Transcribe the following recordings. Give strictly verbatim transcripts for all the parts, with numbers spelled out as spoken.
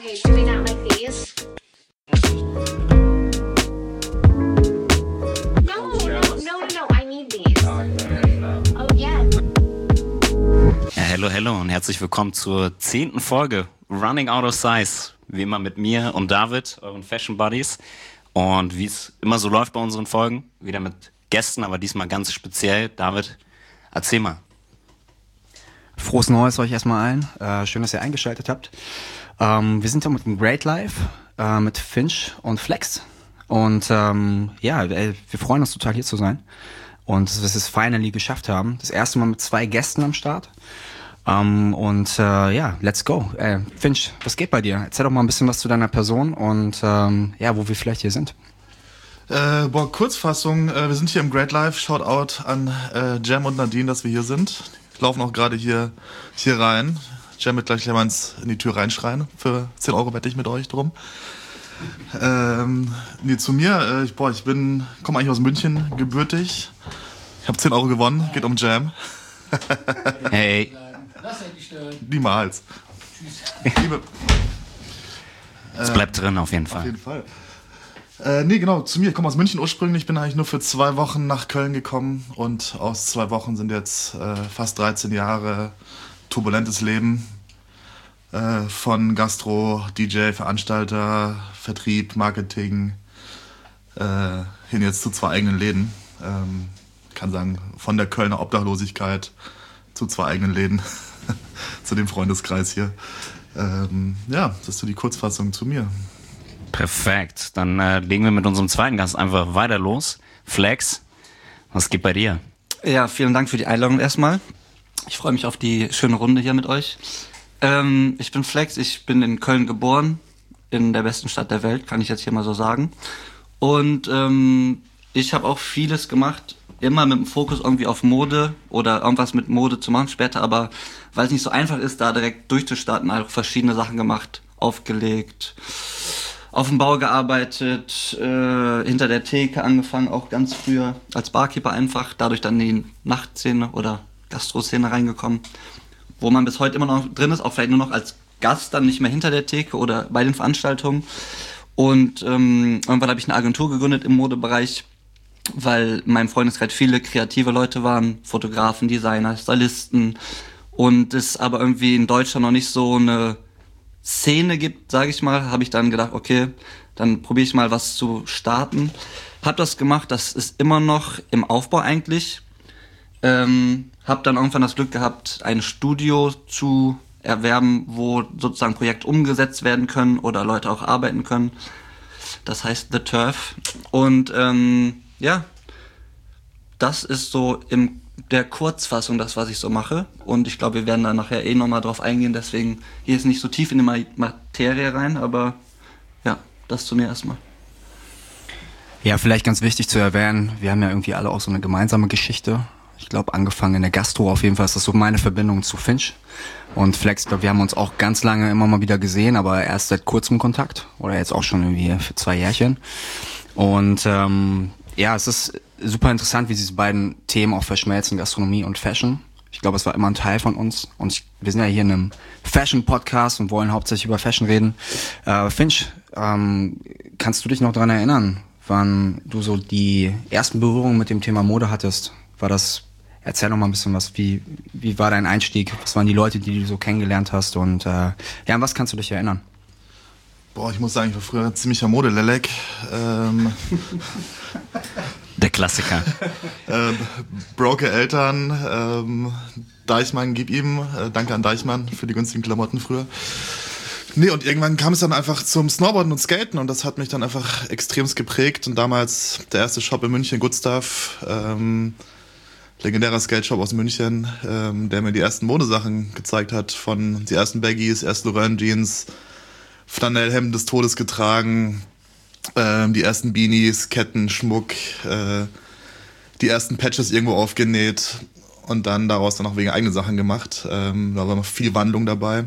Okay, do we not like these? No, no, no, no, no, I need these. Oh, yeah. Ja, hello, hello und herzlich willkommen zur zehnten Folge Running Out of Size. Wie immer mit mir und David, euren Fashion Buddies. Und wie es immer so läuft bei unseren Folgen, wieder mit Gästen, aber diesmal ganz speziell. David, erzähl mal. Frohes Neues euch erstmal allen. Äh, schön, dass ihr eingeschaltet habt. Ähm, wir sind hier mit dem Great Life, äh, mit Finch und Flex. Und ähm, ja, ey, wir freuen uns total hier zu sein. Und dass wir es finally geschafft haben. Das erste Mal mit zwei Gästen am Start. Ähm, und äh, ja, let's go. Äh, Finch, was geht bei dir? Erzähl doch mal ein bisschen was zu deiner Person und ähm, ja, wo wir vielleicht hier sind. Äh, boah, Kurzfassung, äh, wir sind hier im Great Life. Shoutout an äh, Jam und Nadine, dass wir hier sind. Laufen auch gerade hier, hier rein. Jam wird gleich mal ins, in die Tür reinschreien. Für zehn Euro wette ich mit euch drum. Ähm, nee, zu mir. Äh, ich, boah, ich bin, komme eigentlich aus München, gebürtig. Ich habe zehn Euro gewonnen. Geht um Jam. Hey. Niemals. Liebe. Es bleibt drin auf jeden Fall. Auf jeden Fall. Äh, nee, genau, zu mir. Ich komme aus München ursprünglich. Ich bin eigentlich nur für zwei Wochen nach Köln gekommen. Und aus zwei Wochen sind jetzt äh, fast dreizehn Jahre turbulentes Leben. Äh, von Gastro, D J, Veranstalter, Vertrieb, Marketing äh, hin jetzt zu zwei eigenen Läden. Ähm, ich kann sagen, von der Kölner Obdachlosigkeit zu zwei eigenen Läden. Zu dem Freundeskreis hier. Ähm, ja, das ist so die Kurzfassung zu mir. Perfekt. Dann äh, legen wir mit unserem zweiten Gast einfach weiter los. Flex, was geht bei dir? Ja, vielen Dank für die Einladung erstmal. Ich freue mich auf die schöne Runde hier mit euch. Ähm, ich bin Flex, ich bin in Köln geboren, in der besten Stadt der Welt, kann ich jetzt hier mal so sagen. Und ähm, ich habe auch vieles gemacht, immer mit dem Fokus irgendwie auf Mode oder irgendwas mit Mode zu machen später, aber weil es nicht so einfach ist, da direkt durchzustarten, halt auch verschiedene Sachen gemacht, aufgelegt, auf dem Bau gearbeitet, äh, hinter der Theke angefangen, auch ganz früher als Barkeeper einfach, dadurch dann in die Nachtszene oder Gastro-Szene reingekommen, wo man bis heute immer noch drin ist, auch vielleicht nur noch als Gast, dann nicht mehr hinter der Theke oder bei den Veranstaltungen. Und ähm, irgendwann habe ich eine Agentur gegründet im Modebereich, weil in meinem Freundeskreis viele kreative Leute waren, Fotografen, Designer, Stylisten, und es aber irgendwie in Deutschland noch nicht so eine Szene gibt, sage ich mal, habe ich dann gedacht, okay, dann probiere ich mal was zu starten. Hab das gemacht, das ist immer noch im Aufbau eigentlich. Ähm, hab dann irgendwann das Glück gehabt, ein Studio zu erwerben, wo sozusagen Projekte umgesetzt werden können oder Leute auch arbeiten können. Das heißt The Turf. Und ähm, ja, das ist so in der Kurzfassung das, was ich so mache. Und ich glaube, wir werden da nachher eh nochmal drauf eingehen. Deswegen gehe jetzt nicht so tief in die Materie rein, aber ja, das zu mir erstmal. Ja, vielleicht ganz wichtig zu erwähnen, wir haben ja irgendwie alle auch so eine gemeinsame Geschichte. Ich glaube, angefangen in der Gastro auf jeden Fall ist das so meine Verbindung zu Finch. Und Flex, glaube wir haben uns auch ganz lange immer mal wieder gesehen, aber erst seit kurzem Kontakt. Oder jetzt auch schon irgendwie für zwei Jährchen. Und ähm, ja, es ist super interessant, wie diese beiden Themen auch verschmelzen, Gastronomie und Fashion. Ich glaube, es war immer ein Teil von uns. Und ich, wir sind ja hier in einem Fashion-Podcast und wollen hauptsächlich über Fashion reden. Äh, Finch, ähm, kannst du dich noch daran erinnern, wann du so die ersten Berührungen mit dem Thema Mode hattest? War das, erzähl noch mal ein bisschen was, wie, wie war dein Einstieg? Was waren die Leute, die du so kennengelernt hast? Und äh, ja, an was kannst du dich erinnern? Boah, ich muss sagen, ich war früher ein ziemlicher Modelelek. Ähm, Der Klassiker. äh, broke Eltern, ähm, Deichmann, gib ihm. Äh, danke an Deichmann für die günstigen Klamotten früher. Nee, und irgendwann kam es dann einfach zum Snowboarden und Skaten und das hat mich dann einfach extremst geprägt. Und damals der erste Shop in München, Good Stuff, ähm, legendärer Skate-Shop aus München, ähm, der mir die ersten Modesachen gezeigt hat, von die ersten Baggies, erst Laurent-Jeans, Flanellhemden des Todes getragen, ähm, die ersten Beanies, Ketten, Schmuck, äh, die ersten Patches irgendwo aufgenäht und dann daraus dann auch wegen eigenen Sachen gemacht. Ähm, da war noch viel Wandlung dabei.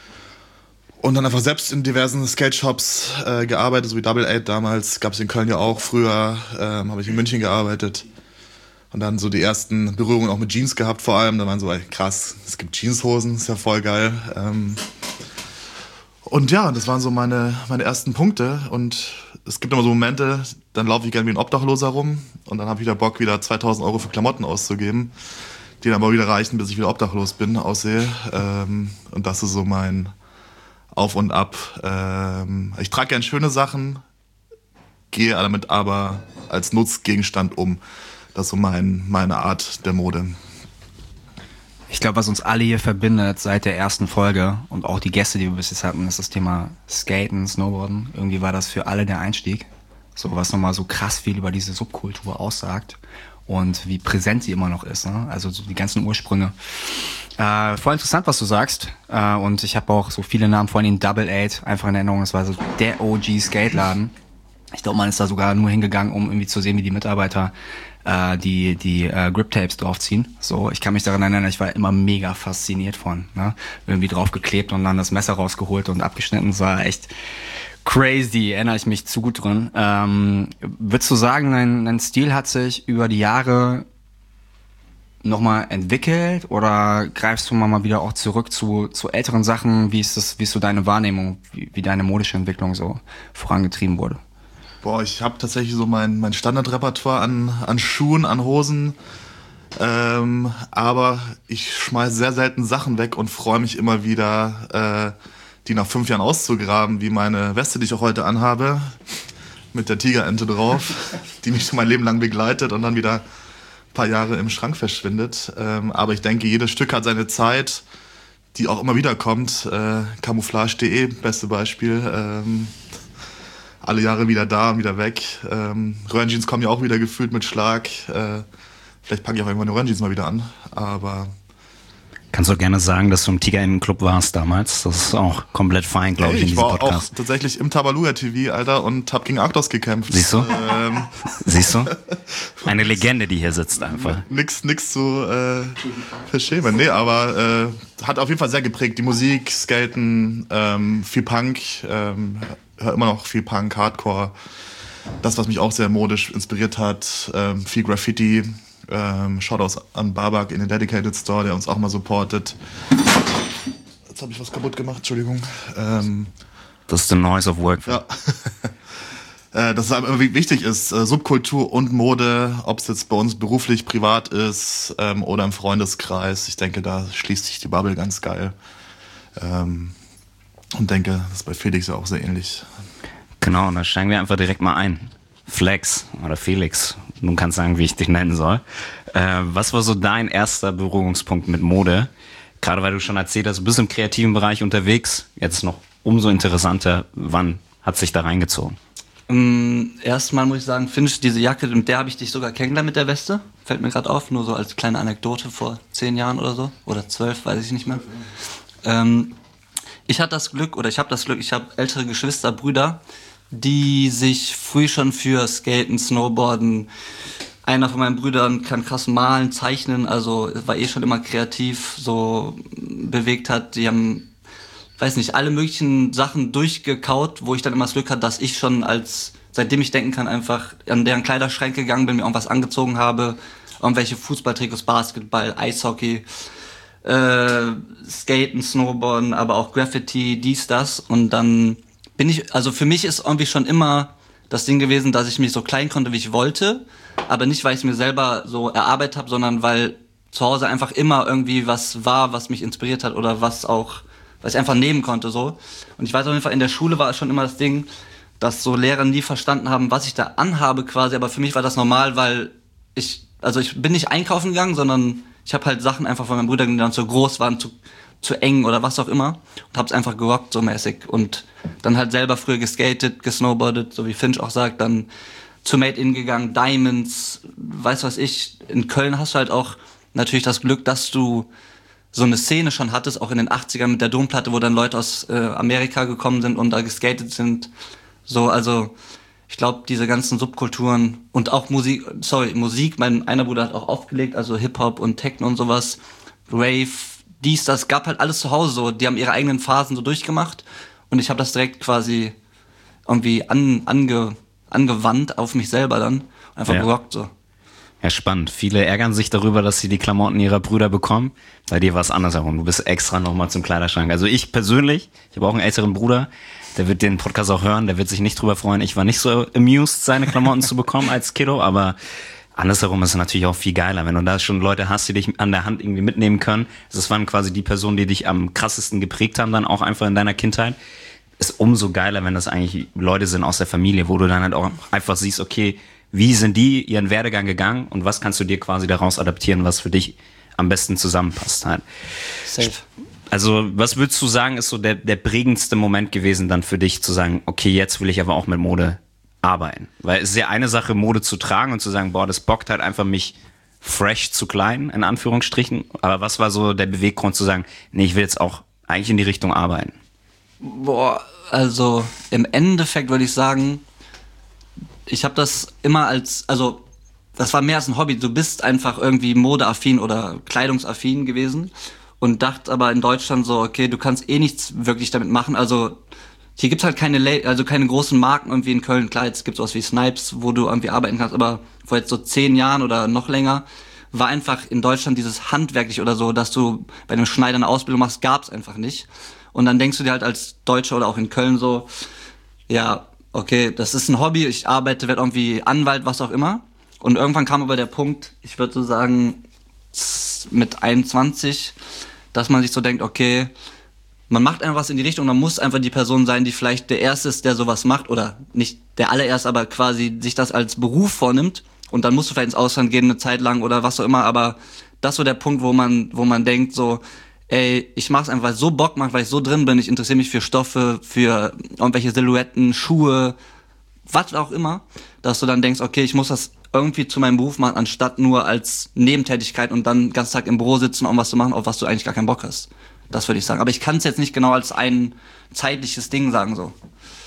Und dann einfach selbst in diversen Skate-Shops äh, gearbeitet, so wie Double Eight damals, gab es in Köln ja auch. Früher ähm, habe ich in München gearbeitet. Und dann so die ersten Berührungen auch mit Jeans gehabt vor allem. Da waren so, ey, krass, es gibt Jeanshosen, ist ja voll geil. Ähm, Und ja, das waren so meine, meine ersten Punkte. Und es gibt immer so Momente, dann laufe ich gerne wie ein Obdachloser rum und dann habe ich wieder Bock, wieder zweitausend Euro für Klamotten auszugeben, die dann aber wieder reichen, bis ich wieder obdachlos bin, aussehe. Ähm, und das ist so mein Auf und Ab. Ähm, ich trage gerne schöne Sachen, gehe damit aber als Nutzgegenstand um. Das ist so mein, meine Art der Mode. Ich glaube, was uns alle hier verbindet seit der ersten Folge und auch die Gäste, die wir bis jetzt hatten, ist das Thema Skaten, Snowboarden. Irgendwie war das für alle der Einstieg. So, was nochmal so krass viel über diese Subkultur aussagt und wie präsent sie immer noch ist. Ne? Also so die ganzen Ursprünge. Äh, voll interessant, was du sagst. Äh, und ich habe auch so viele Namen, vor allem Double Eight, einfach in Erinnerung. Das war so der O G-Skate-Laden. Ich glaube, man ist da sogar nur hingegangen, um irgendwie zu sehen, wie die Mitarbeiter äh, die die äh, Grip-Tapes draufziehen. So, ich kann mich daran erinnern, ich war immer mega fasziniert von. Ne? Irgendwie draufgeklebt und dann das Messer rausgeholt und abgeschnitten. Das war echt crazy, erinnere ich mich zu gut drin. Ähm, würdest du sagen, dein, dein Stil hat sich über die Jahre nochmal entwickelt oder greifst du mal wieder auch zurück zu, zu älteren Sachen? Wie ist das, wie ist so deine Wahrnehmung, wie, wie deine modische Entwicklung so vorangetrieben wurde? Boah, ich habe tatsächlich so mein, mein Standardrepertoire an, an Schuhen, an Hosen, ähm, aber ich schmeiß sehr selten Sachen weg und freue mich immer wieder, äh, die nach fünf Jahren auszugraben, wie meine Weste, die ich auch heute anhabe, mit der Tigerente drauf, die mich schon mein Leben lang begleitet und dann wieder ein paar Jahre im Schrank verschwindet. Ähm, aber ich denke, jedes Stück hat seine Zeit, die auch immer wieder kommt. Äh, Camouflage punkt de, beste Beispiel. Ähm, alle Jahre wieder da und wieder weg. Ähm, Röhrenjeans kommen ja auch wieder gefühlt mit Schlag. Äh, vielleicht packe ich auch irgendwann eine Röhrenjeans mal wieder an. Aber kannst du gerne sagen, dass du im Tiger-Innen-Club warst damals? Das ist auch komplett fein, glaube ich, hey, in ich diesem war Podcast. auch tatsächlich im Tabaluga-T V, Alter, und hab gegen Arktos gekämpft. Siehst du? Ähm, Siehst du? Eine Legende, die hier sitzt einfach. nix, nix zu äh, verschämen. Nee, aber äh, hat auf jeden Fall sehr geprägt. Die Musik, Skaten, ähm, viel Punk, ähm, hör immer noch viel Punk, Hardcore. Das, was mich auch sehr modisch inspiriert hat, ähm, viel Graffiti. Ähm, Shoutouts an Babak in den Dedicated Store, der uns auch mal supportet. Jetzt habe ich was kaputt gemacht, Entschuldigung. Ähm, Das ist the noise of work. ja. äh, dass es aber wichtig ist, äh, Subkultur und Mode, ob es jetzt bei uns beruflich, privat ist ähm, oder im Freundeskreis. Ich denke, da schließt sich die Bubble ganz geil. Ähm, und denke, das ist bei Felix ja auch sehr ähnlich. Genau, und da steigen wir einfach direkt mal ein. Flex oder Felix, du kannst sagen, wie ich dich nennen soll. Äh, was war so dein erster Berührungspunkt mit Mode? Gerade weil du schon erzählt hast, du bist im kreativen Bereich unterwegs. Jetzt noch umso interessanter, wann hat sich da reingezogen? Ähm, erstmal muss ich sagen, Finch, diese Jacke, mit der habe ich dich sogar kennengelernt mit der Weste. Fällt mir gerade auf, nur so als kleine Anekdote vor zehn Jahren oder so. Oder zwölf, weiß ich nicht mehr. Ähm, ich hatte das Glück, oder ich habe das Glück, ich habe ältere Geschwister, Brüder, die sich früh schon für Skaten, Snowboarden, einer von meinen Brüdern kann krass malen, zeichnen, also war eh schon immer kreativ, so bewegt hat. Die haben, weiß nicht, alle möglichen Sachen durchgekaut, wo ich dann immer das Glück hatte, dass ich schon als, seitdem ich denken kann, einfach an deren Kleiderschrank gegangen bin, mir irgendwas angezogen habe, irgendwelche Fußballtrikots, Basketball, Eishockey, äh, Skaten, Snowboarden, aber auch Graffiti, dies, das, und dann bin ich, also für mich ist irgendwie schon immer das Ding gewesen, dass ich mich so klein konnte, wie ich wollte, aber nicht, weil ich es mir selber so erarbeitet habe, sondern weil zu Hause einfach immer irgendwie was war, was mich inspiriert hat oder was auch, was ich einfach nehmen konnte, so. Und ich weiß auf jeden Fall, in der Schule war es schon immer das Ding, dass so Lehrer nie verstanden haben, was ich da anhabe quasi, aber für mich war das normal, weil ich, also ich bin nicht einkaufen gegangen, sondern ich habe halt Sachen einfach von meinen Brüdern, die dann zu groß waren, zu zu eng oder was auch immer, und hab's einfach gerockt so mäßig und dann halt selber früher geskatet, gesnowboardet, so wie Finch auch sagt, dann zu Made In gegangen, Diamonds, weiß was ich. In Köln hast du halt auch natürlich das Glück, dass du so eine Szene schon hattest, auch in den achtzigern mit der Domplatte, wo dann Leute aus äh, Amerika gekommen sind und da geskatet sind. So, also ich glaube, diese ganzen Subkulturen und auch Musik, sorry, Musik, mein einer Bruder hat auch aufgelegt, also Hip-Hop und Techno und sowas, Rave, dies, das, gab halt alles zu Hause so, die haben ihre eigenen Phasen so durchgemacht und ich habe das direkt quasi irgendwie an, ange, angewandt auf mich selber dann, einfach Ja. gerockt so. Ja, spannend. Viele ärgern sich darüber, dass sie die Klamotten ihrer Brüder bekommen. Bei dir war es andersherum. Du bist extra nochmal zum Kleiderschrank. Also ich persönlich, ich habe auch einen älteren Bruder, der wird den Podcast auch hören, der wird sich nicht drüber freuen. Ich war nicht so amused, seine Klamotten zu bekommen als Kiddo, aber andersherum ist es natürlich auch viel geiler, wenn du da schon Leute hast, die dich an der Hand irgendwie mitnehmen können. Das waren quasi die Personen, die dich am krassesten geprägt haben, dann auch einfach in deiner Kindheit. Ist umso geiler, wenn das eigentlich Leute sind aus der Familie, wo du dann halt auch einfach siehst, okay, wie sind die ihren Werdegang gegangen und was kannst du dir quasi daraus adaptieren, was für dich am besten zusammenpasst halt. Safe. Also was würdest du sagen, ist so der, der prägendste Moment gewesen dann für dich, zu sagen, okay, jetzt will ich aber auch mit Mode arbeiten? Weil es ist ja eine Sache, Mode zu tragen und zu sagen, boah, das bockt halt einfach, mich fresh zu kleiden, in Anführungsstrichen. Aber was war so der Beweggrund zu sagen, nee, ich will jetzt auch eigentlich in die Richtung arbeiten? Boah, also im Endeffekt würde ich sagen, ich habe das immer als, also das war mehr als ein Hobby. Du bist einfach irgendwie modeaffin oder kleidungsaffin gewesen und dachte aber in Deutschland so, okay, du kannst eh nichts wirklich damit machen. Also hier gibt's halt keine, La- also keine großen Marken irgendwie in Köln. Klar, jetzt gibt's sowas wie Snipes, wo du irgendwie arbeiten kannst, aber vor jetzt so zehn Jahren oder noch länger war einfach in Deutschland dieses handwerklich oder so, dass du bei einem Schneider eine Ausbildung machst, gab's einfach nicht. Und dann denkst du dir halt als Deutscher oder auch in Köln so, ja, okay, das ist ein Hobby, ich arbeite, werde irgendwie Anwalt, was auch immer. Und irgendwann kam aber der Punkt, ich würde so sagen, mit einundzwanzig, dass man sich so denkt, okay, man macht einfach was in die Richtung, man muss einfach die Person sein, die vielleicht der Erste ist, der sowas macht, oder nicht der allererste, aber quasi sich das als Beruf vornimmt. Und dann musst du vielleicht ins Ausland gehen eine Zeit lang oder was auch immer, aber das ist so der Punkt, wo man, wo man denkt so, ey, ich mach's einfach, weil es so Bock macht, weil ich so drin bin, ich interessiere mich für Stoffe, für irgendwelche Silhouetten, Schuhe, was auch immer, dass du dann denkst, okay, ich muss das irgendwie zu meinem Beruf machen, anstatt nur als Nebentätigkeit und dann den ganzen Tag im Büro sitzen, um was zu machen, auf was du eigentlich gar keinen Bock hast. Das würde ich sagen. Aber ich kann es jetzt nicht genau als ein zeitliches Ding sagen, so.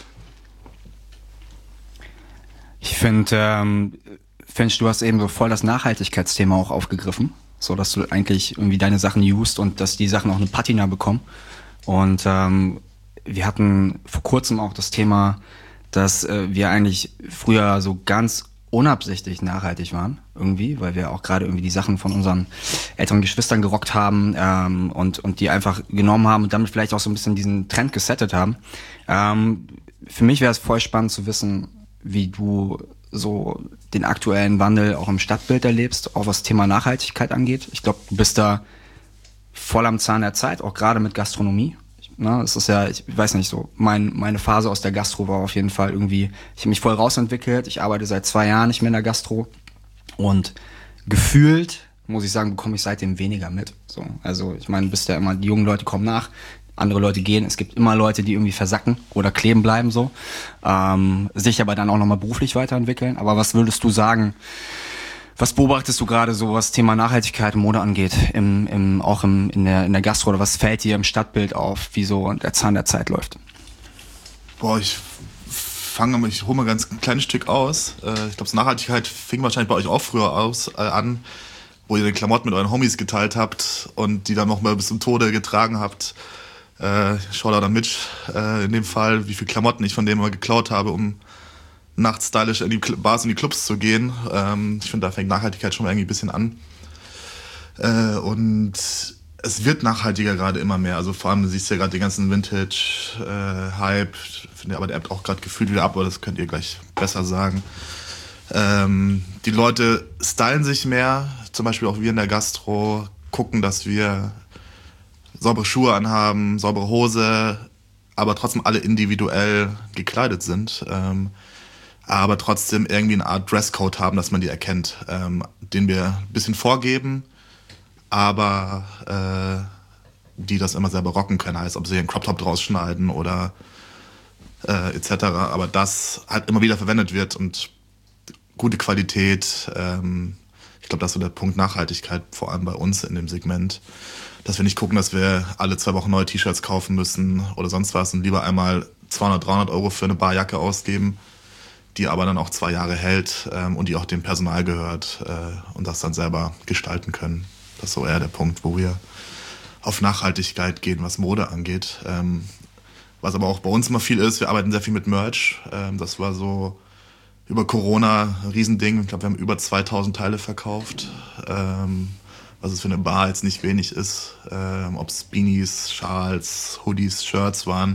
Ich finde, ähm, Finch, du hast eben so voll das Nachhaltigkeitsthema auch aufgegriffen, so dass du eigentlich irgendwie deine Sachen used und dass die Sachen auch eine Patina bekommen. Und ähm, wir hatten vor kurzem auch das Thema, dass äh, wir eigentlich früher so ganz unabsichtlich nachhaltig waren irgendwie, weil wir auch gerade irgendwie die Sachen von unseren älteren Geschwistern gerockt haben ähm, und und die einfach genommen haben und damit vielleicht auch so ein bisschen diesen Trend gesettet haben. Ähm, für mich wäre es voll spannend zu wissen, wie du so den aktuellen Wandel auch im Stadtbild erlebst, auch was das Thema Nachhaltigkeit angeht. Ich glaube, du bist da voll am Zahn der Zeit, auch gerade mit Gastronomie. Ne, es ist ja, ich weiß nicht so, mein, meine Phase aus der Gastro war auf jeden Fall irgendwie, ich habe mich voll rausentwickelt, ich arbeite seit zwei Jahren nicht mehr in der Gastro und gefühlt, muss ich sagen, bekomme ich seitdem weniger mit. So, also ich meine, bist ja immer, die jungen Leute kommen nach, andere Leute gehen, es gibt immer Leute, die irgendwie versacken oder kleben bleiben so, ähm, sich aber dann auch nochmal beruflich weiterentwickeln. Aber was würdest du sagen, was beobachtest du gerade so, was Thema Nachhaltigkeit und Mode angeht, im, im, auch im, in, der, in der Gastro, oder was fällt dir im Stadtbild auf, wie so der Zahn der Zeit läuft? Boah, ich fange mal, ich hole mal ganz ein kleines Stück aus. Äh, ich glaube, Nachhaltigkeit fing wahrscheinlich bei euch auch früher aus, äh, an, wo ihr die Klamotten mit euren Homies geteilt habt und die dann noch mal bis zum Tode getragen habt. Äh, Shoutout an Mitch äh, in dem Fall, wie viel Klamotten ich von dem mal geklaut habe, um nachts stylisch in die Bars und die Clubs zu gehen. Ähm, ich finde, da fängt Nachhaltigkeit schon mal irgendwie ein bisschen an. Äh, und es wird nachhaltiger gerade immer mehr. Also vor allem, du siehst ja gerade den ganzen Vintage-Hype. Äh, finde aber der ebbt auch gerade gefühlt wieder ab, aber das könnt ihr gleich besser sagen. Ähm, die Leute stylen sich mehr, zum Beispiel auch wir in der Gastro, gucken, dass wir saubere Schuhe anhaben, saubere Hose, aber trotzdem alle individuell gekleidet sind. Ähm, aber trotzdem irgendwie eine Art Dresscode haben, dass man die erkennt, ähm, den wir ein bisschen vorgeben, aber äh, die das immer selber rocken können, heißt, ob sie einen Crop Top draus schneiden oder äh, et cetera. Aber das halt immer wieder verwendet wird und gute Qualität. Ähm, ich glaube, das ist so der Punkt Nachhaltigkeit, vor allem bei uns in dem Segment, dass wir nicht gucken, dass wir alle zwei Wochen neue T-Shirts kaufen müssen oder sonst was und lieber einmal zweihundert, dreihundert Euro für eine Barjacke ausgeben, die aber dann auch zwei Jahre hält ähm, und die auch dem Personal gehört äh, und das dann selber gestalten können. Das ist so eher der Punkt, wo wir auf Nachhaltigkeit gehen, was Mode angeht. Ähm, was aber auch bei uns immer viel ist, wir arbeiten sehr viel mit Merch. Ähm, das war so über Corona ein Riesending. Ich glaube, wir haben über zweitausend Teile verkauft. Ähm, was es für eine Bar jetzt nicht wenig ist. Ähm, ob es Beanies, Schals, Hoodies, Shirts waren.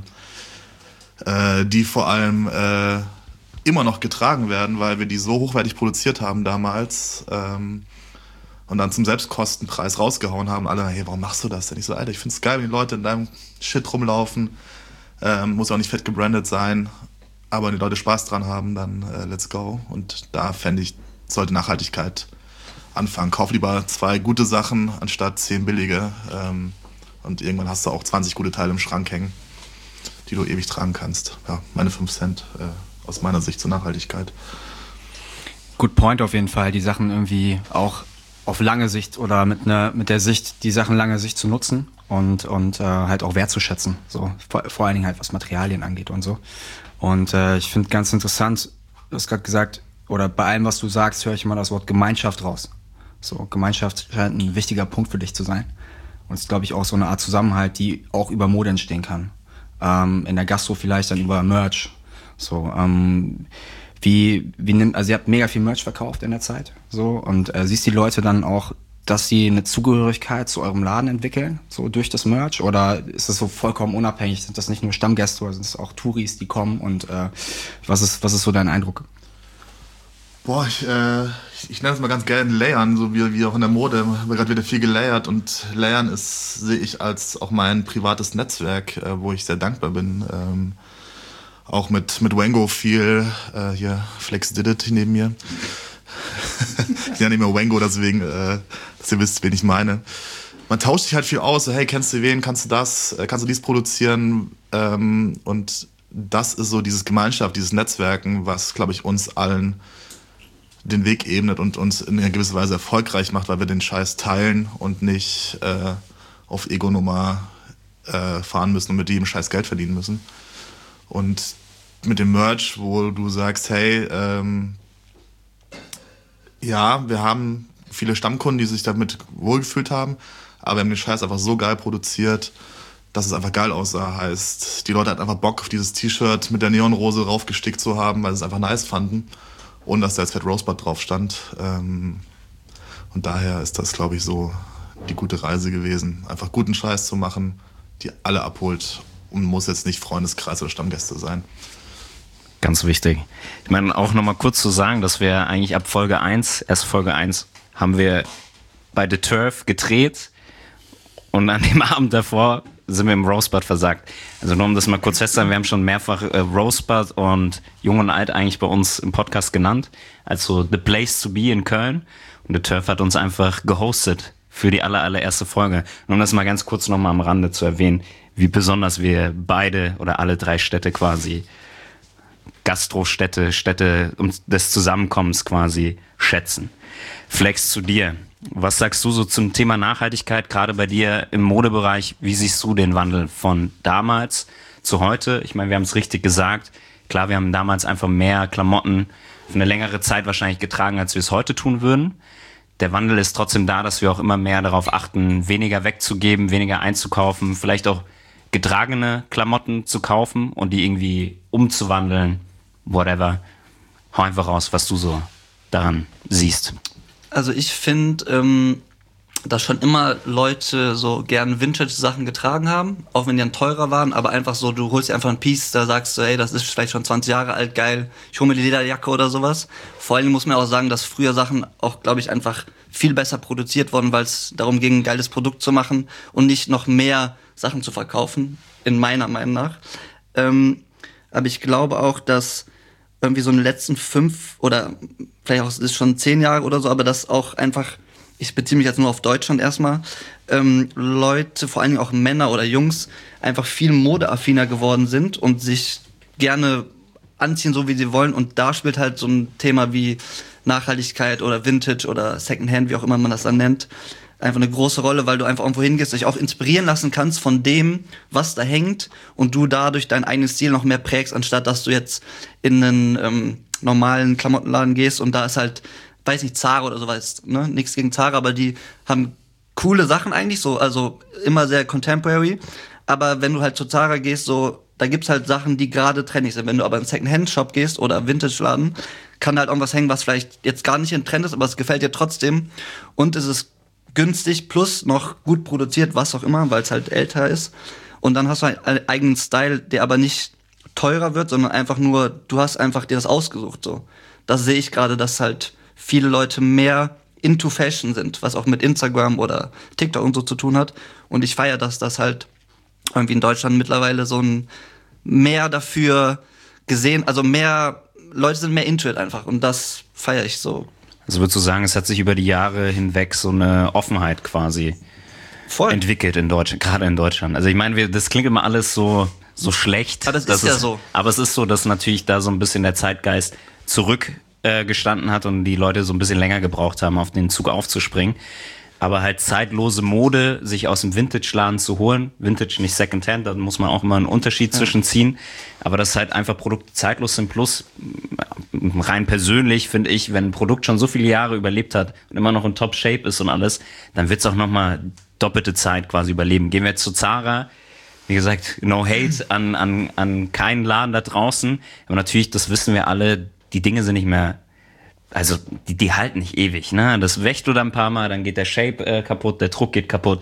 Äh, die vor allem äh, immer noch getragen werden, weil wir die so hochwertig produziert haben damals. Ähm, und dann zum Selbstkostenpreis rausgehauen haben. Alle, hey, warum machst du das denn? Ich so, Alter, ich find's geil, wenn die Leute in deinem Shit rumlaufen. Ähm, muss auch nicht fett gebrandet sein. Aber wenn die Leute Spaß dran haben, dann äh, let's go. Und da fände ich, sollte Nachhaltigkeit anfangen. Kauf lieber zwei gute Sachen anstatt zehn billige. Ähm, und irgendwann hast du auch zwanzig gute Teile im Schrank hängen, die du ewig tragen kannst. Ja, meine fünf Cent äh, aus meiner Sicht zur Nachhaltigkeit. Good point auf jeden Fall, die Sachen irgendwie auch auf lange Sicht oder mit einer mit der Sicht, die Sachen lange Sicht zu nutzen und und äh, halt auch wertzuschätzen, so vor, vor allen Dingen halt was Materialien angeht und so. Und äh, ich finde ganz interessant, du hast gerade gesagt, oder bei allem, was du sagst, höre ich immer das Wort Gemeinschaft raus. So, Gemeinschaft scheint ein wichtiger Punkt für dich zu sein. Und es ist, glaube ich, auch so eine Art Zusammenhalt, die auch über Mode entstehen kann. Ähm, in der Gastro vielleicht dann über Merch. So, ähm, Wie, wie nimmt, also ihr habt mega viel Merch verkauft in der Zeit, so, und äh, siehst die Leute dann auch, dass sie eine Zugehörigkeit zu eurem Laden entwickeln, so durch das Merch, oder ist das so vollkommen unabhängig? Sind das nicht nur Stammgäste, oder sind es auch Touris, die kommen, und äh, was ist, was ist so dein Eindruck? Boah, ich, äh, ich, ich nenne es mal ganz gerne Layern, so wie, wie auch in der Mode. Wir haben gerade wieder viel gelayert, und Layern ist, sehe ich als auch mein privates Netzwerk, äh, wo ich sehr dankbar bin. Ähm, Auch mit, mit Wango viel, äh, hier, Flex did it neben mir. Ich nenne ihn immer Wango, deswegen, äh, dass ihr wisst, wen ich meine. Man tauscht sich halt viel aus, so, hey, kennst du wen, kannst du das, äh, kannst du dies produzieren? Ähm, und das ist so dieses Gemeinschaft, dieses Netzwerken, was, glaube ich, uns allen den Weg ebnet und uns in einer gewissen Weise erfolgreich macht, weil wir den Scheiß teilen und nicht äh, auf Ego-Nummer äh, fahren müssen und mit jedem Scheiß Geld verdienen müssen. Und mit dem Merch, wo du sagst, hey, ähm, ja, wir haben viele Stammkunden, die sich damit wohlgefühlt haben, aber wir haben den Scheiß einfach so geil produziert, dass es einfach geil aussah. Heißt, die Leute hatten einfach Bock auf dieses T-Shirt mit der Neonrose raufgestickt zu haben, weil sie es einfach nice fanden, ohne dass da jetzt Fat Rosebud drauf stand. Ähm, und daher ist das, glaube ich, so die gute Reise gewesen. Einfach guten Scheiß zu machen, die alle abholt. Und muss jetzt nicht Freundeskreis oder Stammgäste sein. Ganz wichtig. Ich meine, auch nochmal kurz zu sagen, dass wir eigentlich ab Folge eins, erst Folge eins, haben wir bei The Turf gedreht, und an dem Abend davor sind wir im Rosebud versagt. Also nur um das mal kurz festzuhalten, wir haben schon mehrfach äh, Rosebud und Jung und Alt eigentlich bei uns im Podcast genannt, also The Place to Be in Köln. Und The Turf hat uns einfach gehostet für die aller, allererste Folge. Und um das mal ganz kurz nochmal am Rande zu erwähnen, wie besonders wir beide oder alle drei Städte quasi, Gastrostädte, Städte des Zusammenkommens quasi schätzen. Flex, zu dir. Was sagst du so zum Thema Nachhaltigkeit, gerade bei dir im Modebereich? Wie siehst du den Wandel von damals zu heute? Ich meine, wir haben es richtig gesagt. Klar, wir haben damals einfach mehr Klamotten für eine längere Zeit wahrscheinlich getragen, als wir es heute tun würden. Der Wandel ist trotzdem da, dass wir auch immer mehr darauf achten, weniger wegzugeben, weniger einzukaufen, vielleicht auch getragene Klamotten zu kaufen und die irgendwie umzuwandeln, whatever. Hau einfach raus, was du so daran siehst. Also ich finde, ähm, dass schon immer Leute so gern Vintage-Sachen getragen haben, auch wenn die dann teurer waren, aber einfach so, du holst dir einfach ein Piece, da sagst du, ey, das ist vielleicht schon zwanzig Jahre alt, geil, ich hole mir die Lederjacke oder sowas. Vor allem muss man auch sagen, dass früher Sachen auch, glaube ich, einfach viel besser produziert wurden, weil es darum ging, ein geiles Produkt zu machen und nicht noch mehr Sachen zu verkaufen, in meiner Meinung nach. Ähm, aber ich glaube auch, dass irgendwie so in den letzten fünf oder vielleicht auch, es ist schon zehn Jahre oder so, aber dass auch einfach, ich beziehe mich jetzt nur auf Deutschland erstmal, ähm, Leute, vor allen Dingen auch Männer oder Jungs, einfach viel modeaffiner geworden sind und sich gerne anziehen, so wie sie wollen. Und da spielt halt so ein Thema wie Nachhaltigkeit oder Vintage oder Secondhand, wie auch immer man das dann nennt, einfach eine große Rolle, weil du einfach irgendwo hingehst, dich auch inspirieren lassen kannst von dem, was da hängt, und du dadurch deinen eigenen Stil noch mehr prägst, anstatt dass du jetzt in einen ähm, normalen Klamottenladen gehst und da ist halt, weiß nicht, Zara oder sowas, ne? Nichts gegen Zara, aber die haben coole Sachen eigentlich, so, also immer sehr contemporary, aber wenn du halt zu Zara gehst, so, da gibt's halt Sachen, die gerade trendig sind. Wenn du aber in einen Second-Hand-Shop gehst oder Vintage-Laden, kann halt irgendwas hängen, was vielleicht jetzt gar nicht in Trend ist, aber es gefällt dir trotzdem. Und es ist günstig plus noch gut produziert, was auch immer, weil es halt älter ist. Und dann hast du einen eigenen Style, der aber nicht teurer wird, sondern einfach nur, du hast einfach dir das ausgesucht, so. Das sehe ich gerade, dass halt viele Leute mehr into Fashion sind, was auch mit Instagram oder TikTok und so zu tun hat. Und ich feiere das, dass halt irgendwie in Deutschland mittlerweile so ein mehr dafür gesehen, also mehr Leute sind mehr into it einfach und das feiere ich so. Also würdest du sagen, es hat sich über die Jahre hinweg so eine Offenheit quasi Voll. entwickelt in Deutschland, gerade in Deutschland. Also ich meine, wir, das klingt immer alles so so schlecht. Aber das ist ja so. Aber es ist so, dass natürlich da so ein bisschen der Zeitgeist zurückgestanden äh, gestanden hat und die Leute so ein bisschen länger gebraucht haben, auf den Zug aufzuspringen. Aber halt zeitlose Mode, sich aus dem Vintage-Laden zu holen, Vintage nicht Secondhand, da muss man auch immer einen Unterschied ja. zwischen ziehen. Aber dass halt einfach Produkte zeitlos sind, plus rein persönlich finde ich, wenn ein Produkt schon so viele Jahre überlebt hat und immer noch in Top-Shape ist und alles, dann wird es auch nochmal doppelte Zeit quasi überleben. Gehen wir jetzt zu Zara. Wie gesagt, no hate an, an, an keinen Laden da draußen. Aber natürlich, das wissen wir alle, die Dinge sind nicht mehr, also die, die halten nicht ewig. Ne? Das wächst du dann ein paar Mal, dann geht der Shape äh, kaputt, der Druck geht kaputt.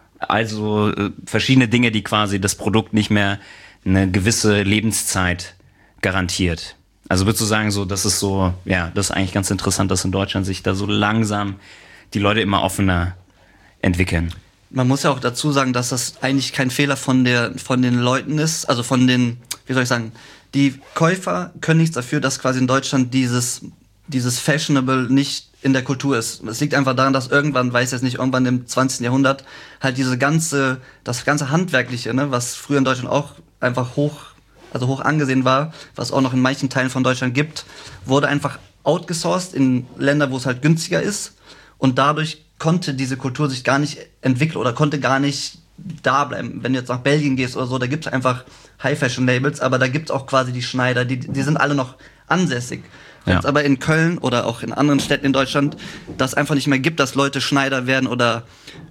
Also äh, verschiedene Dinge, die quasi das Produkt nicht mehr eine gewisse Lebenszeit garantiert. Also würdest du sagen, so, das ist so, ja, das ist eigentlich ganz interessant, dass in Deutschland sich da so langsam die Leute immer offener entwickeln. Man muss ja auch dazu sagen, dass das eigentlich kein Fehler von der von den Leuten ist, also von den, wie soll ich sagen, die Käufer können nichts dafür, dass quasi in Deutschland dieses dieses Fashionable nicht in der Kultur ist. Es liegt einfach daran, dass irgendwann, weiß ich jetzt nicht, irgendwann im zwanzigsten Jahrhundert halt diese ganze, das ganze Handwerkliche, ne, was früher in Deutschland auch einfach hoch, also hoch angesehen war, was auch noch in manchen Teilen von Deutschland gibt, wurde einfach outgesourced in Länder, wo es halt günstiger ist und dadurch konnte diese Kultur sich gar nicht entwickeln oder konnte gar nicht da bleiben. Wenn du jetzt nach Belgien gehst oder so, da gibt es einfach High-Fashion-Labels, aber da gibt es auch quasi die Schneider, die, die sind alle noch ansässig. Wenn es ja. aber in Köln oder auch in anderen Städten in Deutschland das einfach nicht mehr gibt, dass Leute Schneider werden oder,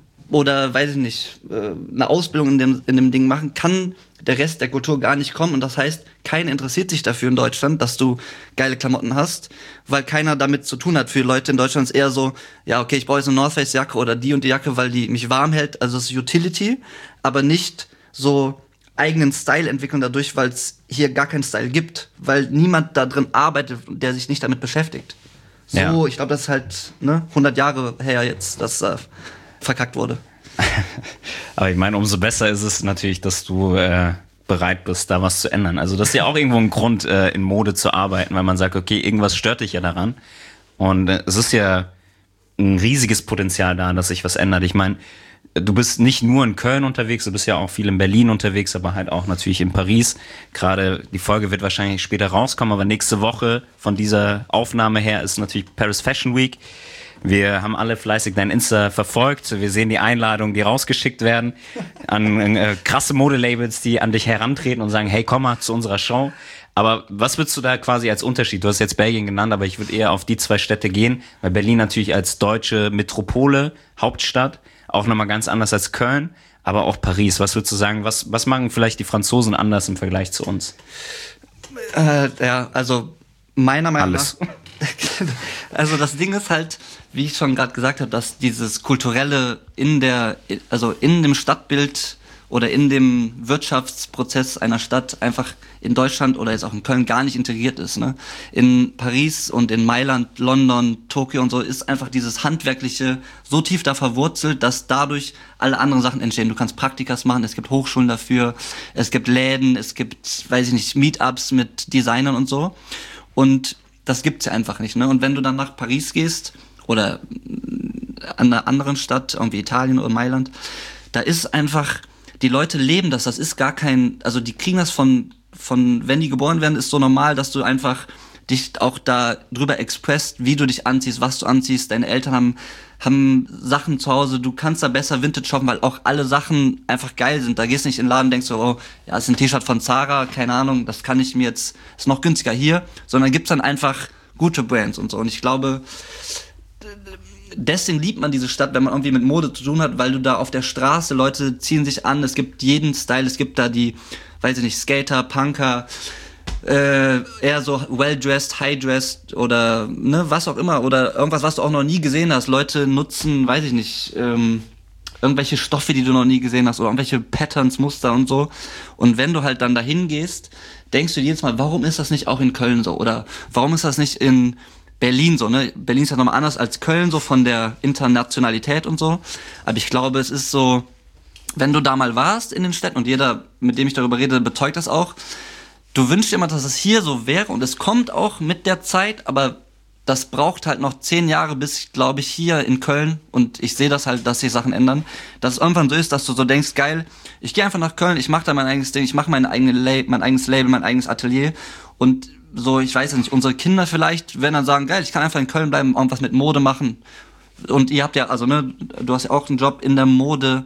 oder weiß ich nicht, eine Ausbildung in dem, in dem Ding machen, kann der Rest der Kultur gar nicht kommen. Und das heißt, keiner interessiert sich dafür in Deutschland, dass du geile Klamotten hast, weil keiner damit zu tun hat. Für Leute in Deutschland ist eher so, ja, okay, ich brauche jetzt eine North Face Jacke oder die und die Jacke, weil die mich warm hält. Also es ist Utility, aber nicht so eigenen Style entwickeln dadurch, weil es hier gar keinen Style gibt, weil niemand da drin arbeitet, der sich nicht damit beschäftigt. So, ja. Ich glaube, das ist halt ne, hundert Jahre her jetzt, dass äh, verkackt wurde. Aber ich meine, umso besser ist es natürlich, dass du äh, bereit bist, da was zu ändern. Also das ist ja auch irgendwo ein Grund, äh, in Mode zu arbeiten, weil man sagt, okay, irgendwas stört dich ja daran. Und äh, es ist ja ein riesiges Potenzial da, dass sich was ändert. Ich meine, du bist nicht nur in Köln unterwegs, du bist ja auch viel in Berlin unterwegs, aber halt auch natürlich in Paris. Gerade die Folge wird wahrscheinlich später rauskommen, aber nächste Woche von dieser Aufnahme her ist natürlich Paris Fashion Week. Wir haben alle fleißig dein Insta verfolgt. Wir sehen die Einladungen, die rausgeschickt werden an äh, krasse Modelabels, die an dich herantreten und sagen, hey, komm mal zu unserer Show. Aber was würdest du da quasi als Unterschied? Du hast jetzt Belgien genannt, aber ich würde eher auf die zwei Städte gehen, weil Berlin natürlich als deutsche Metropole, Hauptstadt, auch nochmal ganz anders als Köln, aber auch Paris. Was würdest du sagen, was, was machen vielleicht die Franzosen anders im Vergleich zu uns? Äh, ja, also meiner Meinung nach... Alles. Also das Ding ist halt, wie ich schon gerade gesagt habe, dass dieses kulturelle in der, also in dem Stadtbild oder in dem Wirtschaftsprozess einer Stadt einfach in Deutschland oder jetzt auch in Köln gar nicht integriert ist. Ne? In Paris und in Mailand, London, Tokio und so ist einfach dieses Handwerkliche so tief da verwurzelt, dass dadurch alle anderen Sachen entstehen. Du kannst Praktikas machen, es gibt Hochschulen dafür, es gibt Läden, es gibt, weiß ich nicht, Meetups mit Designern und so. Und das gibt's ja einfach nicht, ne? Und wenn du dann nach Paris gehst oder an einer anderen Stadt, irgendwie Italien oder Mailand, da ist einfach, die Leute leben das, das ist gar kein, also die kriegen das von, von, wenn die geboren werden, ist so normal, dass du einfach dich auch da drüber expresst, wie du dich anziehst, was du anziehst. Deine Eltern haben, haben Sachen zu Hause, du kannst da besser Vintage shoppen, weil auch alle Sachen einfach geil sind. Da gehst du nicht in den Laden und denkst so, oh, ja, ist ein T-Shirt von Zara, keine Ahnung, das kann ich mir jetzt, ist noch günstiger hier, sondern gibt's dann einfach gute Brands und so. Und ich glaube, deswegen liebt man diese Stadt, wenn man irgendwie mit Mode zu tun hat, weil du da auf der Straße, Leute ziehen sich an, es gibt jeden Style, es gibt da die, weiß ich nicht, Skater, Punker, äh, eher so well-dressed, high-dressed oder ne, was auch immer. Oder irgendwas, was du auch noch nie gesehen hast. Leute nutzen, weiß ich nicht, ähm, irgendwelche Stoffe, die du noch nie gesehen hast oder irgendwelche Patterns, Muster und so. Und wenn du halt dann dahin gehst, denkst du dir jedes Mal, warum ist das nicht auch in Köln so? Oder warum ist das nicht in Berlin so, ne? Berlin ist ja nochmal anders als Köln, so von der Internationalität und so. Aber ich glaube, es ist so, wenn du da mal warst in den Städten und jeder, mit dem ich darüber rede, bezeugt das auch, du wünschst dir immer, dass es hier so wäre und es kommt auch mit der Zeit, aber das braucht halt noch zehn Jahre, bis, glaube ich, hier in Köln, und ich sehe das halt, dass sich Sachen ändern, dass es irgendwann so ist, dass du so denkst, geil, ich gehe einfach nach Köln, ich mache da mein eigenes Ding, ich mache mein, eigene La- mein eigenes Label, mein eigenes Atelier und so, ich weiß nicht, unsere Kinder vielleicht werden dann sagen, geil, ich kann einfach in Köln bleiben, irgendwas mit Mode machen. Und ihr habt ja, also ne, du hast ja auch einen Job in der Mode,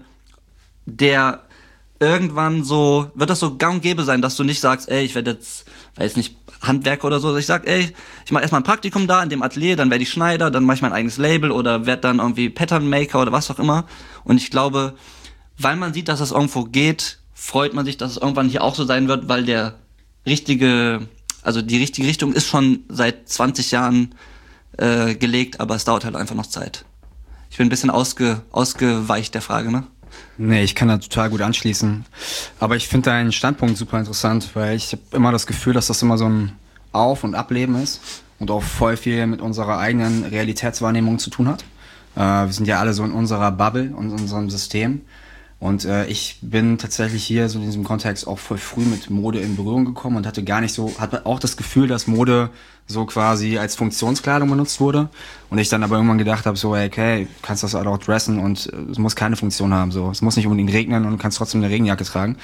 der irgendwann so, wird das so gang und gäbe sein, dass du nicht sagst, ey, ich werde jetzt, weiß nicht, Handwerker oder so, dass ich sag, ey, ich mache erstmal ein Praktikum da in dem Atelier, dann werde ich Schneider, dann mache ich mein eigenes Label oder werde dann irgendwie Pattern Maker oder was auch immer. Und ich glaube, weil man sieht, dass das irgendwo geht, freut man sich, dass es irgendwann hier auch so sein wird, weil der richtige, also die richtige Richtung ist schon seit zwanzig Jahren äh, gelegt, aber es dauert halt einfach noch Zeit. Ich bin ein bisschen ausge, ausgeweicht der Frage, ne? Nee, ich kann da total gut anschließen. Aber ich finde deinen Standpunkt super interessant, weil ich habe immer das Gefühl, dass das immer so ein Auf- und Ableben ist und auch voll viel mit unserer eigenen Realitätswahrnehmung zu tun hat. Äh, wir sind ja alle so in unserer Bubble und in unserem System. Und äh, ich bin tatsächlich hier so in diesem Kontext auch voll früh mit Mode in Berührung gekommen und hatte gar nicht so, hatte auch das Gefühl, dass Mode so quasi als Funktionskleidung benutzt wurde. Und ich dann aber irgendwann gedacht habe, so, ey, okay, du kannst das halt auch dressen und es muss keine Funktion haben. So, es muss nicht unbedingt regnen und du kannst trotzdem eine Regenjacke tragen.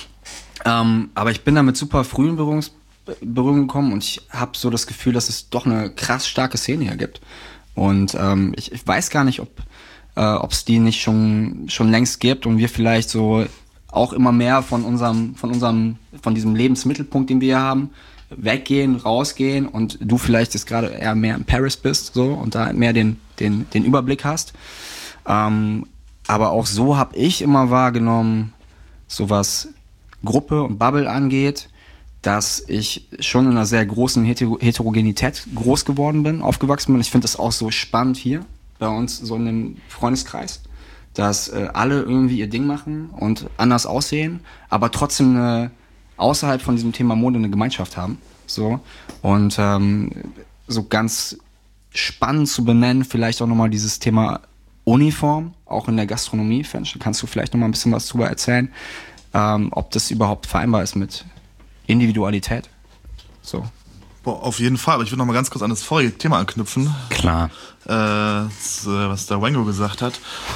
Ähm, aber ich bin damit super früh in Berührungs Berührung gekommen und ich habe so das Gefühl, dass es doch eine krass starke Szene hier gibt. Und ähm, ich, ich weiß gar nicht, ob äh, ob es die nicht schon schon längst gibt und wir vielleicht so auch immer mehr von unserem von unserem von diesem Lebensmittelpunkt, den wir hier haben, weggehen, rausgehen und du vielleicht jetzt gerade eher mehr in Paris bist so und da mehr den den den Überblick hast. Ähm, aber auch so habe ich immer wahrgenommen, so was Gruppe und Bubble angeht, dass ich schon in einer sehr großen Heter- Heterogenität groß geworden bin, aufgewachsen bin. Ich finde das auch so spannend hier bei uns, so in dem Freundeskreis, dass äh, alle irgendwie ihr Ding machen und anders aussehen, aber trotzdem eine, außerhalb von diesem Thema Mode eine Gemeinschaft haben. So. Und ähm, so ganz spannend zu benennen, vielleicht auch nochmal dieses Thema Uniform, auch in der Gastronomie. Fench, kannst du vielleicht nochmal ein bisschen was drüber erzählen, ähm, ob das überhaupt vereinbar ist mit Individualität. So. Boah, auf jeden Fall, aber ich will noch mal ganz kurz an das vorige Thema anknüpfen. Klar. Äh, das, äh, was der Wango gesagt hat.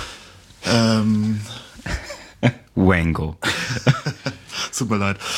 Ähm, Wango. Tut mir leid.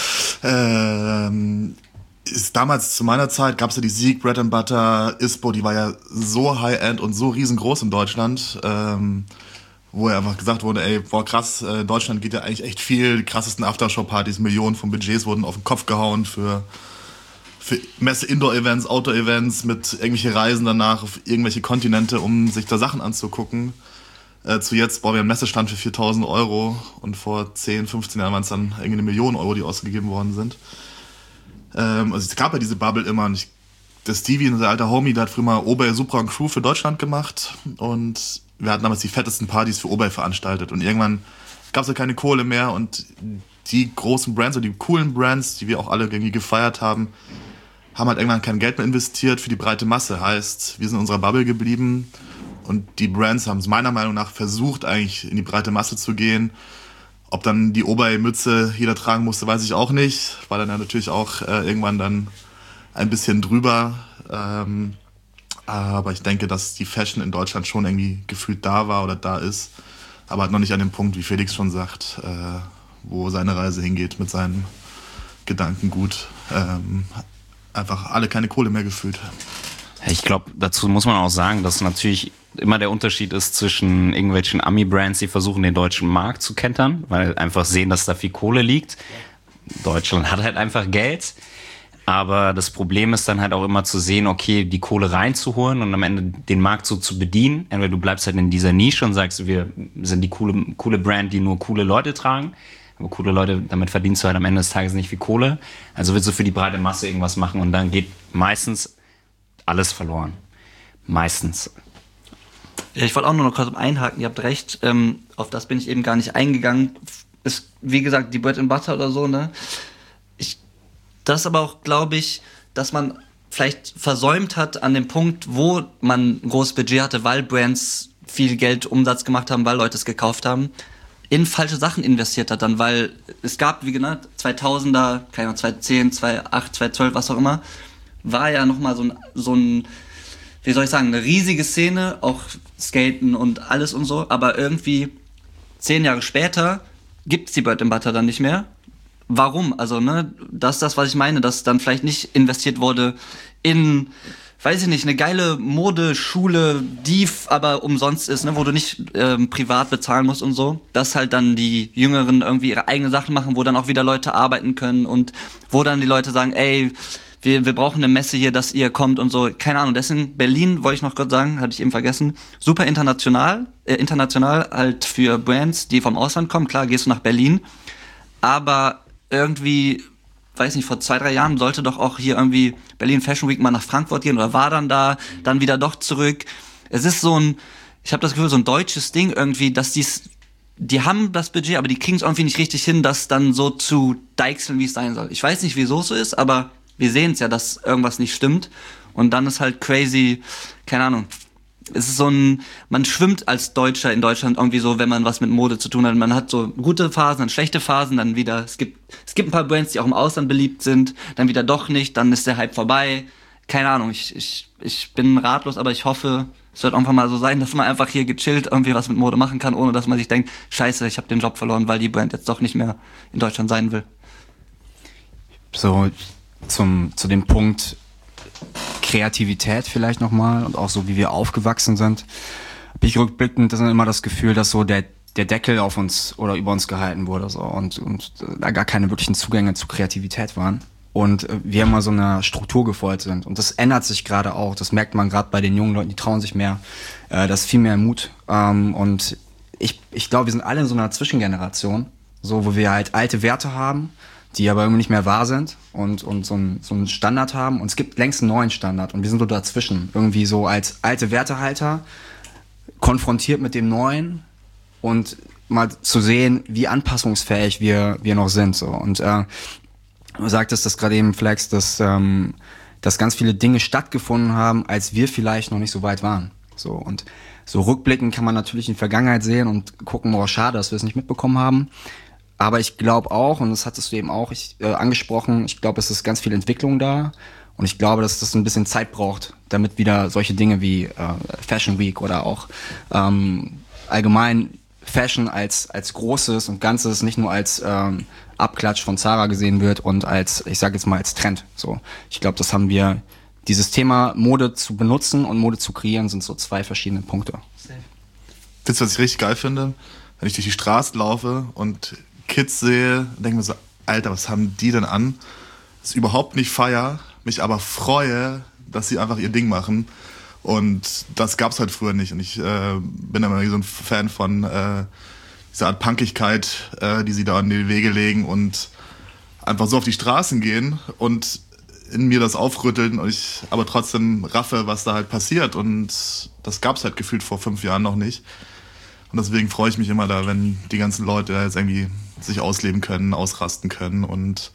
Ähm, ist damals zu meiner Zeit gab es ja die Sieg, Bread and Butter, Ispo, die war ja so high-end und so riesengroß in Deutschland, ähm, wo ja einfach gesagt wurde, ey, boah krass, in Deutschland geht ja eigentlich echt viel, die krassesten Aftershow-Partys, Millionen von Budgets wurden auf den Kopf gehauen für, für Messe-Indoor-Events, Outdoor-Events, mit irgendwelche Reisen danach auf irgendwelche Kontinente, um sich da Sachen anzugucken. Äh, zu jetzt, boah, wir haben einen Messestand für viertausend Euro und vor zehn, fünfzehn Jahren waren es dann irgendwie eine Million Euro, die ausgegeben worden sind. Ähm, also es gab ja diese Bubble immer und ich, der Stevie, unser alter Homie, der hat früher mal Obey, Supra und Crew für Deutschland gemacht und wir hatten damals die fettesten Partys für Obey veranstaltet und irgendwann gab es ja keine Kohle mehr und die großen Brands oder die coolen Brands, die wir auch alle irgendwie gefeiert haben, haben halt irgendwann kein Geld mehr investiert für die breite Masse. Heißt, wir sind in unserer Bubble geblieben und die Brands haben es meiner Meinung nach versucht, eigentlich in die breite Masse zu gehen. Ob dann die Obey-Mütze jeder tragen musste, weiß ich auch nicht. War dann ja natürlich auch äh, irgendwann dann ein bisschen drüber. Ähm, aber ich denke, dass die Fashion in Deutschland schon irgendwie gefühlt da war oder da ist. Aber halt noch nicht an dem Punkt, wie Felix schon sagt, äh, wo seine Reise hingeht mit seinem Gedankengut. Ähm, einfach alle keine Kohle mehr gefühlt. Ich glaube, dazu muss man auch sagen, dass natürlich immer der Unterschied ist zwischen irgendwelchen Ami-Brands, die versuchen, den deutschen Markt zu kentern, weil einfach sehen, dass da viel Kohle liegt. Deutschland hat halt einfach Geld. Aber das Problem ist dann halt auch immer zu sehen, okay, die Kohle reinzuholen und am Ende den Markt so zu bedienen. Entweder du bleibst halt in dieser Nische und sagst, wir sind die coole, coole Brand, die nur coole Leute tragen. Aber coole Leute, damit verdienst du halt am Ende des Tages nicht viel Kohle. Also willst du für die breite Masse irgendwas machen und dann geht meistens alles verloren. Meistens. Ja, ich wollte auch nur noch kurz einhaken, ihr habt recht, ähm, auf das bin ich eben gar nicht eingegangen. Ist, wie gesagt, die Bread and Butter oder so, ne? Ich, das aber auch, glaube ich, dass man vielleicht versäumt hat an dem Punkt, wo man ein großes Budget hatte, weil Brands viel Geld Umsatz gemacht haben, weil Leute es gekauft haben, in falsche Sachen investiert hat dann, weil es gab, wie genannt, zweitausender, keine Ahnung, zweitausendzehn, zweitausendacht, zweitausendzwölf, was auch immer, war ja nochmal so ein, so ein, wie soll ich sagen, eine riesige Szene, auch Skaten und alles und so, aber irgendwie zehn Jahre später gibt's die Bread and Butter dann nicht mehr. Warum? Also, ne, das ist das, was ich meine, dass dann vielleicht nicht investiert wurde in, weiß ich nicht, eine geile Modeschule, die aber umsonst ist, ne, wo du nicht ähm, privat bezahlen musst und so, dass halt dann die Jüngeren irgendwie ihre eigenen Sachen machen, wo dann auch wieder Leute arbeiten können und wo dann die Leute sagen, ey, wir, wir brauchen eine Messe hier, dass ihr kommt und so, keine Ahnung. Deswegen Berlin, wollte ich noch kurz sagen, hatte ich eben vergessen, super international, äh, international halt für Brands, die vom Ausland kommen. Klar, gehst du nach Berlin, aber irgendwie, weiß nicht, vor zwei, drei Jahren sollte doch auch hier irgendwie Berlin Fashion Week mal nach Frankfurt gehen oder war dann da, dann wieder doch zurück. Es ist so ein, ich habe das Gefühl, so ein deutsches Ding irgendwie, dass die's, die haben das Budget, aber die kriegen es irgendwie nicht richtig hin, das dann so zu deichseln, wie es sein soll. Ich weiß nicht, wieso es so ist, aber wir sehen es ja, dass irgendwas nicht stimmt. Und dann ist halt crazy, keine Ahnung. Es ist so ein, man schwimmt als Deutscher in Deutschland irgendwie so, wenn man was mit Mode zu tun hat. Man hat so gute Phasen, dann schlechte Phasen, dann wieder, es gibt, es gibt ein paar Brands, die auch im Ausland beliebt sind, dann wieder doch nicht, dann ist der Hype vorbei. Keine Ahnung, ich, ich, ich bin ratlos, aber ich hoffe, es wird irgendwann mal so sein, dass man einfach hier gechillt irgendwie was mit Mode machen kann, ohne dass man sich denkt, scheiße, ich habe den Job verloren, weil die Brand jetzt doch nicht mehr in Deutschland sein will. So, zum, zu dem Punkt Kreativität vielleicht nochmal und auch so, wie wir aufgewachsen sind, habe ich rückblickend das ist immer das Gefühl, dass so der, der Deckel auf uns oder über uns gehalten wurde so und, und da gar keine wirklichen Zugänge zu Kreativität waren. Und wir immer so einer Struktur gefolgt sind. Und das ändert sich gerade auch. Das merkt man gerade bei den jungen Leuten, die trauen sich mehr. Äh, das ist viel mehr Mut. Ähm, und ich, ich glaube, wir sind alle in so einer Zwischengeneration, so wo wir halt alte Werte haben, die aber irgendwie nicht mehr wahr sind und, und so, ein, so einen Standard haben. Und es gibt längst einen neuen Standard und wir sind so dazwischen. Irgendwie so als alte Wertehalter konfrontiert mit dem Neuen und mal zu sehen, wie anpassungsfähig wir, wir noch sind. So. Und äh, du sagtest das gerade eben, Flex, dass, ähm, dass ganz viele Dinge stattgefunden haben, als wir vielleicht noch nicht so weit waren. So. Und so rückblickend kann man natürlich in die Vergangenheit sehen und gucken, oh, schade, dass wir es nicht mitbekommen haben. Aber ich glaube auch, und das hattest du eben auch ich, äh, angesprochen, ich glaube, es ist ganz viel Entwicklung da. Und ich glaube, dass das ein bisschen Zeit braucht, damit wieder solche Dinge wie äh, Fashion Week oder auch ähm, allgemein Fashion als als Großes und Ganzes nicht nur als ähm, Abklatsch von Zara gesehen wird und als, ich sage jetzt mal, als Trend. So, ich glaube, das haben wir, dieses Thema Mode zu benutzen und Mode zu kreieren, sind so zwei verschiedene Punkte. Wisst ihr, was ich richtig geil finde? Wenn ich durch die Straße laufe und Kids sehe, denke mir so, Alter, was haben die denn an? Das ist überhaupt nicht feier, mich aber freue, dass sie einfach ihr Ding machen. Und das gab's halt früher nicht. Und ich äh, bin immer so ein Fan von äh, dieser Art Punkigkeit, äh, die sie da an die Wege legen und einfach so auf die Straßen gehen und in mir das aufrütteln und ich aber trotzdem raffe, was da halt passiert. Und das gab's halt gefühlt vor fünf Jahren noch nicht. Und deswegen freue ich mich immer da, wenn die ganzen Leute jetzt irgendwie sich ausleben können, ausrasten können und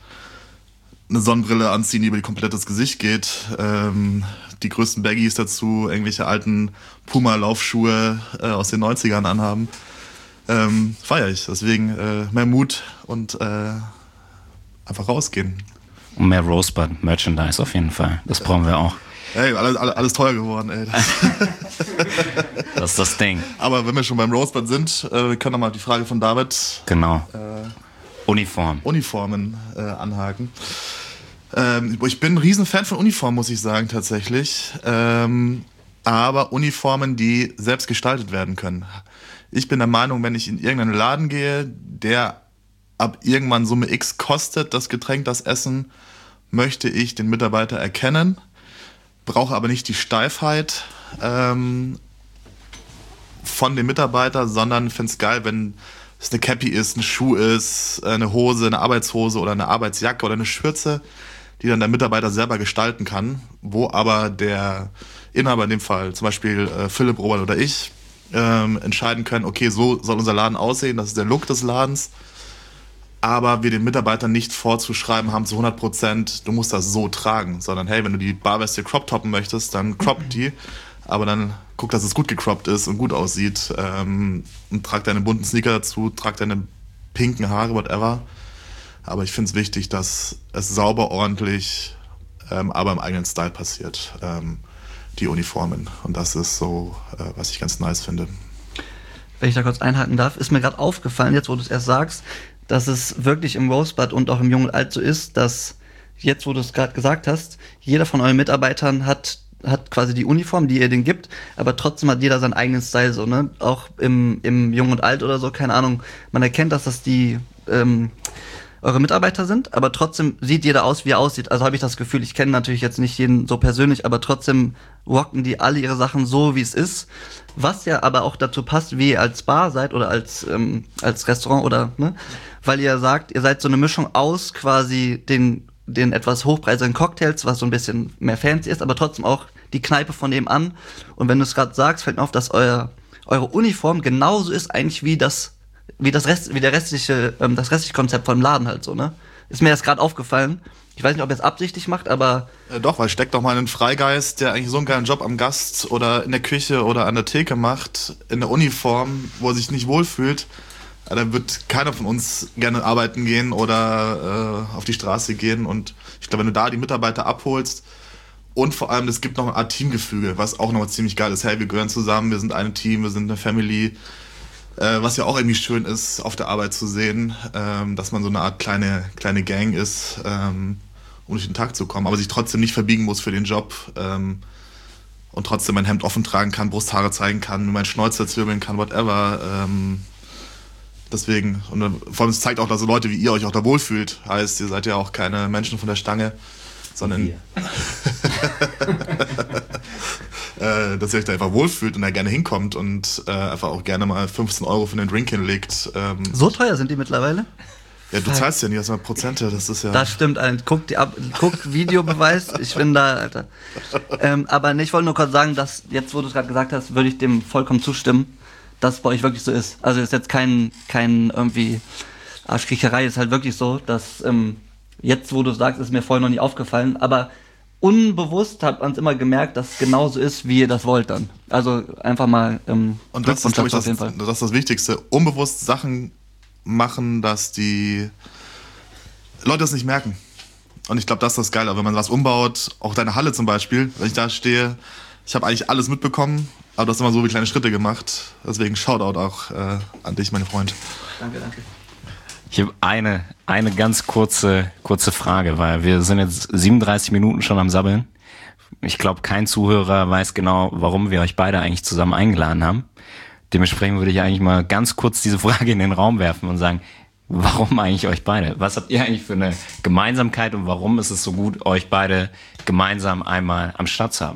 eine Sonnenbrille anziehen, die über die komplettes Gesicht geht, ähm, die größten Baggies dazu, irgendwelche alten Puma-Laufschuhe äh, aus den neunzigern anhaben. Ähm, feiere ich. Deswegen äh, mehr Mut und äh, einfach rausgehen. Und mehr Rosebud Merchandise auf jeden Fall. Das brauchen wir auch. Ey, alles, alles, alles teuer geworden, ey. Das, das ist das Ding. Aber wenn wir schon beim Rosebud sind, äh, wir können nochmal die Frage von David. Genau. Äh, Uniform. Uniformen äh, anhaken. Ähm, ich bin ein Riesenfan von Uniformen, muss ich sagen, tatsächlich. Ähm, aber Uniformen, die selbst gestaltet werden können. Ich bin der Meinung, wenn ich in irgendeinen Laden gehe, der ab irgendwann Summe X kostet, das Getränk, das Essen, möchte ich den Mitarbeiter erkennen, brauche aber nicht die Steifheit ähm, von dem Mitarbeiter, sondern finde es geil, wenn es eine Cappy ist, ein Schuh ist, eine Hose, eine Arbeitshose oder eine Arbeitsjacke oder eine Schürze, die dann der Mitarbeiter selber gestalten kann, wo aber der Inhaber in dem Fall, zum Beispiel äh, Philipp, Robert oder ich, ähm, entscheiden können, okay, so soll unser Laden aussehen, das ist der Look des Ladens, aber wir den Mitarbeitern nicht vorzuschreiben haben zu hundert Prozent, du musst das so tragen, sondern hey, wenn du die Barweste crop toppen möchtest, dann crop die, aber dann guck, dass es gut gecroppt ist und gut aussieht, ähm, und trag deine bunten Sneaker dazu, trag deine pinken Haare, whatever. Aber ich finde es wichtig, dass es sauber, ordentlich, ähm, aber im eigenen Style passiert, ähm, die Uniformen. Und das ist so, äh, was ich ganz nice finde. Wenn ich da kurz einhaken darf, ist mir gerade aufgefallen, jetzt wo du es erst sagst, dass es wirklich im Rosebud und auch im Jung und Alt so ist, dass jetzt, wo du es gerade gesagt hast, jeder von euren Mitarbeitern hat hat quasi die Uniform, die ihr denen gibt, aber trotzdem hat jeder seinen eigenen Style, so, ne? Auch im, im Jung und Alt oder so, keine Ahnung. Man erkennt, dass das die ähm, eure Mitarbeiter sind, aber trotzdem sieht jeder aus, wie er aussieht. Also habe ich das Gefühl, ich kenne natürlich jetzt nicht jeden so persönlich, aber trotzdem rocken die alle ihre Sachen so, wie es ist. Was ja aber auch dazu passt, wie ihr als Bar seid oder als ähm, als Restaurant oder, ne? Weil ihr sagt, ihr seid so eine Mischung aus quasi den den etwas hochpreisigen Cocktails, was so ein bisschen mehr fancy ist, aber trotzdem auch die Kneipe von nebenan. Und wenn du es gerade sagst, fällt mir auf, dass euer, eure Uniform genauso ist eigentlich wie das, wie das Rest, wie der restliche, ähm, das restliche Konzept vom Laden halt so, ne? Ist mir das gerade aufgefallen. Ich weiß nicht, ob ihr es absichtlich macht, aber... Äh, doch, weil steckt doch mal einen Freigeist, der eigentlich so einen geilen Job am Gast oder in der Küche oder an der Theke macht, in der Uniform, wo er sich nicht wohlfühlt. Da wird keiner von uns gerne arbeiten gehen oder äh, auf die Straße gehen. Und ich glaube, wenn du da die Mitarbeiter abholst und vor allem, es gibt noch eine Art Teamgefüge, was auch nochmal ziemlich geil ist. Hey, wir gehören zusammen, wir sind ein Team, wir sind eine Family. Äh, was ja auch irgendwie schön ist, auf der Arbeit zu sehen, ähm, dass man so eine Art kleine, kleine Gang ist, ähm, um durch den Tag zu kommen, aber sich trotzdem nicht verbiegen muss für den Job ähm, und trotzdem mein Hemd offen tragen kann, Brusthaare zeigen kann, mein Schnäuzer zwirbeln kann, whatever. Ähm, Deswegen, und vor allem es zeigt auch, dass so Leute wie ihr euch auch da wohlfühlt. Heißt, ihr seid ja auch keine Menschen von der Stange, sondern äh, dass ihr euch da einfach wohlfühlt und da gerne hinkommt und äh, einfach auch gerne mal fünfzehn Euro für den Drink hinlegt. Ähm, so teuer sind die mittlerweile? Ja, du zahlst ja nicht erstmal Prozente, das ist ja... Das stimmt, Alter. Guck, die ab, guck Videobeweis, ich bin da, Alter. Ähm, aber nee, ich wollte nur kurz sagen, dass jetzt, wo du es gerade gesagt hast, würde ich dem vollkommen zustimmen, dass es bei euch wirklich so ist. Also ist jetzt kein, kein irgendwie Arschkriecherei, ist halt wirklich so, dass ähm, jetzt, wo du sagst, ist mir vorher noch nie aufgefallen, aber unbewusst hat man es immer gemerkt, dass es genauso ist, wie ihr das wollt dann. Also einfach mal ähm, und das ist, glaube ich, das, das ist das Wichtigste. Unbewusst Sachen machen, dass die Leute das nicht merken. Und ich glaube, das ist das Geile. Wenn man was umbaut, auch deine Halle zum Beispiel, wenn ich da stehe, ich habe eigentlich alles mitbekommen, aber du hast immer so wie kleine Schritte gemacht. Deswegen Shoutout auch äh, an dich, mein Freund. Danke, danke. Ich habe eine, eine ganz kurze, kurze Frage, weil wir sind jetzt siebenunddreißig Minuten schon am Sabbeln. Ich glaube, kein Zuhörer weiß genau, warum wir euch beide eigentlich zusammen eingeladen haben. Dementsprechend würde ich eigentlich mal ganz kurz diese Frage in den Raum werfen und sagen, warum eigentlich euch beide? Was habt ihr eigentlich für eine Gemeinsamkeit und warum ist es so gut, euch beide gemeinsam einmal am Start zu haben?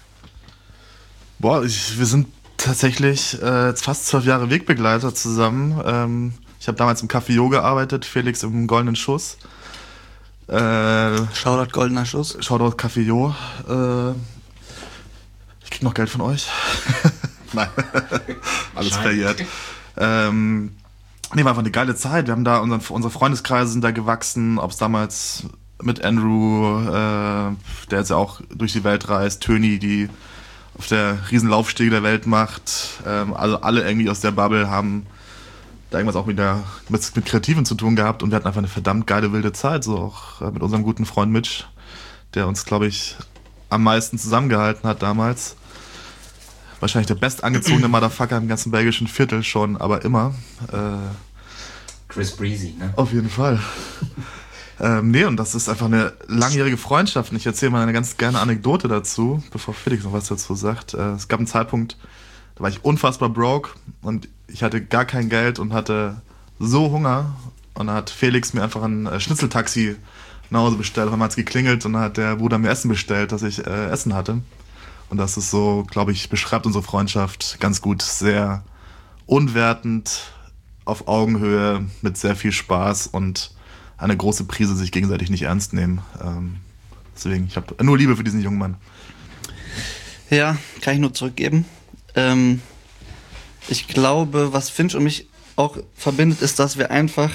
Boah, ich, wir sind tatsächlich äh, jetzt fast zwölf Jahre Wegbegleiter zusammen. Ähm, ich habe damals im Café Jo gearbeitet, Felix im Goldenen Schuss. Äh, Shoutout Goldener Schuss. Shoutout Café Jo. Äh, ich krieg noch Geld von euch. Nein, alles verjährt. Ähm, nee, war einfach eine geile Zeit. Wir haben da, unseren, unsere Freundeskreise sind da gewachsen, ob es damals mit Andrew, äh, der jetzt ja auch durch die Welt reist, Töni, die auf der Riesenlaufstege der Welt macht. Ähm, also alle irgendwie aus der Bubble haben da irgendwas auch wieder mit, mit Kreativen zu tun gehabt und wir hatten einfach eine verdammt geile, wilde Zeit, so auch äh, mit unserem guten Freund Mitch, der uns, glaube ich, am meisten zusammengehalten hat damals. Wahrscheinlich der bestangezogene Motherfucker im ganzen belgischen Viertel schon, aber immer. Äh, Chris Breezy, ne? Auf jeden Fall. ähm, nee, und das ist einfach eine langjährige Freundschaft. Und ich erzähle mal eine ganz gerne Anekdote dazu, bevor Felix noch was dazu sagt. Äh, es gab einen Zeitpunkt, da war ich unfassbar broke und ich hatte gar kein Geld und hatte so Hunger. Und da hat Felix mir einfach ein äh, Schnitzeltaxi nach Hause bestellt. Auf einmal hat es geklingelt und dann hat der Bruder mir Essen bestellt, dass ich äh, Essen hatte. Und das ist so, glaube ich, beschreibt unsere Freundschaft ganz gut. Sehr unwertend, auf Augenhöhe, mit sehr viel Spaß und eine große Prise sich gegenseitig nicht ernst nehmen. Ähm, deswegen, ich habe nur Liebe für diesen jungen Mann. Ja, kann ich nur zurückgeben. Ähm, ich glaube, was Finch und mich auch verbindet, ist, dass wir einfach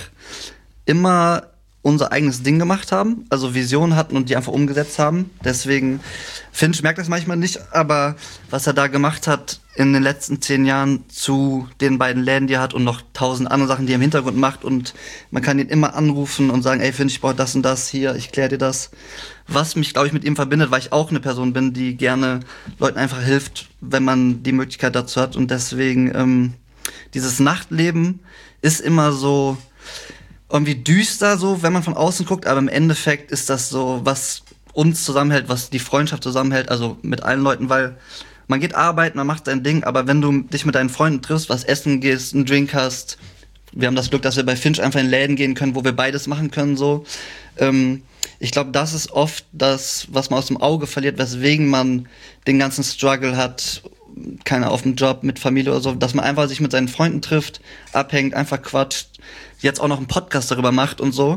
immer unser eigenes Ding gemacht haben, also Visionen hatten und die einfach umgesetzt haben. Deswegen, Finch merkt das manchmal nicht, aber was er da gemacht hat in den letzten zehn Jahren zu den beiden Läden, die er hat und noch tausend andere Sachen, die er im Hintergrund macht, und man kann ihn immer anrufen und sagen, ey Finch, ich brauche das und das hier, ich kläre dir das. Was mich, glaube ich, mit ihm verbindet, weil ich auch eine Person bin, die gerne Leuten einfach hilft, wenn man die Möglichkeit dazu hat, und deswegen ähm, dieses Nachtleben ist immer so irgendwie düster, so, wenn man von außen guckt, aber im Endeffekt ist das so, was uns zusammenhält, was die Freundschaft zusammenhält, also mit allen Leuten, weil man geht arbeiten, man macht sein Ding, aber wenn du dich mit deinen Freunden triffst, was essen gehst, einen Drink hast, wir haben das Glück, dass wir bei Finch einfach in Läden gehen können, wo wir beides machen können, so. Ähm, ich glaube, das ist oft das, was man aus dem Auge verliert, weswegen man den ganzen Struggle hat, keiner auf dem Job, mit Familie oder so, dass man einfach sich mit seinen Freunden trifft, abhängt, einfach quatscht, jetzt auch noch einen Podcast darüber macht und so.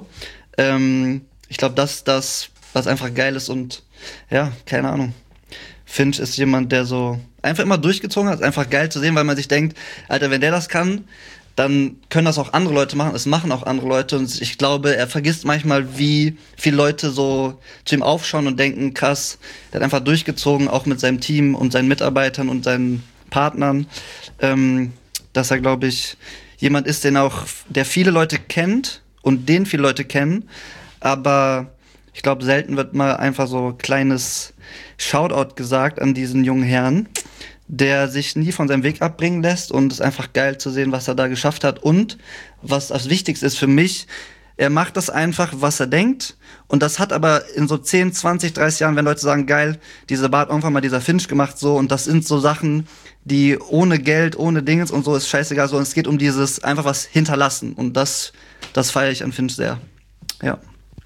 Ähm, ich glaube, das ist das, was einfach geil ist, und ja, keine Ahnung. Finch ist jemand, der so einfach immer durchgezogen hat, ist einfach geil zu sehen, weil man sich denkt, Alter, wenn der das kann, dann können das auch andere Leute machen, es machen auch andere Leute, und ich glaube, er vergisst manchmal, wie viele Leute so zu ihm aufschauen und denken, krass, der hat einfach durchgezogen, auch mit seinem Team und seinen Mitarbeitern und seinen Partnern, ähm, dass er, glaube ich, jemand ist, den auch, der viele Leute kennt und den viele Leute kennen, aber ich glaube, selten wird mal einfach so kleines Shoutout gesagt an diesen jungen Herrn, der sich nie von seinem Weg abbringen lässt, und es ist einfach geil zu sehen, was er da geschafft hat, und was das Wichtigste ist für mich, er macht das einfach, was er denkt, und das hat aber in so zehn, zwanzig, dreißig Jahren, wenn Leute sagen, geil, diese Bart irgendwann mal dieser Finch gemacht, so, und das sind so Sachen, die ohne Geld, ohne Dingens und so ist scheißegal, so, und es geht um dieses einfach was hinterlassen, und das, das feiere ich an Finch sehr, ja.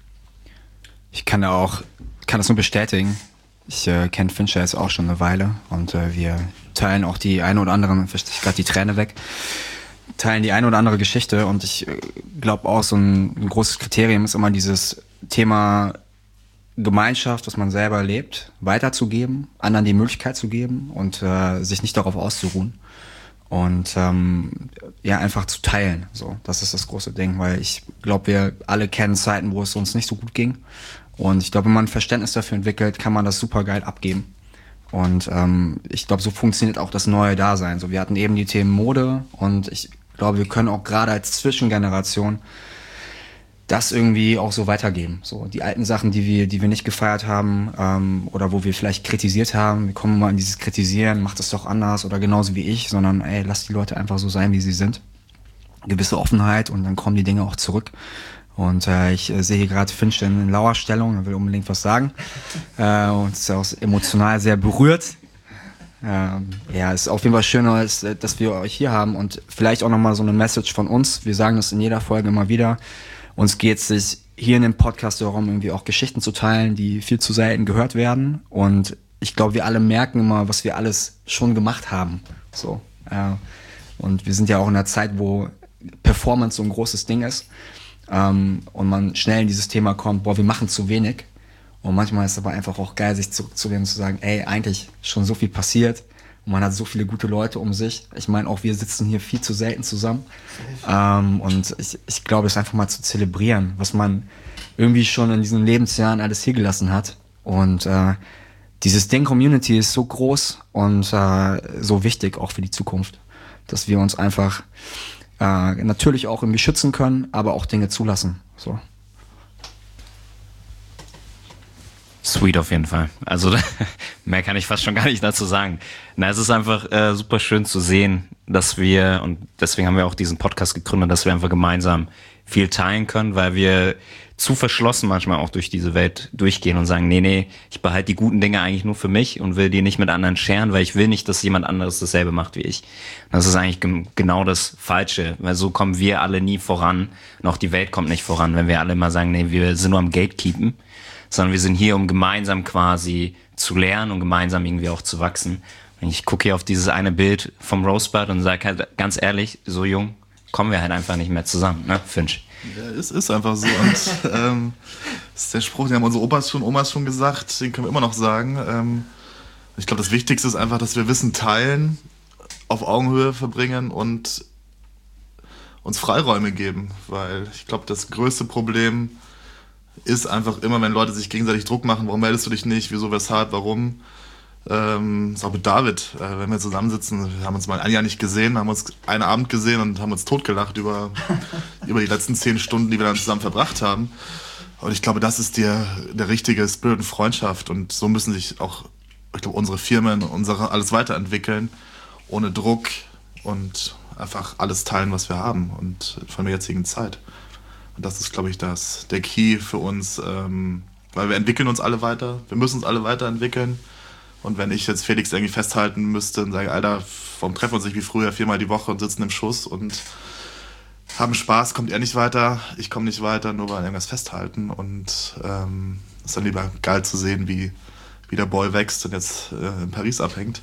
Ich kann auch, kann das nur bestätigen. Ich äh, kenne Fincher jetzt auch schon eine Weile, und äh, wir teilen auch die eine oder andere, verstehe ich gerade die Träne weg, teilen die eine oder andere Geschichte, und ich äh, glaube auch, so ein, ein großes Kriterium ist immer dieses Thema Gemeinschaft, was man selber erlebt, weiterzugeben, anderen die Möglichkeit zu geben und äh, sich nicht darauf auszuruhen. Und ähm, ja, einfach zu teilen. So, das ist das große Ding, weil ich glaube, wir alle kennen Zeiten, wo es uns nicht so gut ging. Und ich glaube, wenn man ein Verständnis dafür entwickelt, kann man das super geil abgeben. Und ähm, ich glaube, so funktioniert auch das neue Dasein. So, wir hatten eben die Themen Mode, und ich glaube, wir können auch gerade als Zwischengeneration das irgendwie auch so weitergeben. So, die alten Sachen, die wir, die wir nicht gefeiert haben, ähm, oder wo wir vielleicht kritisiert haben, wir kommen mal in dieses Kritisieren, macht das doch anders oder genauso wie ich, sondern ey, lass die Leute einfach so sein, wie sie sind. Gewisse Offenheit, und dann kommen die Dinge auch zurück. Und äh, ich äh, sehe hier gerade Finch in Lauerstellung, er will unbedingt was sagen. Äh, und ist auch emotional sehr berührt. Ähm, ja, es ist auf jeden Fall schön, dass, dass wir euch hier haben, und vielleicht auch nochmal so eine Message von uns. Wir sagen das in jeder Folge immer wieder. Uns geht es sich hier in dem Podcast darum, irgendwie auch Geschichten zu teilen, die viel zu selten gehört werden. Und ich glaube, wir alle merken immer, was wir alles schon gemacht haben. So, äh, und wir sind ja auch in einer Zeit, wo Performance so ein großes Ding ist. Ähm, und man schnell in dieses Thema kommt, boah, wir machen zu wenig. Und manchmal ist es aber einfach auch geil, sich zurückzulehnen und zu sagen, ey, eigentlich schon so viel passiert. Und man hat so viele gute Leute um sich. Ich meine, auch wir sitzen hier viel zu selten zusammen. Ähm, und ich, ich glaube, es einfach mal zu zelebrieren, was man irgendwie schon in diesen Lebensjahren alles hier gelassen hat. Und äh, dieses Ding Community ist so groß und äh, so wichtig auch für die Zukunft, dass wir uns einfach äh, natürlich auch irgendwie schützen können, aber auch Dinge zulassen. So. Sweet auf jeden Fall. Also mehr kann ich fast schon gar nicht dazu sagen. Na, es ist einfach äh, super schön zu sehen, dass wir, und deswegen haben wir auch diesen Podcast gegründet, dass wir einfach gemeinsam viel teilen können, weil wir zu verschlossen manchmal auch durch diese Welt durchgehen und sagen, nee, nee, ich behalte die guten Dinge eigentlich nur für mich und will die nicht mit anderen scheren, weil ich will nicht, dass jemand anderes dasselbe macht wie ich. Und das ist eigentlich g- genau das Falsche, weil so kommen wir alle nie voran und auch die Welt kommt nicht voran, wenn wir alle immer sagen, nee, wir sind nur am Gatekeepen, sondern wir sind hier, um gemeinsam quasi zu lernen und gemeinsam irgendwie auch zu wachsen. Und ich gucke hier auf dieses eine Bild vom Rosebud und sage halt ganz ehrlich, so jung, kommen wir halt einfach nicht mehr zusammen, ne, Finch? Ja, es ist einfach so. Und ähm, das ist der Spruch, den haben unsere Opas schon, Omas schon gesagt, den können wir immer noch sagen. Ähm, ich glaube, das Wichtigste ist einfach, dass wir Wissen teilen, auf Augenhöhe verbringen und uns Freiräume geben. Weil ich glaube, das größte Problem ist einfach immer, wenn Leute sich gegenseitig Druck machen, warum meldest du dich nicht, wieso, weshalb, warum. Ähm, ist auch mit David, äh, wenn wir zusammensitzen, wir haben uns mal ein Jahr nicht gesehen, haben uns einen Abend gesehen und haben uns totgelacht über, über die letzten zehn Stunden, die wir dann zusammen verbracht haben. Und ich glaube, das ist der, der richtige Spirit und Freundschaft. Und so müssen sich auch, ich glaube, unsere Firmen, unsere alles weiterentwickeln, ohne Druck und einfach alles teilen, was wir haben und von der jetzigen Zeit. Und das ist, glaube ich, das, der Key für uns, ähm, weil wir entwickeln uns alle weiter, wir müssen uns alle weiterentwickeln. Und wenn ich jetzt Felix irgendwie festhalten müsste und sage, Alter, warum treffen wir uns nicht wie früher viermal die Woche und sitzen im Schuss und haben Spaß, kommt er nicht weiter, ich komme nicht weiter, nur weil wir irgendwas festhalten. Und ähm, ist dann lieber geil zu sehen, wie, wie der Boy wächst und jetzt äh, in Paris abhängt.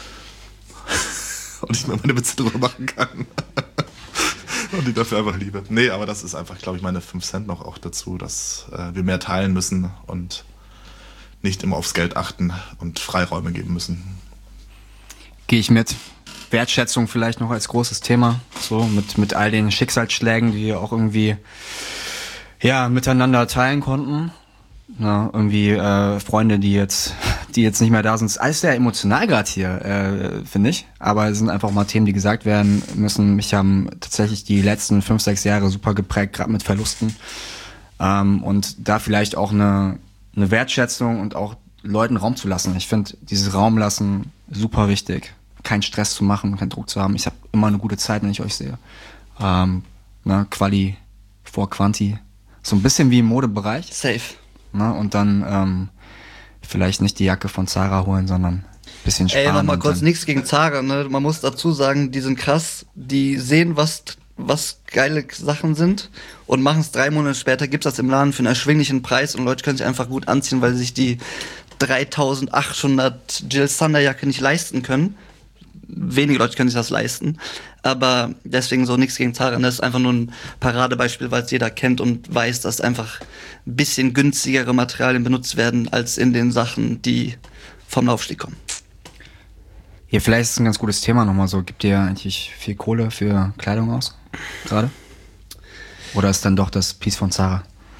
Und ich mir meine Witze drüber machen kann. Und die dafür einfach liebe. Nee, aber das ist einfach, glaube ich, meine fünf Cent noch auch dazu, dass äh, wir mehr teilen müssen und nicht immer aufs Geld achten und Freiräume geben müssen. Gehe ich mit. Wertschätzung vielleicht noch als großes Thema, so mit, mit all den Schicksalsschlägen, die wir auch irgendwie ja, miteinander teilen konnten. Ja, irgendwie äh, Freunde, die jetzt die jetzt nicht mehr da sind. Es ist alles sehr emotional gerade hier, äh, finde ich. Aber es sind einfach mal Themen, die gesagt werden müssen. Mich haben tatsächlich die letzten fünf, sechs Jahre super geprägt, gerade mit Verlusten. Ähm, und da vielleicht auch eine eine Wertschätzung und auch Leuten Raum zu lassen. Ich finde dieses Raum lassen super wichtig. Keinen Stress zu machen, keinen Druck zu haben. Ich habe immer eine gute Zeit, wenn ich euch sehe. Ähm, ne, Quali vor Quanti. So ein bisschen wie im Modebereich. Safe. Ne, und dann ähm, vielleicht nicht die Jacke von Zara holen, sondern ein bisschen sparen. Ey, nochmal kurz, dann nichts gegen Zara, ne? Man muss dazu sagen, die sind krass, die sehen, was was geile Sachen sind und machen es drei Monate später, gibt's das im Laden für einen erschwinglichen Preis und Leute können sich einfach gut anziehen, weil sie sich die dreitausendachthundert Jill Sander Jacke nicht leisten können. Wenige Leute können sich das leisten, aber deswegen so nichts gegen Zara. Das ist einfach nur ein Paradebeispiel, weil es jeder kennt und weiß, dass einfach ein bisschen günstigere Materialien benutzt werden als in den Sachen, die vom Laufsteg kommen. Hier, vielleicht ist es ein ganz gutes Thema nochmal so. Gibt ihr eigentlich viel Kohle für Kleidung aus? Gerade? Oder ist dann doch das Piece von Zara?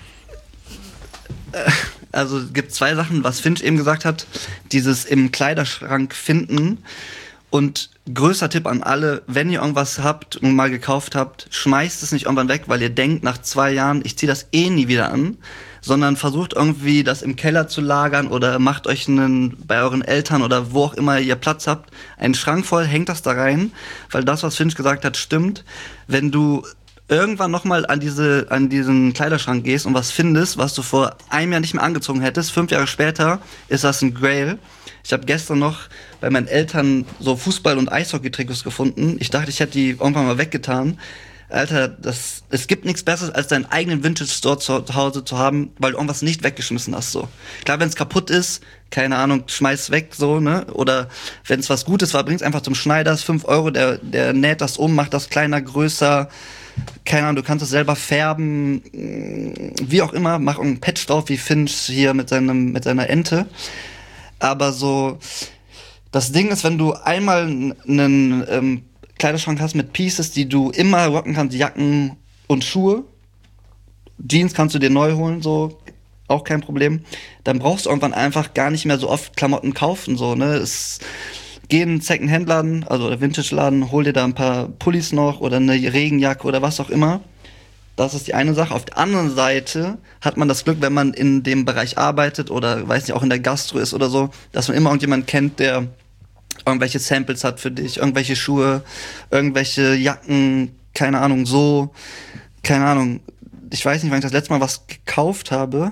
Also es gibt zwei Sachen, was Finch eben gesagt hat. Dieses im Kleiderschrank finden. Und größter Tipp an alle, wenn ihr irgendwas habt und mal gekauft habt, schmeißt es nicht irgendwann weg, weil ihr denkt nach zwei Jahren, ich ziehe das eh nie wieder an, sondern versucht irgendwie das im Keller zu lagern oder macht euch einen, bei euren Eltern oder wo auch immer ihr Platz habt, einen Schrank voll, hängt das da rein, weil das, was Finch gesagt hat, stimmt. Wenn du irgendwann nochmal an diese, an diesen Kleiderschrank gehst und was findest, was du vor einem Jahr nicht mehr angezogen hättest, fünf Jahre später ist das ein Grail. Ich habe gestern noch bei meinen Eltern so Fußball- und Eishockey-Trikots gefunden. Ich dachte, ich hätte die irgendwann mal weggetan. Alter, das, es gibt nichts Besseres, als deinen eigenen Vintage-Store zu Hause zu haben, weil du irgendwas nicht weggeschmissen hast, so. Klar, wenn es kaputt ist, keine Ahnung, schmeiß weg, so, ne? Oder wenn es was Gutes war, bring's einfach zum Schneider, ist fünf Euro, der, der näht das um, macht das kleiner, größer, keine Ahnung, du kannst es selber färben, wie auch immer, mach einen Patch drauf, wie Finch hier mit seinem, mit seiner Ente. Aber so, das Ding ist, wenn du einmal einen ähm, Kleiderschrank hast mit Pieces, die du immer rocken kannst, Jacken und Schuhe, Jeans kannst du dir neu holen, so, auch kein Problem, dann brauchst du irgendwann einfach gar nicht mehr so oft Klamotten kaufen, so, ne, es, geh in einen Second-Hand-Laden, also der Vintage-Laden, hol dir da ein paar Pullis noch oder eine Regenjacke oder was auch immer. Das ist die eine Sache. Auf der anderen Seite hat man das Glück, wenn man in dem Bereich arbeitet oder, weiß nicht, auch in der Gastro ist oder so, dass man immer irgendjemanden kennt, der irgendwelche Samples hat für dich, irgendwelche Schuhe, irgendwelche Jacken, keine Ahnung, so, keine Ahnung. Ich weiß nicht, wann ich das letzte Mal was gekauft habe,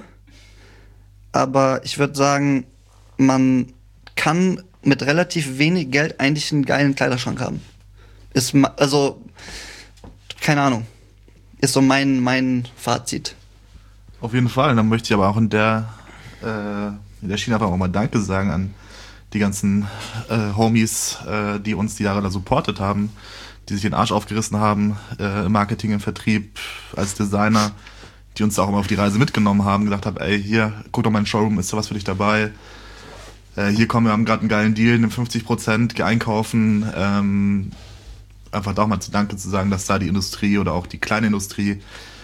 aber ich würde sagen, man kann mit relativ wenig Geld eigentlich einen geilen Kleiderschrank haben. Ist, also, keine Ahnung. Ist so mein, mein Fazit. Auf jeden Fall. Dann möchte ich aber auch in der, äh, in der Schiene einfach auch mal Danke sagen an die ganzen äh, Homies, äh, die uns die Jahre da supportet haben, die sich den Arsch aufgerissen haben, äh, im Marketing, im Vertrieb, als Designer, die uns da auch immer auf die Reise mitgenommen haben, gesagt haben, ey, hier, guck doch mal in den Showroom, ist da was für dich dabei? Äh, hier kommen wir haben gerade einen geilen Deal, nimm fünfzig Prozent, geh einkaufen. Ähm, einfach da auch mal zu Danke zu sagen, dass da die Industrie oder auch die kleine Industrie,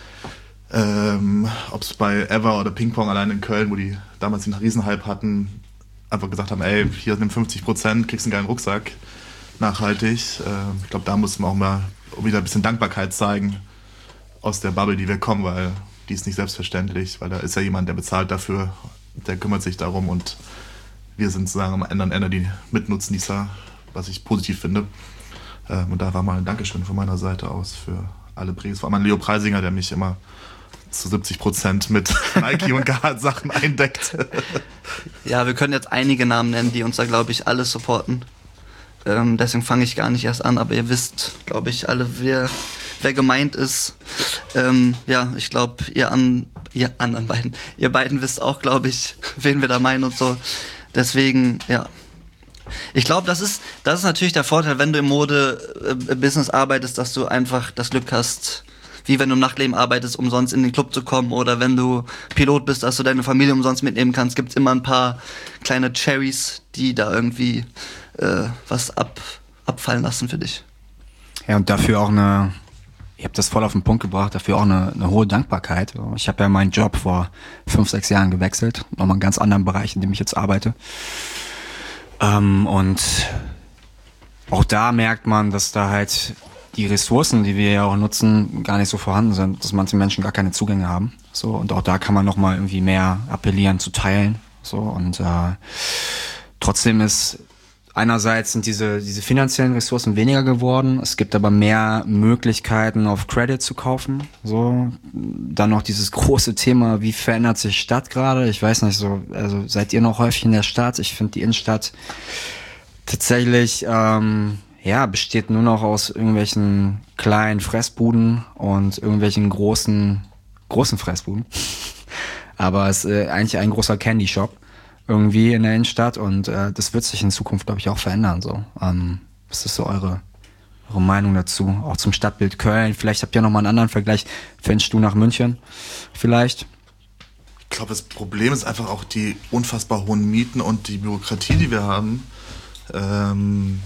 ähm, ob es bei Ever oder Ping Pong allein in Köln, wo die damals den Riesenhype hatten, einfach gesagt haben, ey, hier nimm fünfzig Prozent, kriegst einen geilen Rucksack, nachhaltig. Ähm, ich glaube, da mussten wir auch mal wieder ein bisschen Dankbarkeit zeigen aus der Bubble, die wir kommen, weil die ist nicht selbstverständlich, weil da ist ja jemand, der bezahlt dafür, der kümmert sich darum und wir sind sozusagen am anderen Ende die Mitnutznießer, was ich positiv finde. Ähm, und da war mal ein Dankeschön von meiner Seite aus für alle Brees. Vor allem an Leo Preisinger, der mich immer zu siebzig Prozent mit Nike und Sachen eindeckt. Ja, wir können jetzt einige Namen nennen, die uns da, glaube ich, alle supporten. Ähm, deswegen fange ich gar nicht erst an, aber ihr wisst, glaube ich, alle, wer, wer gemeint ist. Ähm, ja, ich glaube, ihr, an, ihr anderen beiden, ihr beiden wisst auch, glaube ich, wen wir da meinen und so. Deswegen, ja. Ich glaube, das ist, das ist natürlich der Vorteil, wenn du im Mode-Business arbeitest, dass du einfach das Glück hast, wie wenn du im Nachtleben arbeitest, umsonst in den Club zu kommen, oder wenn du Pilot bist, dass du deine Familie umsonst mitnehmen kannst. Gibt's immer ein paar kleine Cherries, die da irgendwie äh, was ab, abfallen lassen für dich. Ja, und dafür auch eine, ihr habt das voll auf den Punkt gebracht, dafür auch eine, eine hohe Dankbarkeit. Ich habe ja meinen Job vor fünf, sechs Jahren gewechselt, nochmal einen ganz anderen Bereich, in dem ich jetzt arbeite. Ähm, und auch da merkt man, dass da halt die Ressourcen, die wir ja auch nutzen, gar nicht so vorhanden sind, dass manche Menschen gar keine Zugänge haben. So, und auch da kann man nochmal irgendwie mehr appellieren, zu teilen. So, und äh, trotzdem ist einerseits sind diese diese finanziellen Ressourcen weniger geworden. Es gibt aber mehr Möglichkeiten, auf Credit zu kaufen. So, dann noch dieses große Thema, wie verändert sich Stadt gerade? Ich weiß nicht, so, also seid ihr noch häufig in der Stadt? Ich finde die Innenstadt tatsächlich ähm, ja, besteht nur noch aus irgendwelchen kleinen Fressbuden und irgendwelchen großen, großen Fressbuden. Aber es ist äh, eigentlich ein großer Candy Shop irgendwie in der Innenstadt, und äh, das wird sich in Zukunft, glaube ich, auch verändern. So, ähm, was ist so eure, eure Meinung dazu? Auch zum Stadtbild Köln. Vielleicht habt ihr noch mal einen anderen Vergleich. Fändest du nach München vielleicht? Ich glaube, das Problem ist einfach auch die unfassbar hohen Mieten und die Bürokratie, die wir haben. Ähm,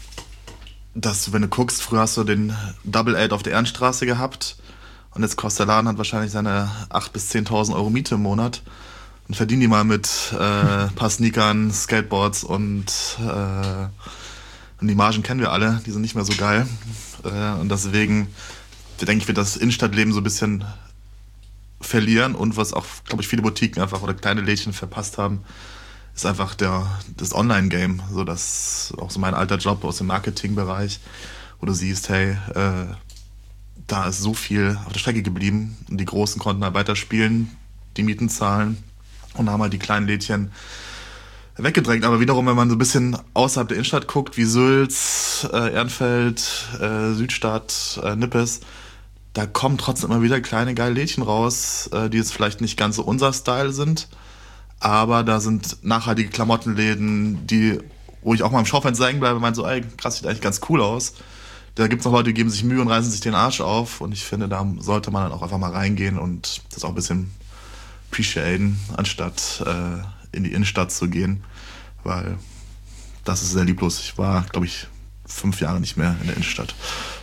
dass du, wenn du guckst, früher hast du den Double Eight auf der Ehrenstraße gehabt und jetzt kostet der Laden hat wahrscheinlich seine achttausend bis zehntausend Euro Miete im Monat und verdienen die mal mit äh, paar Sneakern, Skateboards und, äh, und die Margen kennen wir alle, die sind nicht mehr so geil. Äh, und deswegen denke ich, wird das Innenstadtleben so ein bisschen verlieren, und was auch, glaube ich, viele Boutiquen einfach oder kleine Lädchen verpasst haben, ist einfach der, das Online-Game, so das auch so mein alter Job aus dem Marketingbereich, wo du siehst, hey, äh, da ist so viel auf der Strecke geblieben und die Großen konnten halt weiterspielen, die Mieten zahlen und haben halt die kleinen Lädchen weggedrängt. Aber wiederum, wenn man so ein bisschen außerhalb der Innenstadt guckt, wie Sülz, äh, Ehrenfeld, äh, Südstadt, äh, Nippes, da kommen trotzdem immer wieder kleine geile Lädchen raus, äh, die jetzt vielleicht nicht ganz so unser Style sind, aber da sind nachhaltige Klamottenläden, die, wo ich auch mal im Schaufenster hängen bleibe und meine so, ey, krass, sieht eigentlich ganz cool aus. Da gibt's noch Leute, die geben sich Mühe und reißen sich den Arsch auf, und ich finde, da sollte man dann auch einfach mal reingehen und das auch ein bisschen appreciaten, anstatt äh, in die Innenstadt zu gehen, weil das ist sehr lieblos. Ich war, glaube ich, fünf Jahre nicht mehr in der Innenstadt.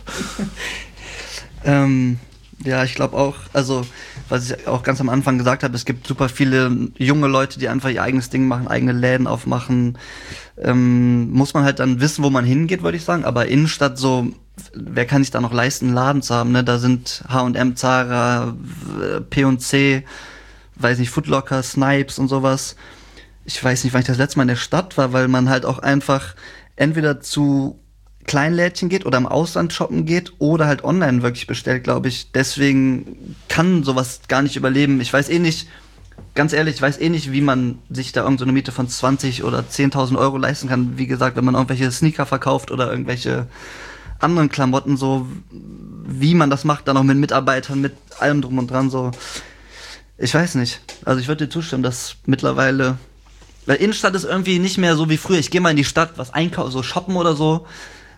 ähm, ja, ich glaube auch, also was ich auch ganz am Anfang gesagt habe, es gibt super viele junge Leute, die einfach ihr eigenes Ding machen, eigene Läden aufmachen. Ähm, muss man halt dann wissen, wo man hingeht, würde ich sagen. Aber Innenstadt so, wer kann sich da noch leisten, einen Laden zu haben? Ne? Da sind H und M, Zara, P und C, weiß nicht, Foot Locker, Snipes und sowas. Ich weiß nicht, wann ich das letzte Mal in der Stadt war, weil man halt auch einfach entweder zu Kleinlädchen geht oder im Ausland shoppen geht oder halt online wirklich bestellt, glaube ich. Deswegen kann sowas gar nicht überleben. Ich weiß eh nicht, ganz ehrlich, ich weiß eh nicht, wie man sich da irgendeine so eine Miete von zwanzig oder zehntausend Euro leisten kann. Wie gesagt, wenn man irgendwelche Sneaker verkauft oder irgendwelche anderen Klamotten, so wie man das macht, dann auch mit Mitarbeitern, mit allem drum und dran, so. Ich weiß nicht. Also ich würde dir zustimmen, dass mittlerweile, weil Innenstadt ist irgendwie nicht mehr so wie früher. Ich gehe mal in die Stadt, was einkaufen, so shoppen oder so.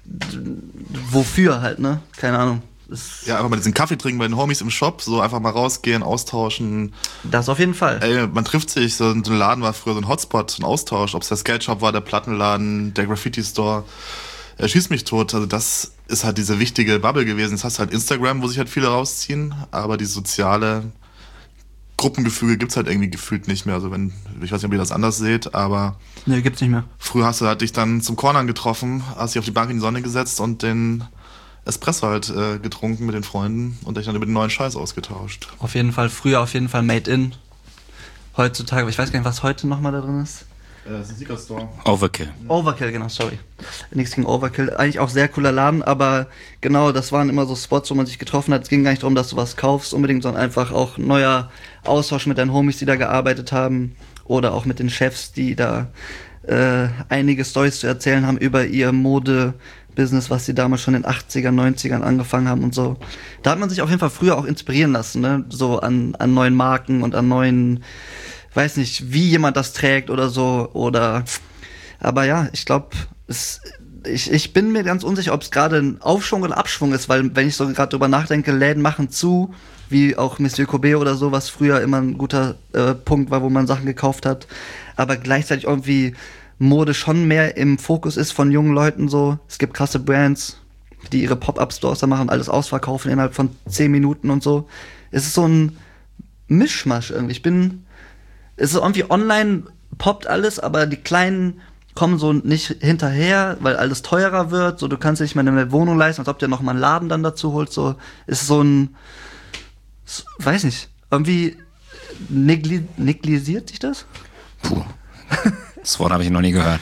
wofür halt, ne? Keine Ahnung. Das, Ja, einfach mal diesen Kaffee trinken bei den Homies im Shop, so einfach mal rausgehen, austauschen. das auf jeden Fall. Ey, man trifft sich, so ein Laden war früher so ein Hotspot, so ein Austausch, ob es der Skate-Shop war, der Plattenladen, der Graffiti-Store. Er schießt mich tot, also das ist halt diese wichtige Bubble gewesen. Jetzt hast du halt Instagram, wo sich halt viele rausziehen, aber die soziale Gruppengefüge gibt's halt irgendwie gefühlt nicht mehr. Also wenn, ich weiß nicht, ob ihr das anders seht, aber Ne, gibt's nicht mehr. früher hast du halt dich dann zum Cornern getroffen, hast dich auf die Bank in die Sonne gesetzt und den Espresso halt äh, getrunken mit den Freunden und dich dann über den neuen Scheiß ausgetauscht. Auf jeden Fall, früher auf jeden Fall Made in. Heutzutage, ich weiß gar nicht, was heute nochmal da drin ist. Äh, das ist ein Sneaker-Store. Overkill. Overkill, genau, sorry. Nichts gegen Overkill. Eigentlich auch sehr cooler Laden, aber genau, das waren immer so Spots, wo man sich getroffen hat. Es ging gar nicht darum, dass du was kaufst unbedingt, sondern einfach auch neuer Austausch mit deinen Homies, die da gearbeitet haben. Oder auch mit den Chefs, die da äh, einige Storys zu erzählen haben über ihr Mode-Business, was sie damals schon in den achtzigern, neunzigern angefangen haben und so. Da hat man sich auf jeden Fall früher auch inspirieren lassen, ne? So an, an neuen Marken und an neuen, weiß nicht, wie jemand das trägt oder so, oder, aber ja, ich glaube, es, ich, ich bin mir ganz unsicher, ob es gerade ein Aufschwung oder Abschwung ist, weil wenn ich so gerade drüber nachdenke, Läden machen zu, wie auch Monsieur Kobe oder so, was früher immer ein guter äh, Punkt war, wo man Sachen gekauft hat, aber gleichzeitig irgendwie Mode schon mehr im Fokus ist von jungen Leuten so. Es gibt krasse Brands, die ihre Pop-Up-Stores da machen, alles ausverkaufen innerhalb von zehn Minuten und so. Es ist so ein Mischmasch irgendwie. Ich bin, es ist irgendwie online poppt alles, aber die Kleinen kommen so nicht hinterher, weil alles teurer wird. So, du kannst dir nicht mehr eine Wohnung leisten, als ob du noch mal einen Laden dann dazu holst. So, ist so ein, so, weiß nicht, irgendwie negli neglisiert sich das? Puh. Das Wort habe ich noch nie gehört.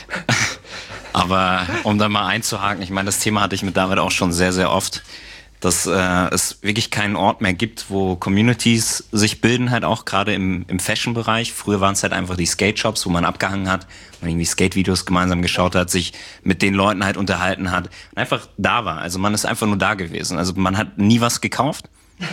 Aber um da mal einzuhaken, ich meine, das Thema hatte ich mit David auch schon sehr, sehr oft, dass äh, es wirklich keinen Ort mehr gibt, wo Communities sich bilden, halt auch gerade im, im Fashion-Bereich. Früher waren es halt einfach die Skate-Shops, wo man abgehangen hat, man irgendwie Skate-Videos gemeinsam geschaut hat, sich mit den Leuten halt unterhalten hat und einfach da war. Also man ist einfach nur da gewesen. Also man hat nie was gekauft.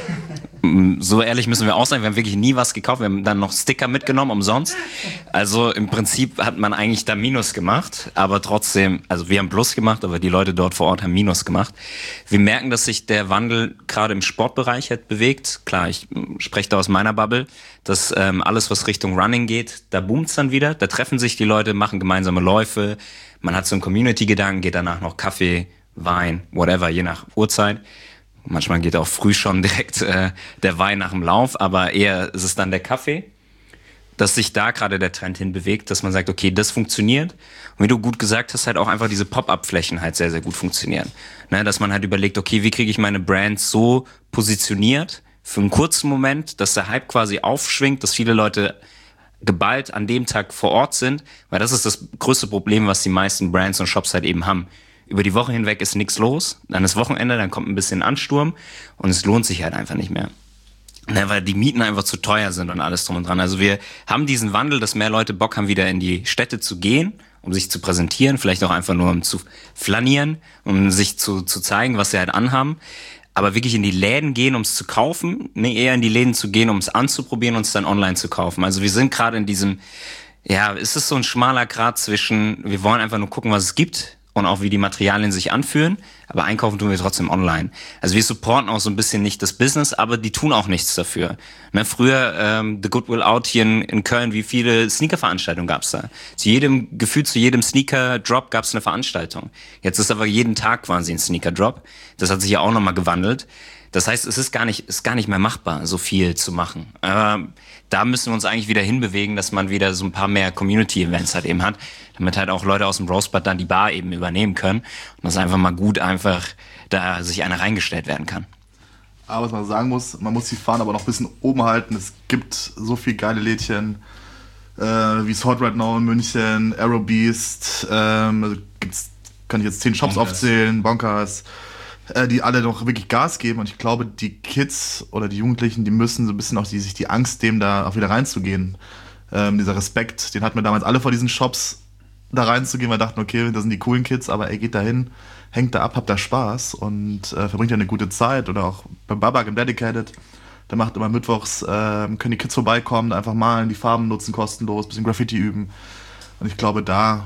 So ehrlich müssen wir auch sein, wir haben wirklich nie was gekauft, wir haben dann noch Sticker mitgenommen, umsonst. Also im Prinzip hat man eigentlich da Minus gemacht, aber trotzdem, also wir haben Plus gemacht, aber die Leute dort vor Ort haben Minus gemacht. Wir merken, dass sich der Wandel gerade im Sportbereich halt bewegt. Klar, ich spreche da aus meiner Bubble, dass ähm, alles, was Richtung Running geht, da boomt's dann wieder, da treffen sich die Leute, machen gemeinsame Läufe, man hat so einen Community-Gedanken, geht danach noch Kaffee, Wein, whatever, je nach Uhrzeit. Manchmal geht auch früh schon direkt äh, der Wein nach dem Lauf, aber eher ist es dann der Kaffee, dass sich da gerade der Trend hinbewegt, dass man sagt, okay, das funktioniert. Und wie du gut gesagt hast, halt auch einfach diese Pop-Up-Flächen halt sehr, sehr gut funktionieren. Ne, dass man halt überlegt, okay, wie kriege ich meine Brand so positioniert für einen kurzen Moment, dass der Hype quasi aufschwingt, dass viele Leute geballt an dem Tag vor Ort sind, weil das ist das größte Problem, was die meisten Brands und Shops halt eben haben. Über die Woche hinweg ist nichts los, dann ist Wochenende, dann kommt ein bisschen Ansturm und es lohnt sich halt einfach nicht mehr. Ne, weil die Mieten einfach zu teuer sind und alles drum und dran. Also wir haben diesen Wandel, dass mehr Leute Bock haben, wieder in die Städte zu gehen, um sich zu präsentieren, vielleicht auch einfach nur um zu flanieren, um sich zu, zu zeigen, was sie halt anhaben. Aber wirklich in die Läden gehen, um es zu kaufen, ne, eher in die Läden zu gehen, um es anzuprobieren und es dann online zu kaufen. Also wir sind gerade in diesem, ja, es ist so ein schmaler Grat zwischen, wir wollen einfach nur gucken, was es gibt, und auch wie die Materialien sich anfühlen, aber einkaufen tun wir trotzdem online. Also wir supporten auch so ein bisschen nicht das Business, aber die tun auch nichts dafür. Ne, früher ähm, The Goodwill Out hier in, in Köln, wie viele Sneaker-Veranstaltungen gab's da? Zu jedem, gefühlt zu jedem Sneaker-Drop gab's eine Veranstaltung. Jetzt ist aber jeden Tag quasi ein Sneaker-Drop. Das hat sich ja auch nochmal gewandelt. Das heißt, es ist gar nicht, ist gar nicht mehr machbar, so viel zu machen. Aber da müssen wir uns eigentlich wieder hinbewegen, dass man wieder so ein paar mehr Community-Events halt eben hat, damit halt auch Leute aus dem Rosebud dann die Bar eben übernehmen können und dass einfach mal gut einfach da sich einer reingestellt werden kann. Aber was man sagen muss, man muss die Fahnen aber noch ein bisschen oben halten. Es gibt so viele geile Lädchen, äh, wie Hot Right Now in München, Aero Beast, ähm, gibt's, kann ich jetzt zehn Shops Bonkers. aufzählen, Bonkers, äh, die alle noch wirklich Gas geben. Und ich glaube, die Kids oder die Jugendlichen, die müssen so ein bisschen auch die, sich die Angst nehmen, da auch wieder reinzugehen. Ähm, dieser Respekt, den hatten wir damals alle vor diesen Shops, da reinzugehen, weil wir dachten, okay, das sind die coolen Kids, aber ey, geht da hin, hängt da ab, habt da Spaß und äh, verbringt ja eine gute Zeit. Oder auch beim Babak im Dedicated, der macht immer mittwochs, äh, können die Kids vorbeikommen, einfach malen, die Farben nutzen kostenlos, bisschen Graffiti üben. Und ich glaube, da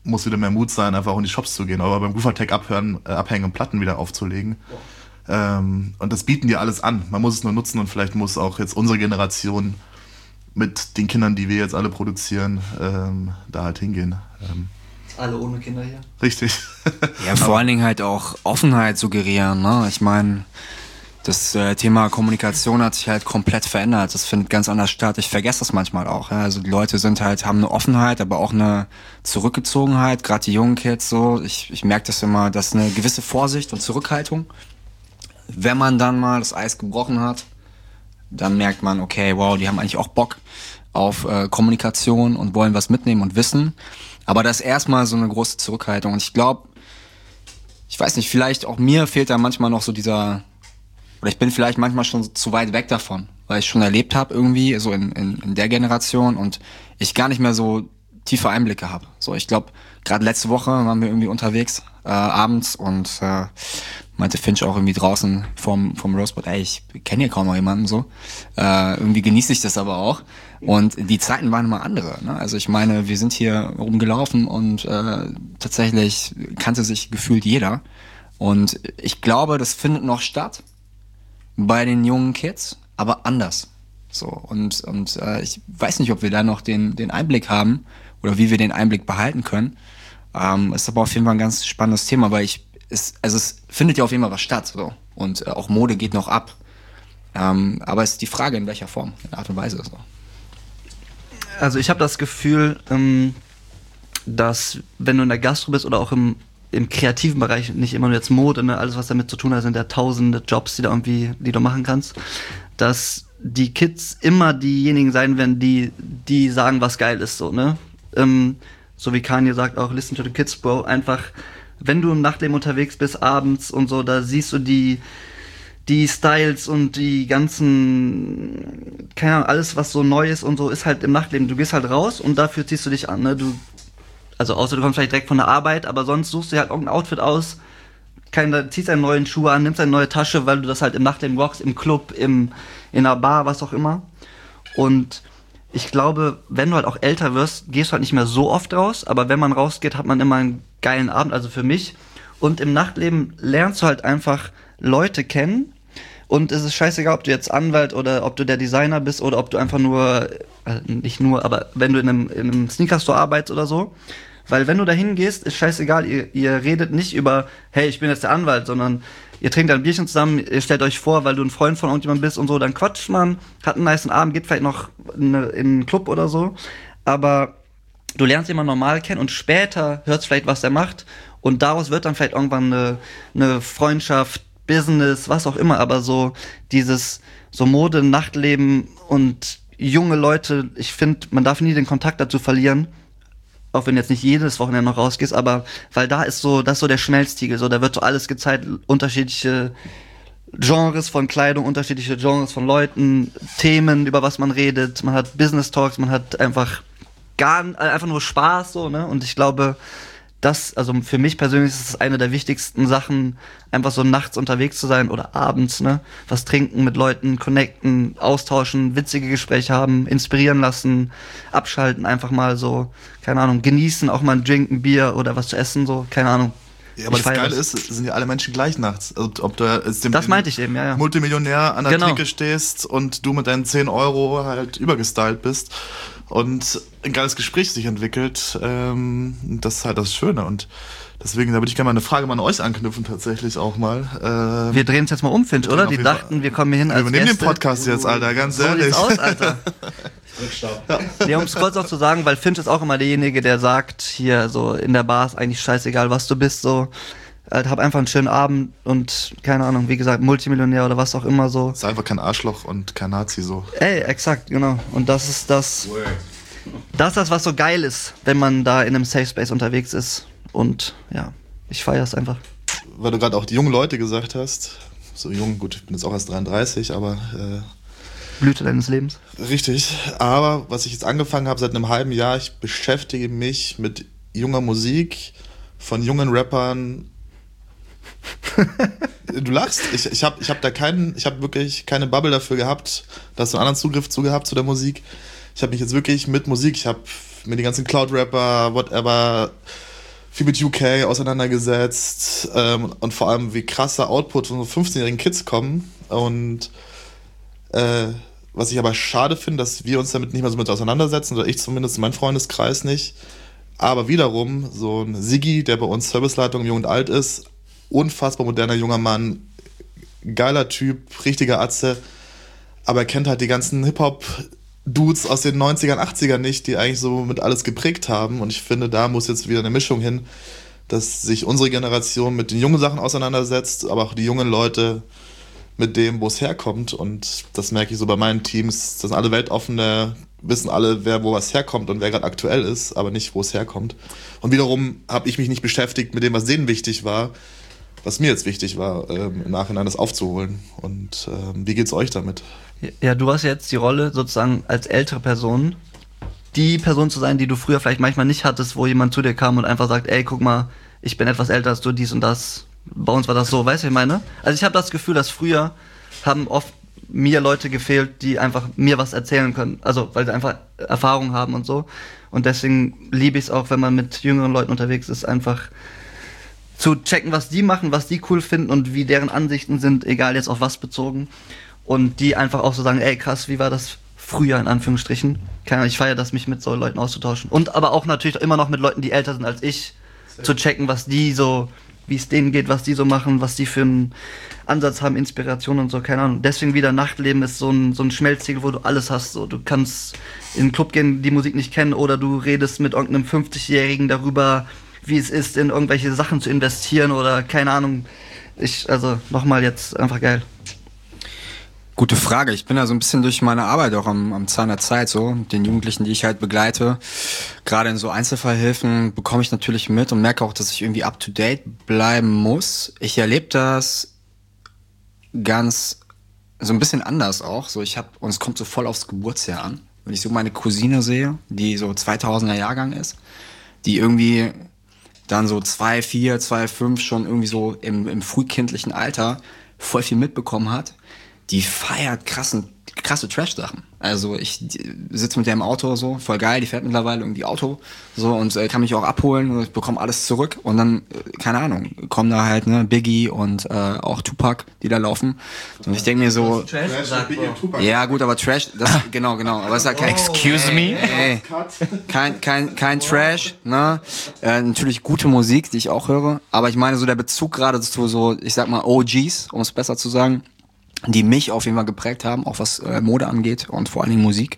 muss wieder mehr Mut sein, einfach auch in die Shops zu gehen, aber beim Groovatech abhören, äh, abhängen und Platten wieder aufzulegen. Ähm, und das bieten die alles an. Man muss es nur nutzen und vielleicht muss auch jetzt unsere Generation mit den Kindern, die wir jetzt alle produzieren, ähm, da halt hingehen. Ähm, Alle ohne Kinder hier? richtig. Ja, vor allen Dingen halt auch Offenheit suggerieren, ne? Ich meine, das äh, Thema Kommunikation hat sich halt komplett verändert. Das findet ganz anders statt. Ich vergesse das manchmal auch. Ja? Also die Leute sind halt, haben eine Offenheit, aber auch eine Zurückgezogenheit. Gerade die jungen Kids so. Ich, ich merke das immer, dass eine gewisse Vorsicht und Zurückhaltung. Wenn man dann mal das Eis gebrochen hat, dann merkt man, okay, wow, die haben eigentlich auch Bock auf äh, Kommunikation und wollen was mitnehmen und wissen. Aber das ist erstmal so eine große Zurückhaltung. Und ich glaube, ich weiß nicht, vielleicht auch mir fehlt da manchmal noch so dieser, oder ich bin vielleicht manchmal schon zu weit weg davon, weil ich schon erlebt habe irgendwie, so in, in, in der Generation und ich gar nicht mehr so tiefe Einblicke habe. So, ich glaube, gerade letzte Woche waren wir irgendwie unterwegs, äh, abends und äh, meinte Finch auch irgendwie draußen vom, vom Rosebud, ey, ich kenne hier kaum noch jemanden so. Äh, irgendwie genieße ich das aber auch. Und die Zeiten waren immer andere. Ne? Also ich meine, wir sind hier rumgelaufen und äh, tatsächlich kannte sich gefühlt jeder. Und ich glaube, das findet noch statt bei den jungen Kids, aber anders. So und und äh, ich weiß nicht, ob wir da noch den den Einblick haben oder wie wir den Einblick behalten können. Ähm, ist aber auf jeden Fall ein ganz spannendes Thema, weil ich es also es findet ja auf jeden Fall was statt so und äh, auch Mode geht noch ab. Ähm, aber es ist die Frage, in welcher Form, in der Art und Weise so. Also ich habe das Gefühl, ähm, dass wenn du in der Gastro bist oder auch im im kreativen Bereich, nicht immer nur jetzt Mode, ne, alles was damit zu tun hat, sind ja tausende Jobs, die da irgendwie, die du machen kannst, dass die Kids immer diejenigen sein werden, die, die sagen, was geil ist, so, ne, ähm, so wie Kanye sagt auch, listen to the kids, bro, einfach, wenn du im Nachtleben unterwegs bist, abends und so, da siehst du die, die Styles und die ganzen, keine Ahnung, alles was so neu ist und so, ist halt im Nachtleben, du gehst halt raus und dafür ziehst du dich an, ne, du, also außer du kommst vielleicht direkt von der Arbeit, aber sonst suchst du halt irgendein Outfit aus, keine, ziehst einen neuen Schuh an, nimmst eine neue Tasche, weil du das halt im Nachtleben rockst, im Club, im, in einer Bar, was auch immer. Und ich glaube, wenn du halt auch älter wirst, gehst du halt nicht mehr so oft raus, aber wenn man rausgeht, hat man immer einen geilen Abend, also für mich. Und im Nachtleben lernst du halt einfach Leute kennen und es ist scheißegal, ob du jetzt Anwalt oder ob du der Designer bist oder ob du einfach nur, äh, nicht nur, aber wenn du in einem, in einem Sneaker-Store arbeitest oder so. Weil wenn du da hingehst, ist scheißegal, ihr, ihr redet nicht über, hey, ich bin jetzt der Anwalt, sondern ihr trinkt ein Bierchen zusammen, ihr stellt euch vor, weil du ein Freund von irgendjemandem bist und so, dann quatscht man, hat einen nicen Abend, geht vielleicht noch in, eine, in einen Club oder so, aber du lernst jemanden normal kennen und später hörst vielleicht, was er macht und daraus wird dann vielleicht irgendwann eine, eine Freundschaft, Business, was auch immer, aber so dieses, so Mode, Nachtleben und junge Leute, ich finde, man darf nie den Kontakt dazu verlieren, auch wenn jetzt nicht jedes Wochenende noch rausgehst, aber weil da ist so, das ist so der Schmelztiegel, so, da wird so alles gezeigt, unterschiedliche Genres von Kleidung, unterschiedliche Genres von Leuten, Themen, über was man redet, man hat Business Talks, man hat einfach gar, einfach nur Spaß, so, ne, und ich glaube, das, also für mich persönlich ist es eine der wichtigsten Sachen, einfach so nachts unterwegs zu sein oder abends, ne, was trinken, mit Leuten connecten, austauschen, witzige Gespräche haben, inspirieren lassen, abschalten, einfach mal so, keine Ahnung, genießen, auch mal ein Drink, ein Bier oder was zu essen, so, keine Ahnung. Ja, aber Ich das feier Geile ist, sind ja alle Menschen gleich nachts. Also, ob du jetzt dem Das meinte ich eben, ja, ja. Multimillionär an der Genau. Theke stehst und du mit deinen zehn Euro halt übergestylt bist und ein geiles Gespräch sich entwickelt, ähm, das ist halt das Schöne. Und deswegen, da würde ich gerne mal eine Frage mal an euch anknüpfen, tatsächlich auch mal. Ähm, Wir drehen es jetzt mal um, Finch, drehen oder? auf Die jeden dachten, Fall- wir kommen hier hin wir als übernehmen den Gäste. Podcast jetzt, Alter, ganz So ehrlich. sieht's aus, Alter. Ja, um es kurz auch zu sagen, weil Finch ist auch immer derjenige, der sagt, hier so in der Bar ist eigentlich scheißegal, was du bist, so. Halt, hab einfach einen schönen Abend und, keine Ahnung, wie gesagt, Multimillionär oder was auch immer so. Ist einfach kein Arschloch und kein Nazi so. Ey, exakt, genau. Und das ist das, das ist das, was so geil ist, wenn man da in einem Safe Space unterwegs ist. Und ja, ich feiere es einfach. Weil du gerade auch die jungen Leute gesagt hast, so jung, gut, ich bin jetzt auch erst dreiunddreißig, aber äh, Blüte deines Lebens. richtig. Aber was ich jetzt angefangen habe seit einem halben Jahr, ich beschäftige mich mit junger Musik von jungen Rappern. Du lachst. Ich, ich habe ich hab da keinen, ich habe wirklich keine Bubble dafür gehabt, da hast du einen anderen Zugriff zu gehabt zu der Musik. Ich habe mich jetzt wirklich mit Musik, ich habe mir die ganzen Cloud-Rapper, whatever, viel mit U K auseinandergesetzt ähm, und vor allem wie krasser Output von so fünfzehnjährigen Kids kommen. Und äh, was ich aber schade finde, dass wir uns damit nicht mehr so mit auseinandersetzen, oder ich zumindest in meinem Freundeskreis nicht. Aber wiederum, so ein Siggi, der bei uns Serviceleitung im Jung und Alt ist, unfassbar moderner junger Mann, geiler Typ, richtiger Atze, aber er kennt halt die ganzen Hip-Hop-Dudes aus den neunzigern, achtzigern nicht, die eigentlich so mit alles geprägt haben. Und ich finde, da muss jetzt wieder eine Mischung hin, dass sich unsere Generation mit den jungen Sachen auseinandersetzt, aber auch die jungen Leute mit dem, wo es herkommt. Und das merke ich so bei meinen Teams, das sind alle weltoffene, wissen alle, wer wo was herkommt und wer gerade aktuell ist, aber nicht, wo es herkommt. Und wiederum habe ich mich nicht beschäftigt mit dem, was denen wichtig war, was mir jetzt wichtig war, ähm, im Nachhinein das aufzuholen. Und ähm, wie geht's euch damit? Ja, du hast jetzt die Rolle sozusagen als ältere Person, die Person zu sein, die du früher vielleicht manchmal nicht hattest, wo jemand zu dir kam und einfach sagt, ey, guck mal, ich bin etwas älter als du, dies und das. Bei uns war das so, weißt du, was ich meine? Also ich habe das Gefühl, dass früher haben oft mir Leute gefehlt, die einfach mir was erzählen können. Also, weil sie einfach Erfahrung haben und so. Und deswegen liebe ich es auch, wenn man mit jüngeren Leuten unterwegs ist, einfach zu checken, was die machen, was die cool finden und wie deren Ansichten sind, egal jetzt auf was bezogen. Und die einfach auch so sagen, ey krass, wie war das früher in Anführungsstrichen? Keine Ahnung, ich feiere das, mich mit so Leuten auszutauschen. Und aber auch natürlich immer noch mit Leuten, die älter sind als ich, zu checken, was die so, wie es denen geht, was die so machen, was die für einen Ansatz haben, Inspiration und so, keine Ahnung. Deswegen wieder Nachtleben ist so ein, so ein Schmelztiegel, wo du alles hast. So. Du kannst in den Club gehen, die Musik nicht kennen, oder du redest mit irgendeinem fünfzigjährigen darüber, wie es ist, in irgendwelche Sachen zu investieren oder keine Ahnung. Ich, also nochmal jetzt einfach geil. Gute Frage. Ich bin da so ein bisschen durch meine Arbeit auch am, am Zahn der Zeit so, mit den Jugendlichen, die ich halt begleite. Gerade in so Einzelfallhilfen bekomme ich natürlich mit und merke auch, dass ich irgendwie up to date bleiben muss. Ich erlebe das ganz, so ein bisschen anders auch. So, ich habe, und es kommt so voll aufs Geburtsjahr an. Wenn ich so meine Cousine sehe, die so zweitausender Jahrgang ist, die irgendwie dann so zwei, vier, zwei, fünf schon irgendwie so im, im frühkindlichen Alter voll viel mitbekommen hat, die feiert krassen, krasse Trash-Sachen. Also ich sitze mit der im Auto so, voll geil, die fährt mittlerweile irgendwie Auto so und äh, kann mich auch abholen und ich bekomme alles zurück und dann, äh, keine Ahnung, kommen da halt ne Biggie und äh, auch Tupac, die da laufen und ich denke mir so, Trash, Trash Biggie und Tupac. ja gut, aber Trash, das, genau, genau, aber es ist halt kein, Excuse me? ey, kein, kein, kein Trash, ne, äh, natürlich gute Musik, die ich auch höre, aber ich meine so der Bezug gerade zu so, ich sag mal O Gs, um es besser zu sagen, die mich auf jeden Fall geprägt haben, auch was äh, Mode angeht und vor allen Dingen Musik,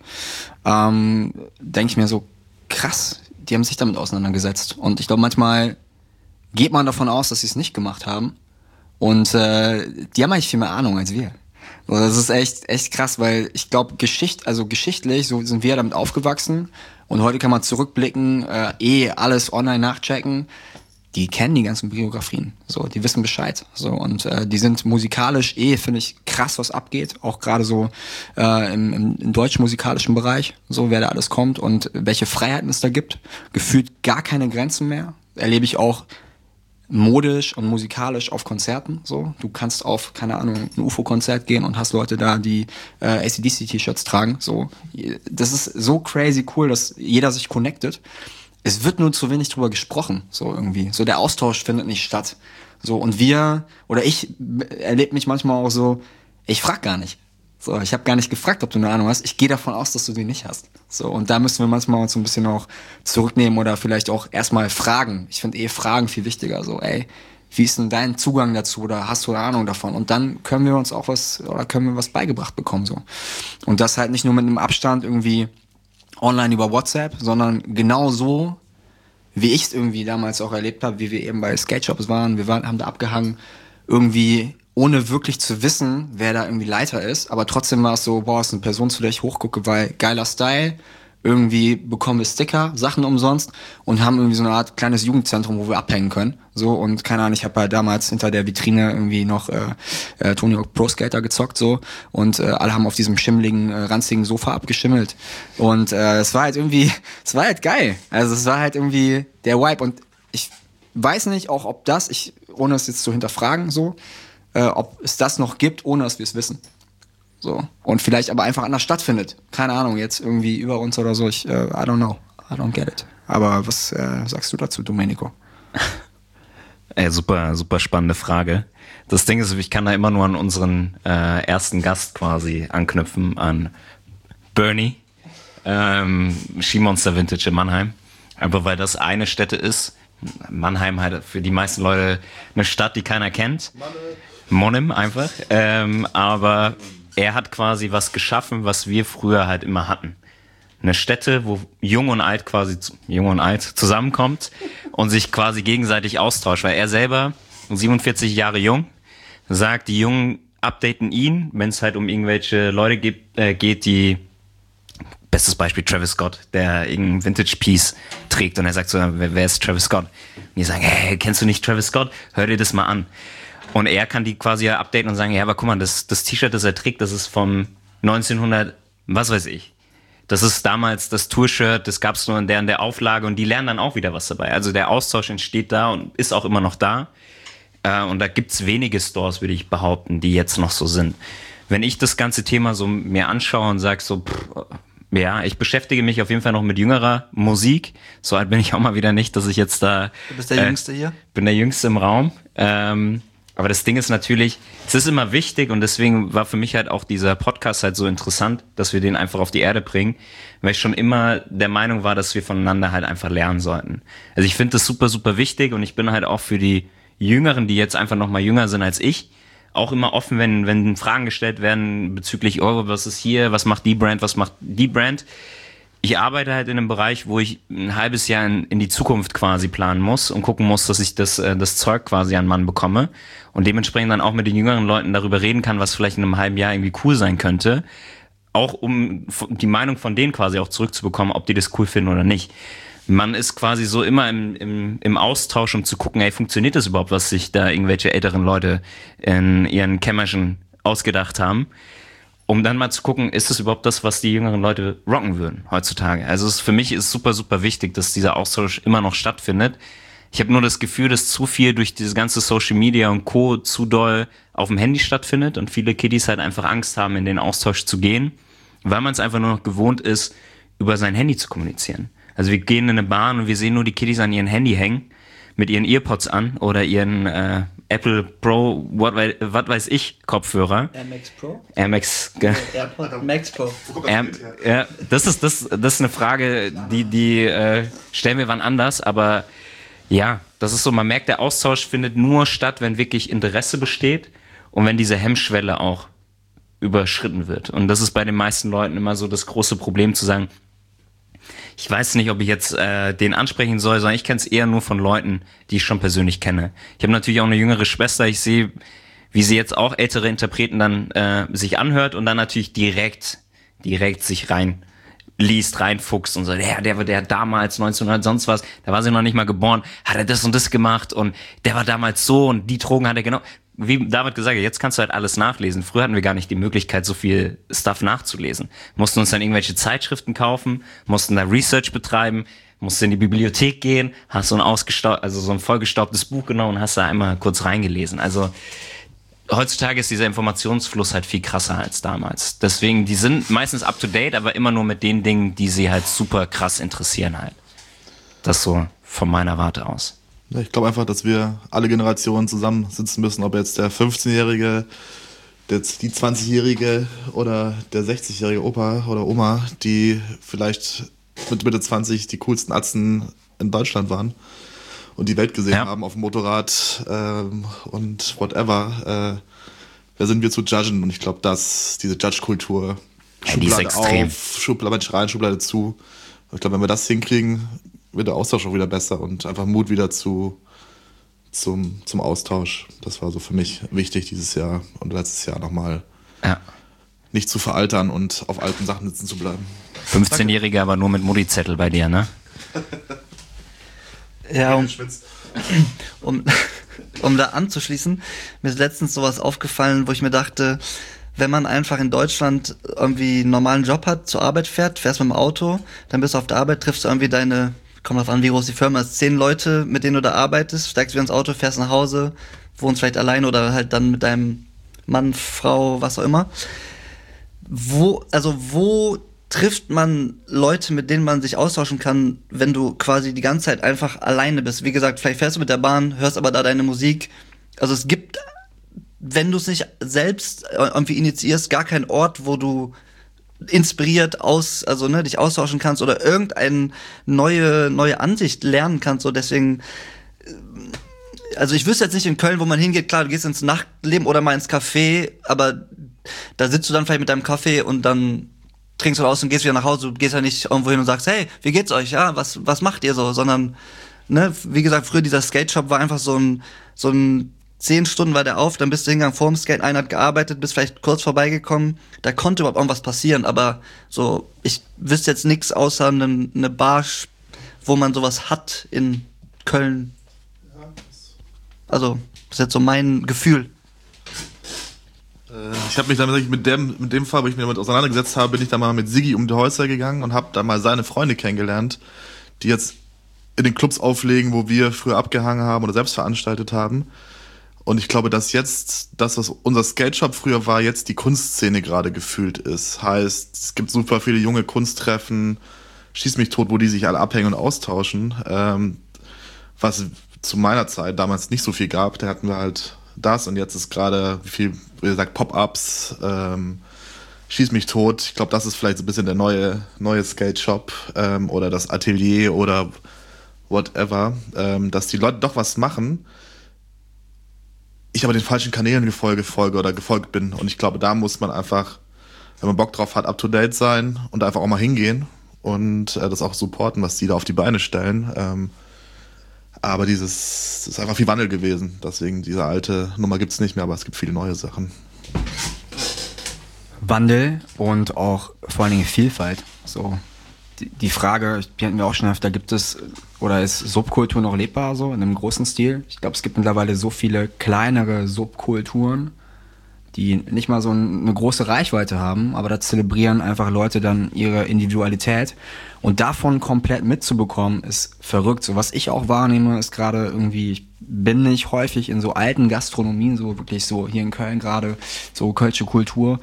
ähm, denke ich mir so, krass, die haben sich damit auseinandergesetzt. Und ich glaube, manchmal geht man davon aus, dass sie es nicht gemacht haben. Und äh, die haben eigentlich viel mehr Ahnung als wir. Und das ist echt echt krass, weil ich glaube, Geschicht, also geschichtlich, so sind wir damit aufgewachsen. Und heute kann man zurückblicken, äh, eh alles online nachchecken. Die kennen die ganzen Biografien, so, die wissen Bescheid, so, und äh, die sind musikalisch eh, finde ich, krass, was abgeht, auch gerade so äh, im, im, im deutsch-musikalischen Bereich, so, wer da alles kommt und welche Freiheiten es da gibt, gefühlt gar keine Grenzen mehr, erlebe ich auch modisch und musikalisch auf Konzerten, so, du kannst auf, keine Ahnung, ein U F O-Konzert gehen und hast Leute da, die äh, A C D C-T-Shirts tragen, so, das ist so crazy cool, dass jeder sich connectet. Es wird nur zu wenig drüber gesprochen, so irgendwie. So der Austausch findet nicht statt. So, und wir, oder ich erlebe mich manchmal auch so, ich frag gar nicht. So, ich habe gar nicht gefragt, ob du eine Ahnung hast. Ich gehe davon aus, dass du die nicht hast. So, und da müssen wir manchmal uns so ein bisschen auch zurücknehmen oder vielleicht auch erstmal fragen. Ich finde eh Fragen viel wichtiger. So, ey, wie ist denn dein Zugang dazu oder hast du eine Ahnung davon? Und dann können wir uns auch was, oder können wir was beigebracht bekommen, so. Und das halt nicht nur mit einem Abstand irgendwie online über WhatsApp, sondern genau so, wie ich es irgendwie damals auch erlebt habe, wie wir eben bei Skate Shops waren. Wir waren, haben da abgehangen, irgendwie ohne wirklich zu wissen, wer da irgendwie Leiter ist. Aber trotzdem war es so, boah, ist eine Person, zu der ich hochgucke, weil geiler Style. Irgendwie bekommen wir Sticker, Sachen umsonst und haben irgendwie so eine Art kleines Jugendzentrum, wo wir abhängen können. So, und keine Ahnung, ich habe halt damals hinter der Vitrine irgendwie noch äh, äh, Tony Hawk Pro Skater gezockt, so, und äh, alle haben auf diesem schimmligen, äh, ranzigen Sofa abgeschimmelt. Und äh, es war halt irgendwie, es war halt geil. Also es war halt irgendwie der Vibe. Und ich weiß nicht auch, ob das, ich, ohne es jetzt zu hinterfragen, so, äh, ob es das noch gibt, ohne dass wir es wissen. So. Und vielleicht aber einfach anders stattfindet. Keine Ahnung, jetzt irgendwie über uns oder so. Ich, äh, I don't know. I don't get it. Aber was äh, sagst du dazu, Domenico? Ey, super, super spannende Frage. Das Ding ist, ich kann da immer nur an unseren äh, ersten Gast quasi anknüpfen, an Bernie, ähm, Skimonster Vintage in Mannheim. Aber weil das eine Stätte ist, Mannheim halt für die meisten Leute eine Stadt, die keiner kennt. Monim einfach. Ähm, aber er hat quasi was geschaffen, was wir früher halt immer hatten. Eine Stätte, wo Jung und Alt quasi, Jung und Alt zusammenkommt und sich quasi gegenseitig austauscht. Weil er selber, siebenundvierzig Jahre jung, sagt, die Jungen updaten ihn, wenn es halt um irgendwelche Leute gibt, äh, geht, die, bestes Beispiel Travis Scott, der irgendein Vintage-Piece trägt und er sagt so, wer, wer ist Travis Scott? Und die sagen, hey, kennst du nicht Travis Scott? Hör dir das mal an. Und er kann die quasi updaten und sagen, ja, aber guck mal, das, das T-Shirt, das er trägt, das ist vom neunzehnhundert, was weiß ich. Das ist damals das Tour-Shirt, das gab's nur in der, in der Auflage und die lernen dann auch wieder was dabei. Also der Austausch entsteht da und ist auch immer noch da. Äh, und da gibt's wenige Stores, würde ich behaupten, die jetzt noch so sind. Wenn ich das ganze Thema so mir anschaue und sag so, pff, ja, ich beschäftige mich auf jeden Fall noch mit jüngerer Musik. So alt bin ich auch mal wieder nicht, dass ich jetzt da... Du bist der äh, Jüngste hier? Bin der Jüngste im Raum. Ähm, aber das Ding ist natürlich, es ist immer wichtig und deswegen war für mich halt auch dieser Podcast halt so interessant, dass wir den einfach auf die Erde bringen, weil ich schon immer der Meinung war, dass wir voneinander halt einfach lernen sollten. Also ich finde das super, super wichtig und ich bin halt auch für die Jüngeren, die jetzt einfach noch mal jünger sind als ich, auch immer offen, wenn, wenn Fragen gestellt werden bezüglich, oh, was ist hier, was macht die Brand, was macht die Brand. Ich arbeite halt in einem Bereich, wo ich ein halbes Jahr in, in die Zukunft quasi planen muss und gucken muss, dass ich das, äh, das Zeug quasi an Mann bekomme und dementsprechend dann auch mit den jüngeren Leuten darüber reden kann, was vielleicht in einem halben Jahr irgendwie cool sein könnte, auch um die Meinung von denen quasi auch zurückzubekommen, ob die das cool finden oder nicht. Man ist quasi so immer im, im, im Austausch, um zu gucken, ey, funktioniert das überhaupt, was sich da irgendwelche älteren Leute in ihren Kämmerchen ausgedacht haben, um dann mal zu gucken, ist das überhaupt das, was die jüngeren Leute rocken würden heutzutage. Also es, für mich ist super, super wichtig, dass dieser Austausch immer noch stattfindet. Ich habe nur das Gefühl, dass zu viel durch diese ganze Social Media und Co. zu doll auf dem Handy stattfindet und viele Kiddies halt einfach Angst haben, in den Austausch zu gehen, weil man es einfach nur noch gewohnt ist, über sein Handy zu kommunizieren. Also wir gehen in eine Bahn und wir sehen nur die Kiddies an ihren Handy hängen, mit ihren Earpods an oder ihren äh, Apple Pro, was weiß, was weiß ich, Kopfhörer. Air Max Pro? Air Max, ge- AirPod Max Pro. Air, ja, das ist das, das ist eine Frage, die die äh, stellen wir wann anders, aber ja, das ist so, man merkt, der Austausch findet nur statt, wenn wirklich Interesse besteht und wenn diese Hemmschwelle auch überschritten wird. Und das ist bei den meisten Leuten immer so das große Problem zu sagen, ich weiß nicht, ob ich jetzt äh, den ansprechen soll, sondern ich kenne es eher nur von Leuten, die ich schon persönlich kenne. Ich habe natürlich auch eine jüngere Schwester. Ich sehe, wie sie jetzt auch ältere Interpreten dann äh, sich anhört und dann natürlich direkt, direkt sich reinliest, reinfuchst und so, der, der, der damals neunzehnhundert sonst was, da war sie noch nicht mal geboren, hat er das und das gemacht und der war damals so und die Drogen hat er genau. Wie David gesagt hat, jetzt kannst du halt alles nachlesen. Früher hatten wir gar nicht die Möglichkeit, so viel Stuff nachzulesen. Mussten uns dann irgendwelche Zeitschriften kaufen, mussten da Research betreiben, mussten in die Bibliothek gehen, hast so ein ausgestaubt, also so ein vollgestaubtes Buch genommen und hast da einmal kurz reingelesen. Also heutzutage ist dieser Informationsfluss halt viel krasser als damals. Deswegen, die sind meistens up to date, aber immer nur mit den Dingen, die sie halt super krass interessieren halt. Das so von meiner Warte aus. Ja, ich glaube einfach, dass wir alle Generationen zusammensitzen müssen, ob jetzt der fünfzehnjährige, der, die zwanzigjährige oder der sechzigjährige Opa oder Oma, die vielleicht mit Mitte zwanzig die coolsten Atzen in Deutschland waren und die Welt gesehen ja. haben auf dem Motorrad ähm, und whatever. Äh, wer sind wir zu judgen? Und ich glaube, dass diese Judge-Kultur, ja, Schublade auf, Schublade Mensch rein, Schublade zu. Ich glaube, wenn wir das hinkriegen, wird der Austausch auch wieder besser und einfach Mut wieder zu, zum, zum Austausch. Das war so für mich wichtig dieses Jahr und letztes Jahr nochmal. Ja. Nicht zu veraltern und auf alten Sachen sitzen zu bleiben. fünfzehnjährige aber nur mit Mutti-Zettel bei dir, ne? Ja, um, um, um da anzuschließen, mir ist letztens sowas aufgefallen, wo ich mir dachte, wenn man einfach in Deutschland irgendwie einen normalen Job hat, zur Arbeit fährt, fährst mit dem Auto, dann bist du auf der Arbeit, triffst du irgendwie deine, kommt drauf an, wie groß die Firma ist, zehn Leute, mit denen du da arbeitest, steigst wieder ins Auto, fährst nach Hause, wohnst vielleicht alleine oder halt dann mit deinem Mann, Frau, was auch immer. Wo, also wo trifft man Leute, mit denen man sich austauschen kann, wenn du quasi die ganze Zeit einfach alleine bist. Wie gesagt, vielleicht fährst du mit der Bahn, hörst aber da deine Musik. Also es gibt, wenn du es nicht selbst irgendwie initiierst, gar keinen Ort, wo du inspiriert aus, also ne, dich austauschen kannst oder irgendeine neue neue Ansicht lernen kannst. So deswegen, also ich wüsste jetzt nicht in Köln, wo man hingeht. Klar, du gehst ins Nachtleben oder mal ins Café, aber da sitzt du dann vielleicht mit deinem Kaffee und dann trinkst du aus und gehst wieder nach Hause. Du gehst ja nicht irgendwo hin und sagst, hey, wie geht's euch? Ja, was was macht ihr so? Sondern, ne, wie gesagt, früher dieser Skate Shop war einfach so ein so ein Zehn Stunden war der auf, dann bist du hingegangen vorm Skate, einer hat gearbeitet, bist vielleicht kurz vorbeigekommen. Da konnte überhaupt irgendwas passieren, aber so, ich wüsste jetzt nichts außer eine ne Bar, wo man sowas hat in Köln. Also, das ist jetzt so mein Gefühl. Ich habe mich dann mit dem, mit dem Fall, wo ich mich damit auseinandergesetzt habe, bin ich dann mal mit Siggi um die Häuser gegangen und habe dann mal seine Freunde kennengelernt, die jetzt in den Clubs auflegen, wo wir früher abgehangen haben oder selbst veranstaltet haben. Und ich glaube, dass jetzt das, was unser Skate-Shop früher war, jetzt die Kunstszene gerade gefühlt ist. Heißt, es gibt super viele junge Kunsttreffen, Schieß mich tot, wo die sich alle abhängen und austauschen. Ähm, was zu meiner Zeit damals nicht so viel gab. Da hatten wir halt das und jetzt ist gerade, wie viel, wie gesagt, Pop-Ups, ähm, Schieß mich tot. Ich glaube, das ist vielleicht so ein bisschen der neue, neue Skate-Shop ähm, oder das Atelier oder whatever, ähm, dass die Leute doch was machen. Ich aber den falschen Kanälen gefolge, folge oder gefolgt bin. Und ich glaube, da muss man einfach, wenn man Bock drauf hat, up to date sein und einfach auch mal hingehen und äh, das auch supporten, was die da auf die Beine stellen. Ähm, aber dieses, das ist einfach viel Wandel gewesen. Deswegen, diese alte Nummer gibt's nicht mehr, aber es gibt viele neue Sachen. Wandel und auch vor allen Dingen Vielfalt. So. Die, die Frage, die hatten wir auch schon öfter, gibt es oder ist Subkultur noch lebbar so in einem großen Stil? Ich glaube, es gibt mittlerweile so viele kleinere Subkulturen, die nicht mal so eine große Reichweite haben, aber da zelebrieren einfach Leute dann ihre Individualität und davon komplett mitzubekommen, ist verrückt. So was ich auch wahrnehme, ist gerade irgendwie, ich bin nicht häufig in so alten Gastronomien, so wirklich so hier in Köln gerade, so kölsche Kultur,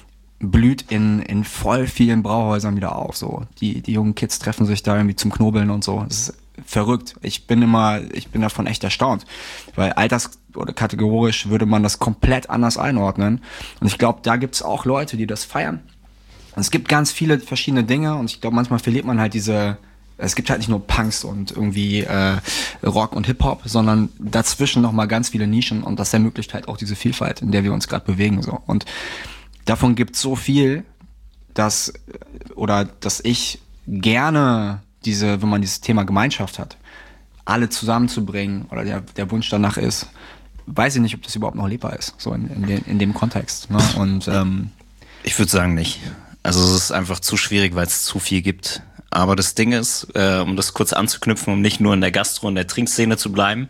blüht in, in voll vielen Brauhäusern wieder auf, so. Die, die jungen Kids treffen sich da irgendwie zum Knobeln und so. Das ist verrückt. Ich bin immer, ich bin davon echt erstaunt. Weil alters- oder kategorisch würde man das komplett anders einordnen. Und ich glaube, da gibt's auch Leute, die das feiern. Und es gibt ganz viele verschiedene Dinge und ich glaube, manchmal verliert man halt diese, es gibt halt nicht nur Punks und irgendwie äh, Rock und Hip-Hop, sondern dazwischen nochmal ganz viele Nischen und das ermöglicht halt auch diese Vielfalt, in der wir uns gerade bewegen, so. Und davon gibt es so viel, dass, oder dass ich gerne diese, wenn man dieses Thema Gemeinschaft hat, alle zusammenzubringen oder der, der Wunsch danach ist, weiß ich nicht, ob das überhaupt noch lebbar ist, so in, in, den, in dem Kontext. Ne? Und ähm, ich würde sagen nicht. Also es ist einfach zu schwierig, weil es zu viel gibt. Aber das Ding ist, äh, um das kurz anzuknüpfen, um nicht nur in der Gastro- und der Trinkszene zu bleiben,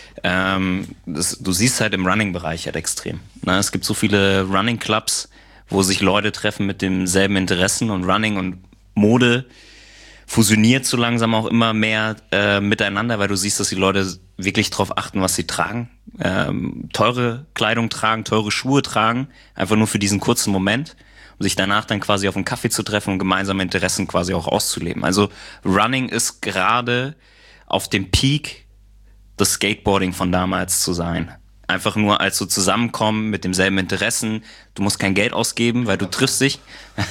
ähm, das, du siehst halt im Running-Bereich halt extrem. Ne? Es gibt so viele Running-Clubs, wo sich Leute treffen mit demselben Interessen und Running und Mode fusioniert so langsam auch immer mehr äh, miteinander, weil du siehst, dass die Leute wirklich drauf achten, was sie tragen. Ähm, teure Kleidung tragen, teure Schuhe tragen, einfach nur für diesen kurzen Moment, um sich danach dann quasi auf einen Kaffee zu treffen und gemeinsame Interessen quasi auch auszuleben. Also Running ist gerade auf dem Peak des Skateboarding von damals zu sein. Einfach nur als so Zusammenkommen mit demselben Interessen. Du musst kein Geld ausgeben, weil du triffst dich.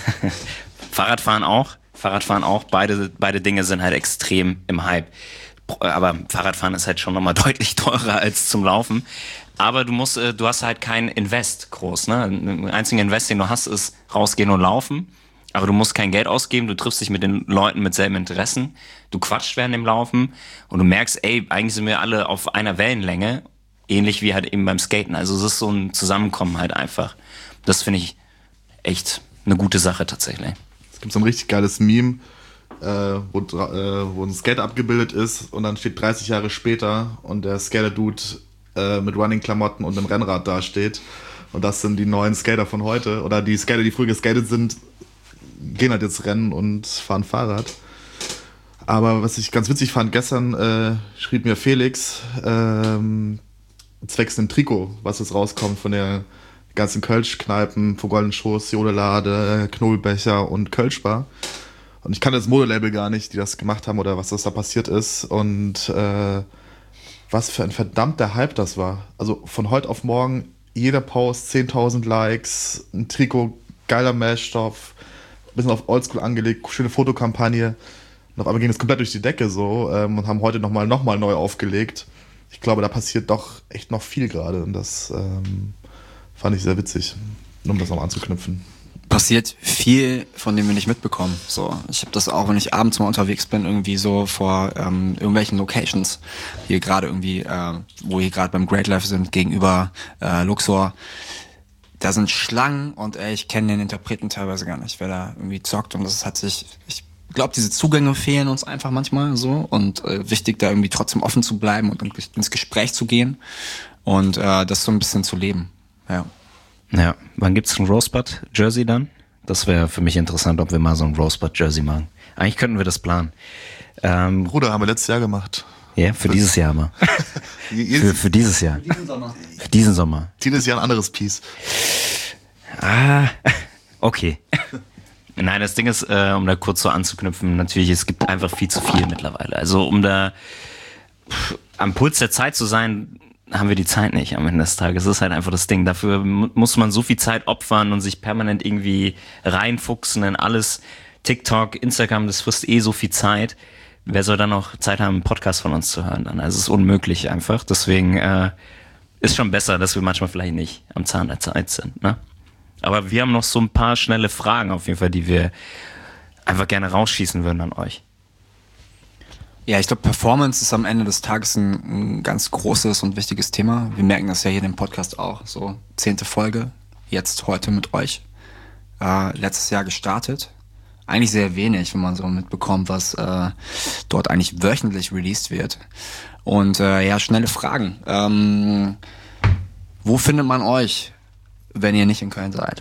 Fahrradfahren auch. Fahrradfahren auch. Beide, beide Dinge sind halt extrem im Hype. Aber Fahrradfahren ist halt schon nochmal deutlich teurer als zum Laufen. Aber du musst, du hast halt kein Invest groß, ne? Ein einziger Invest, den du hast, ist rausgehen und laufen. Aber du musst kein Geld ausgeben, du triffst dich mit den Leuten mit selben Interessen. Du quatscht während dem Laufen und du merkst, ey, eigentlich sind wir alle auf einer Wellenlänge. Ähnlich wie halt eben beim Skaten. Also es ist so ein Zusammenkommen halt einfach. Das finde ich echt eine gute Sache tatsächlich. Es gibt so ein richtig geiles Meme, äh, wo, äh, wo ein Skater abgebildet ist und dann steht dreißig Jahre später und der Skater-Dude äh, mit Running-Klamotten und einem Rennrad dasteht. Und das sind die neuen Skater von heute. Oder die Skater, die früher geskatet sind, gehen halt jetzt rennen und fahren Fahrrad. Aber was ich ganz witzig fand, gestern äh, schrieb mir Felix, ähm, zwecks dem Trikot, was jetzt rauskommt von der ganzen Kölsch-Kneipen, vor Golden Schoß, Jodelade, Knobelbecher und Kölschbar. Und ich kannte das Modelabel gar nicht, die das gemacht haben oder was das da passiert ist. Und äh, was für ein verdammter Hype das war. Also von heute auf morgen, jeder Post, zehntausend Likes, ein Trikot, geiler Meshstoff, ein bisschen auf Oldschool angelegt, schöne Fotokampagne. Und auf einmal ging das komplett durch die Decke so ähm, und haben heute nochmal noch mal neu aufgelegt. Ich glaube, da passiert doch echt noch viel gerade. Und das ähm, fand ich sehr witzig, nur um das nochmal anzuknüpfen. Passiert viel, von dem wir nicht mitbekommen. So, ich habe das auch, wenn ich abends mal unterwegs bin, irgendwie so vor ähm, irgendwelchen Locations, hier gerade irgendwie, äh, wo wir gerade beim Great Life sind, gegenüber äh, Luxor. Da sind Schlangen und ey, ich kenne den Interpreten teilweise gar nicht, wer da irgendwie zockt. Und das hat sich, ich glaube, diese Zugänge fehlen uns einfach manchmal so. Und äh, wichtig, da irgendwie trotzdem offen zu bleiben und ins Gespräch zu gehen und äh, das so ein bisschen zu leben. Ja. Ja, wann gibt's ein Rosebud-Jersey dann? Das wäre für mich interessant, ob wir mal so ein Rosebud-Jersey machen. Eigentlich könnten wir das planen. Ähm, Bruder, haben wir letztes Jahr gemacht. Ja, für dieses Jahr mal. für, für dieses Jahr. Diesen Sommer. Für diesen Sommer. Dieses Jahr ein anderes Piece. Ah, okay. Nein, das Ding ist, äh, um da kurz so anzuknüpfen, natürlich, es gibt einfach viel zu viel mittlerweile. Also um da pff, am Puls der Zeit zu sein, haben wir die Zeit nicht am Ende des Tages. Das ist halt einfach das Ding. Dafür mu- muss man so viel Zeit opfern und sich permanent irgendwie reinfuchsen in alles. TikTok, Instagram, das frisst eh so viel Zeit. Wer soll dann noch Zeit haben, einen Podcast von uns zu hören dann? Also es ist unmöglich einfach. Deswegen äh, ist schon besser, dass wir manchmal vielleicht nicht am Zahn der Zeit sind. Ne? Aber wir haben noch so ein paar schnelle Fragen auf jeden Fall, die wir einfach gerne rausschießen würden an euch. Ja, ich glaube, Performance ist am Ende des Tages ein, ein ganz großes und wichtiges Thema. Wir merken das ja hier in dem Podcast auch. So, zehnte Folge, jetzt heute mit euch. Äh, letztes Jahr gestartet. Eigentlich sehr wenig, wenn man so mitbekommt, was äh, dort eigentlich wöchentlich released wird. Und äh, ja, schnelle Fragen. Ähm, wo findet man euch, wenn ihr nicht in Köln seid?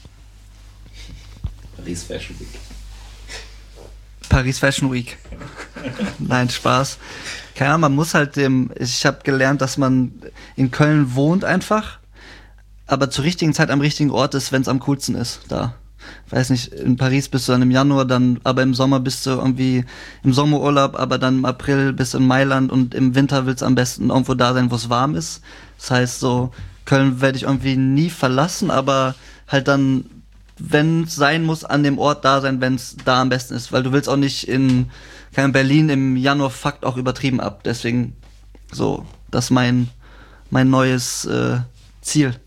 Paris Fashion Week. Paris Fashion Week. Nein, Spaß. Keine Ahnung, man muss halt dem, ich habe gelernt, dass man in Köln wohnt einfach, aber zur richtigen Zeit am richtigen Ort ist, wenn es am coolsten ist, da. Weiß nicht, in Paris bist du dann im Januar, dann, aber im Sommer bist du irgendwie im Sommerurlaub, aber dann im April bist du in Mailand und im Winter willst du am besten irgendwo da sein, wo es warm ist. Das heißt so, Köln werde ich irgendwie nie verlassen, aber halt dann, wenn es sein muss, an dem Ort da sein, wenn es da am besten ist, weil du willst auch nicht in, kein Berlin im Januar fuckt auch übertrieben ab, deswegen so, das ist mein, mein neues äh, Ziel.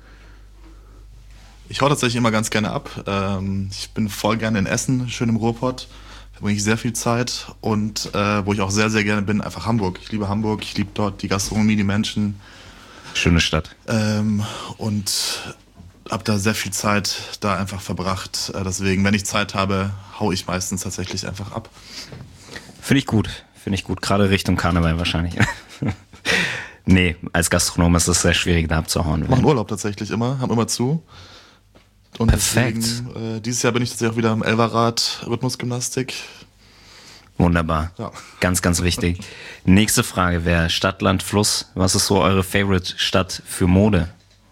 Ich hau tatsächlich immer ganz gerne ab. Ähm, ich bin voll gerne in Essen, schön im Ruhrpott. Da verbringe ich sehr viel Zeit. Und äh, wo ich auch sehr, sehr gerne bin, einfach Hamburg. Ich liebe Hamburg, ich liebe dort die Gastronomie, die Menschen. Schöne Stadt. Ähm, und habe da sehr viel Zeit da einfach verbracht. Äh, deswegen, wenn ich Zeit habe, hau ich meistens tatsächlich einfach ab. Finde ich gut. Finde ich gut. Gerade Richtung Karneval wahrscheinlich. Nee, als Gastronom ist es sehr schwierig, da abzuhauen. Wir machen Urlaub tatsächlich immer, haben immer zu. Und Perfekt. Deswegen, äh, dieses Jahr bin ich tatsächlich auch wieder im Elverrad Rhythmusgymnastik. Wunderbar. Ja. Ganz, ganz wichtig. Nächste Frage wäre Stadt, Land, Fluss. Was ist so eure Favorite-Stadt für Mode?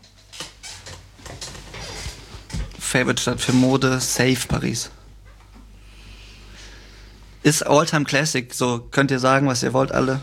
Favorite Stadt für Mode, safe Paris. Ist Alltime Classic, so könnt ihr sagen, was ihr wollt, alle.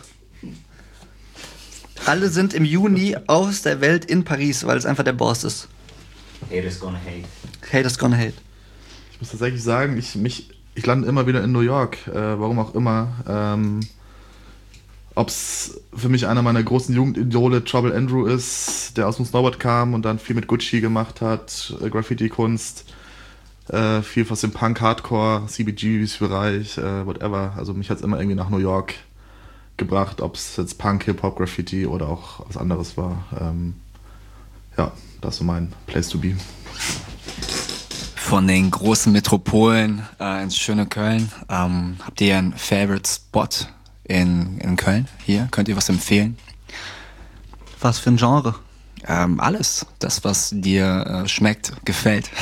Alle sind im Juni aus der Welt in Paris, weil es einfach der Boss ist. Haters gonna hate. Haters gonna hate. Ich muss tatsächlich sagen, ich, mich, ich lande immer wieder in New York, äh, warum auch immer. Ähm, Ob es für mich einer meiner großen Jugendidole Trouble Andrew ist, der aus dem Snowboard kam und dann viel mit Gucci gemacht hat, äh, Graffiti-Kunst, äh, viel aus dem Punk, Hardcore, C B G-Bereich, äh, whatever. Also mich hat es immer irgendwie nach New York gebracht, ob es jetzt Punk, Hip-Hop, Graffiti oder auch was anderes war. Ähm, ja, das ist so mein Place to be. Von den großen Metropolen äh, ins schöne Köln, ähm, habt ihr einen Favorite Spot in, in Köln? Hier, könnt ihr was empfehlen? Was für ein Genre? Ähm, alles, das was dir äh, schmeckt, gefällt.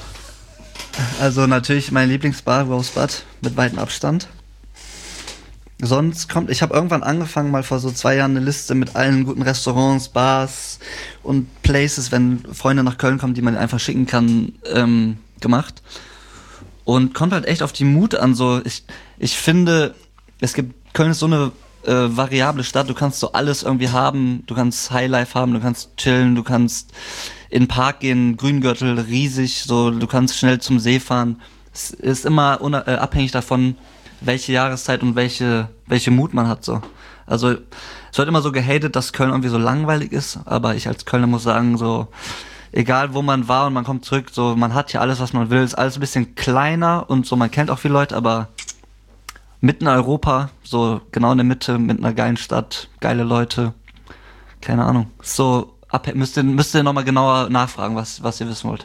Also natürlich mein Lieblingsbar, Rosebud, mit weitem Abstand. sonst kommt, ich habe irgendwann angefangen, mal vor so zwei Jahren eine Liste mit allen guten Restaurants, Bars und Places, wenn Freunde nach Köln kommen, die man einfach schicken kann, ähm, gemacht. Und kommt halt echt auf die Mut an, so, ich, ich finde, es gibt, Köln ist so eine äh, variable Stadt, du kannst so alles irgendwie haben, du kannst Highlife haben, du kannst chillen, du kannst in den Park gehen, Grüngürtel, riesig, so, du kannst schnell zum See fahren. Es ist immer una- äh, abhängig davon, welche Jahreszeit und welche, welche Mut man hat, so. Also, es wird immer so gehatet, dass Köln irgendwie so langweilig ist, aber ich als Kölner muss sagen, so, egal wo man war und man kommt zurück, so, man hat hier alles, was man will, ist alles ein bisschen kleiner und so, man kennt auch viele Leute, aber mitten in Europa, so genau in der Mitte, mit einer geilen Stadt, geile Leute, keine Ahnung. So, ab, müsst ihr, müsst ihr nochmal genauer nachfragen, was, was ihr wissen wollt.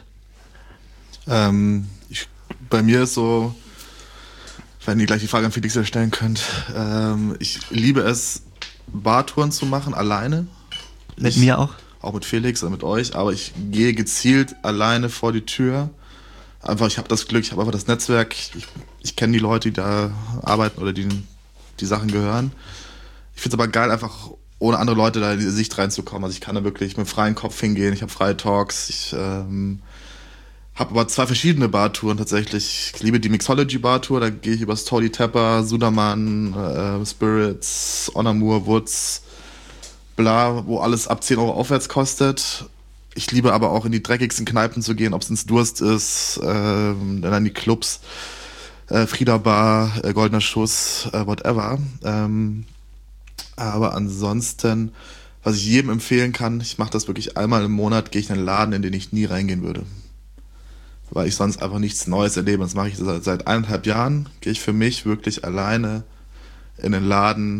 Ähm, ich, bei mir ist so, wenn ihr gleich die Frage an Felix stellen könnt, ähm, ich liebe es, Bartouren zu machen, alleine. Mit ich, mir auch? Auch mit Felix und mit euch, aber ich gehe gezielt alleine vor die Tür. Einfach, ich habe das Glück, ich habe einfach das Netzwerk, ich, ich kenne die Leute, die da arbeiten oder die die Sachen gehören. Ich finde es aber geil, einfach ohne andere Leute da in die Sicht reinzukommen. Also ich kann da wirklich mit freiem Kopf hingehen, ich habe freie Talks, ich ähm, habe aber zwei verschiedene Bartouren tatsächlich. Ich liebe die Mixology Bartour, da gehe ich über Toddy Tepper, Sudermann, äh, Spirits, Onamur, Woods, bla, wo alles ab zehn Euro aufwärts kostet. Ich liebe aber auch in die dreckigsten Kneipen zu gehen, ob es ins Durst ist, äh, dann in die Clubs, äh, Frieda Bar, äh, Goldener Schuss, äh, whatever. Ähm, aber ansonsten, was ich jedem empfehlen kann, ich mache das wirklich einmal im Monat, gehe ich in einen Laden, in den ich nie reingehen würde. Weil ich sonst einfach nichts Neues erlebe. Das mache ich seit, seit eineinhalb Jahren, gehe ich für mich wirklich alleine in den Laden,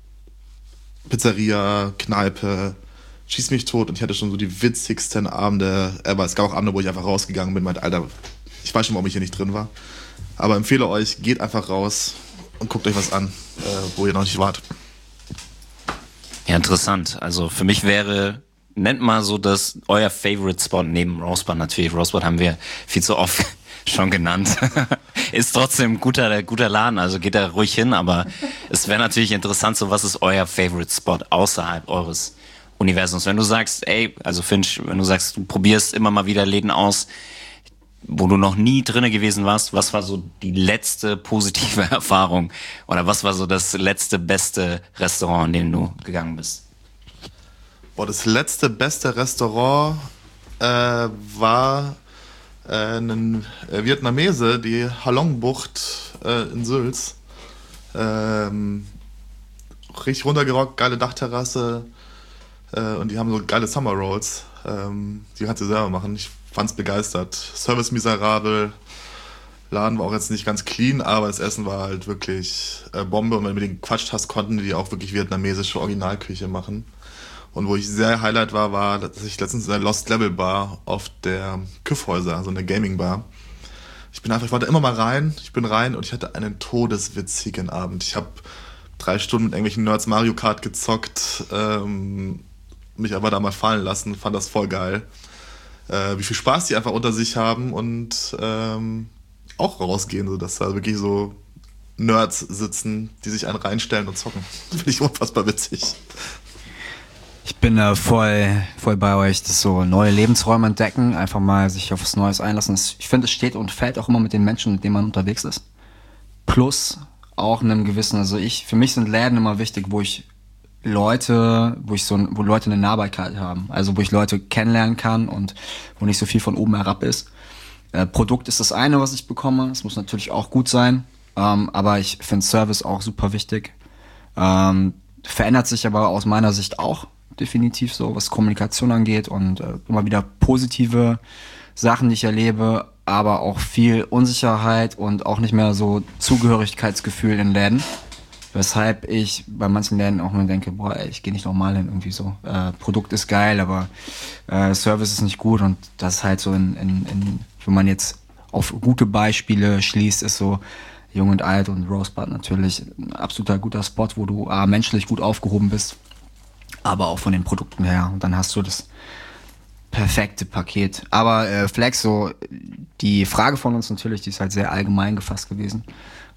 Pizzeria, Kneipe, schieß mich tot, und ich hatte schon so die witzigsten Abende ever. Es gab auch Abende, wo ich einfach rausgegangen bin, meinte, Alter, ich weiß schon, warum ich hier nicht drin war. Aber empfehle euch, geht einfach raus und guckt euch was an, äh, wo ihr noch nicht wart. Ja, interessant. Also für mich wäre, nennt mal so das euer Favorite Spot neben Rosebud natürlich. Rosebud haben wir viel zu oft schon genannt. Ist trotzdem ein guter, guter Laden, also geht da ruhig hin, aber es wäre natürlich interessant, so was ist euer Favorite Spot außerhalb eures Universums? Wenn du sagst, ey, also Finch, wenn du sagst, du probierst immer mal wieder Läden aus, wo du noch nie drinne gewesen warst, was war so die letzte positive Erfahrung? Oder was war so das letzte, beste Restaurant, in dem du gegangen bist? Boah, das letzte, beste Restaurant äh, war äh, ein Vietnamese, die Halongbucht äh, in Sülz. Ähm, richtig runtergerockt, geile Dachterrasse, äh, und die haben so geile Summer Rolls. Ähm, die kannst du selber machen. Ich fand's begeistert. Service miserabel. Laden war auch jetzt nicht ganz clean, aber das Essen war halt wirklich äh, Bombe. Und wenn du mit denen gequatscht hast, konnten die auch wirklich vietnamesische Originalküche machen. Und wo ich sehr Highlight war, war, dass ich letztens in der Lost Level Bar auf der Küffhäuser, also eine Gaming Bar. Ich bin einfach, ich wollte immer mal rein. Ich bin rein und ich hatte einen todeswitzigen Abend. Ich habe drei Stunden mit irgendwelchen Nerds Mario Kart gezockt, ähm, mich aber da mal fallen lassen, fand das voll geil. Äh, wie viel Spaß die einfach unter sich haben und ähm, auch rausgehen, so dass da wirklich so Nerds sitzen, die sich einen reinstellen und zocken. Finde ich unfassbar witzig. Ich bin äh, voll, voll bei euch, das so neue Lebensräume entdecken, einfach mal sich auf was Neues einlassen. Ich finde, es steht und fällt auch immer mit den Menschen, mit denen man unterwegs ist. Plus auch einem gewissen, also ich, für mich sind Läden immer wichtig, wo ich Leute, wo ich so, wo Leute eine Nahbarkeit haben, also wo ich Leute kennenlernen kann und wo nicht so viel von oben herab ist. Äh, Produkt ist das eine, was ich bekomme, es muss natürlich auch gut sein, ähm, aber ich finde Service auch super wichtig. Ähm, verändert sich aber aus meiner Sicht auch definitiv so, was Kommunikation angeht und äh, immer wieder positive Sachen, die ich erlebe, aber auch viel Unsicherheit und auch nicht mehr so Zugehörigkeitsgefühl in Läden. Weshalb ich bei manchen Läden auch nur denke, boah, ey, ich gehe nicht normal hin, irgendwie so. Äh, Produkt ist geil, aber äh, Service ist nicht gut, und das ist halt so, in, in, in, wenn man jetzt auf gute Beispiele schließt, ist so Jung und Alt und Rosebud natürlich ein absoluter guter Spot, wo du äh, menschlich gut aufgehoben bist, aber auch von den Produkten her. Und dann hast du das perfekte Paket. Aber äh, Flex, so die Frage von uns natürlich, die ist halt sehr allgemein gefasst gewesen.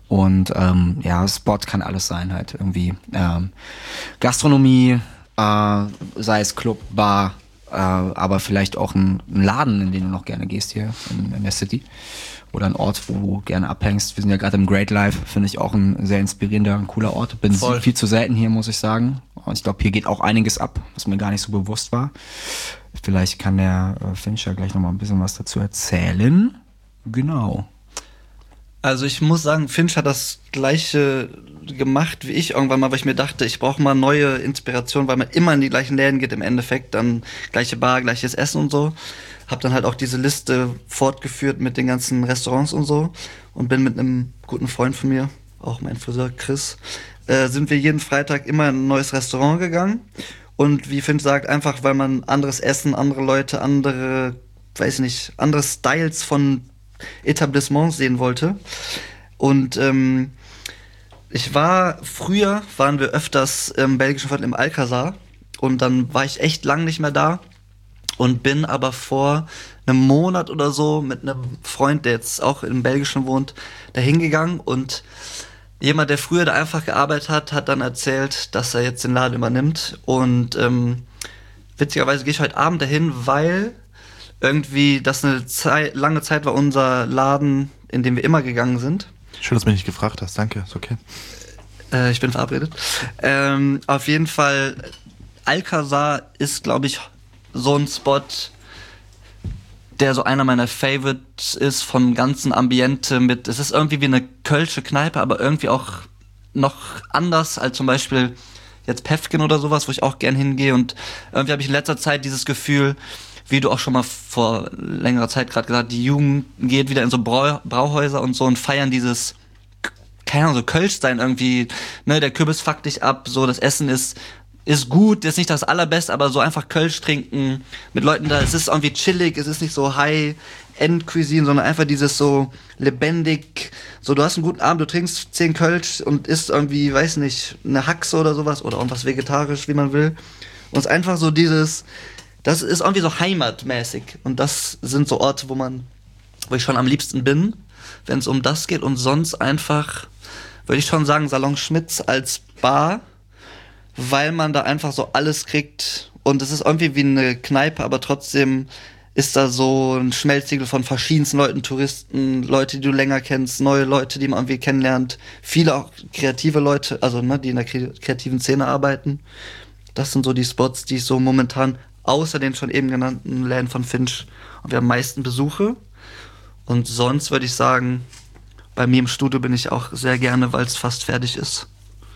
Und ähm, ja, Spot kann alles sein halt irgendwie. Ähm, Gastronomie, äh, sei es Club, Bar, äh, aber vielleicht auch ein, ein Laden, in den du noch gerne gehst hier in, in der City. Oder ein Ort, wo du gerne abhängst. Wir sind ja gerade im Great Life, finde ich auch ein sehr inspirierender, ein cooler Ort. Bin Voll. viel zu selten hier, muss ich sagen. Und ich glaube, hier geht auch einiges ab, was mir gar nicht so bewusst war. Vielleicht kann der äh, Fincher gleich nochmal ein bisschen was dazu erzählen. Genau. Also ich muss sagen, Finch hat das gleiche gemacht wie ich irgendwann mal, weil ich mir dachte, ich brauche mal neue Inspiration, weil man immer in die gleichen Läden geht im Endeffekt, dann gleiche Bar, gleiches Essen und so. Hab dann halt auch diese Liste fortgeführt mit den ganzen Restaurants und so und bin mit einem guten Freund von mir, auch mein Friseur Chris, äh, sind wir jeden Freitag immer in ein neues Restaurant gegangen. Und wie Finch sagt, einfach weil man anderes Essen, andere Leute, andere, weiß nicht, andere Styles von Etablissements sehen wollte. Und ähm, ich war, früher waren wir öfters im belgischen Viertel im Alcazar und dann war ich echt lang nicht mehr da und bin aber vor einem Monat oder so mit einem Freund, der jetzt auch im Belgischen wohnt, da hingegangen und jemand, der früher da einfach gearbeitet hat, hat dann erzählt, dass er jetzt den Laden übernimmt und ähm, witzigerweise gehe ich heute Abend dahin, weil irgendwie das eine Zeit, lange Zeit war unser Laden, in dem wir immer gegangen sind. Schön, dass du mich nicht gefragt hast. Danke, ist okay. Äh, ich bin verabredet. Ähm, auf jeden Fall, Alcazar ist, glaube ich, so ein Spot, der so einer meiner Favorites ist vom ganzen Ambiente mit, es ist irgendwie wie eine kölsche Kneipe, aber irgendwie auch noch anders als zum Beispiel jetzt Päffgen oder sowas, wo ich auch gern hingehe und irgendwie habe ich in letzter Zeit dieses Gefühl, wie du auch schon mal vor längerer Zeit gerade gesagt, die Jugend geht wieder in so Brau- Brauhäuser und so und feiern dieses, keine Ahnung, so Kölsch-Sein irgendwie, ne, der Kürbis fuckt dich ab, so, das Essen ist, ist gut, ist nicht das allerbeste, aber so einfach Kölsch trinken, mit Leuten da, es ist irgendwie chillig, es ist nicht so High-End-Cuisine, sondern einfach dieses so lebendig, so, du hast einen guten Abend, du trinkst zehn Kölsch und isst irgendwie, weiß nicht, eine Haxe oder sowas, oder irgendwas vegetarisch, wie man will, und es ist einfach so dieses, das ist irgendwie so heimatmäßig. Und das sind so Orte, wo man, wo ich schon am liebsten bin, wenn es um das geht. Und sonst einfach, würde ich schon sagen, Salon Schmitz als Bar, weil man da einfach so alles kriegt. Und es ist irgendwie wie eine Kneipe, aber trotzdem ist da so ein Schmelztiegel von verschiedensten Leuten, Touristen, Leute, die du länger kennst, neue Leute, die man irgendwie kennenlernt. Viele auch kreative Leute, also ne, die in der kreativen Szene arbeiten. Das sind so die Spots, die ich so momentan außer den schon eben genannten Läden von Finch. Und wir haben am meisten Besuche. Und sonst würde ich sagen, bei mir im Studio bin ich auch sehr gerne, weil es fast fertig ist.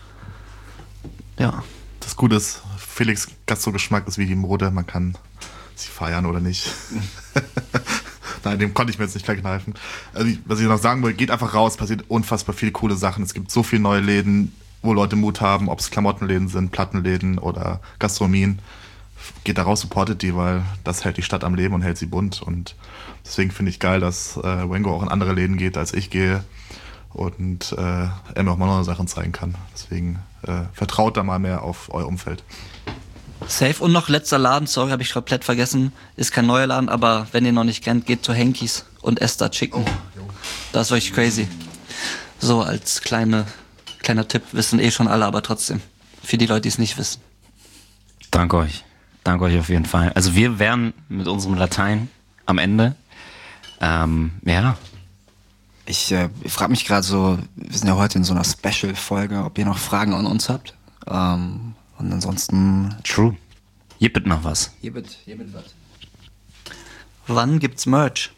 Ja. Das Gute ist, Felix Gastro-Geschmack ist wie die Mode, man kann sie feiern oder nicht. Nein, dem konnte ich mir jetzt nicht gleich kneifen. Also, was ich noch sagen will, geht einfach raus, passiert unfassbar viele coole Sachen. Es gibt so viele neue Läden, wo Leute Mut haben, ob es Klamottenläden sind, Plattenläden oder Gastronomien. Geht da raus, supportet die, weil das hält die Stadt am Leben und hält sie bunt. Und deswegen finde ich geil, dass äh, Wengo auch in andere Läden geht, als ich gehe. Und äh, er mir auch mal neue Sachen zeigen kann. Deswegen äh, vertraut da mal mehr auf euer Umfeld. Safe. Und noch letzter Laden, sorry, habe ich komplett vergessen. Ist kein neuer Laden, aber wenn ihr noch nicht kennt, geht zu Henkies und esst da Chicken. Oh, das ist wirklich crazy. So als kleine, kleiner Tipp, wissen eh schon alle, aber trotzdem. Für die Leute, die es nicht wissen. Danke euch. Danke euch auf jeden Fall. Also wir wären mit unserem Latein am Ende. Ähm, ja. Ich äh, frage mich gerade so, wir sind ja heute in so einer Special-Folge, ob ihr noch Fragen an uns habt. Ähm, und ansonsten... True. Jippet noch was. Jippet, jippet was. Wann gibt's Merch?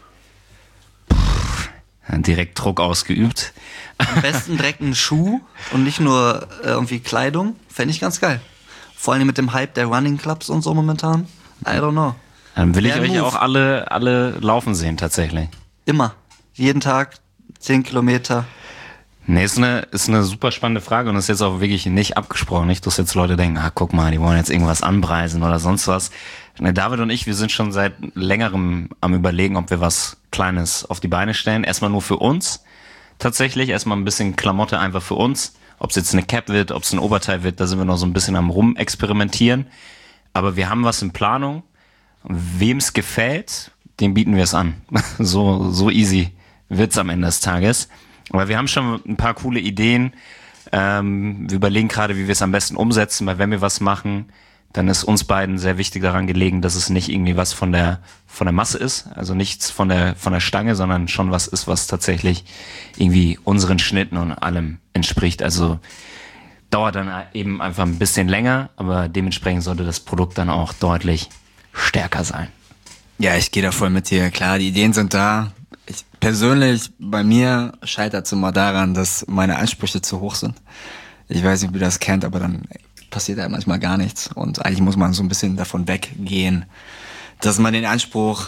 Direkt Druck ausgeübt. Am besten direkt einen Schuh und nicht nur äh, irgendwie Kleidung. Fände ich ganz geil. Vor allem mit dem Hype der Running Clubs und so momentan. I don't know. Dann will ich Der euch Move. auch alle, alle laufen sehen, tatsächlich. Immer. Jeden Tag zehn Kilometer. Nee, ist eine, ist eine super spannende Frage und ist jetzt auch wirklich nicht abgesprochen. Nicht, dass jetzt Leute denken, ah, guck mal, die wollen jetzt irgendwas anpreisen oder sonst was. Ne, David und ich, wir sind schon seit längerem am Überlegen, ob wir was Kleines auf die Beine stellen. Erstmal nur für uns. Tatsächlich. Erstmal ein bisschen Klamotte einfach für uns. Ob es jetzt eine Cap wird, ob es ein Oberteil wird, da sind wir noch so ein bisschen am Rumexperimentieren. Aber wir haben was in Planung. Wem es gefällt, dem bieten wir es an. So, so easy wird's am Ende des Tages. Aber wir haben schon ein paar coole Ideen. Ähm, wir überlegen gerade, wie wir es am besten umsetzen, weil wenn wir was machen, dann ist uns beiden sehr wichtig daran gelegen, dass es nicht irgendwie was von der von der Masse ist, also nichts von der von der Stange, sondern schon was ist, was tatsächlich irgendwie unseren Schnitten und allem entspricht. Also dauert dann eben einfach ein bisschen länger, aber dementsprechend sollte das Produkt dann auch deutlich stärker sein. Ja, ich gehe da voll mit dir. Klar, die Ideen sind da. Ich persönlich, bei mir scheitert es immer daran, dass meine Ansprüche zu hoch sind. Ich weiß nicht, ob ihr das kennt, aber dann passiert ja manchmal gar nichts. Und eigentlich muss man so ein bisschen davon weggehen, dass man den Anspruch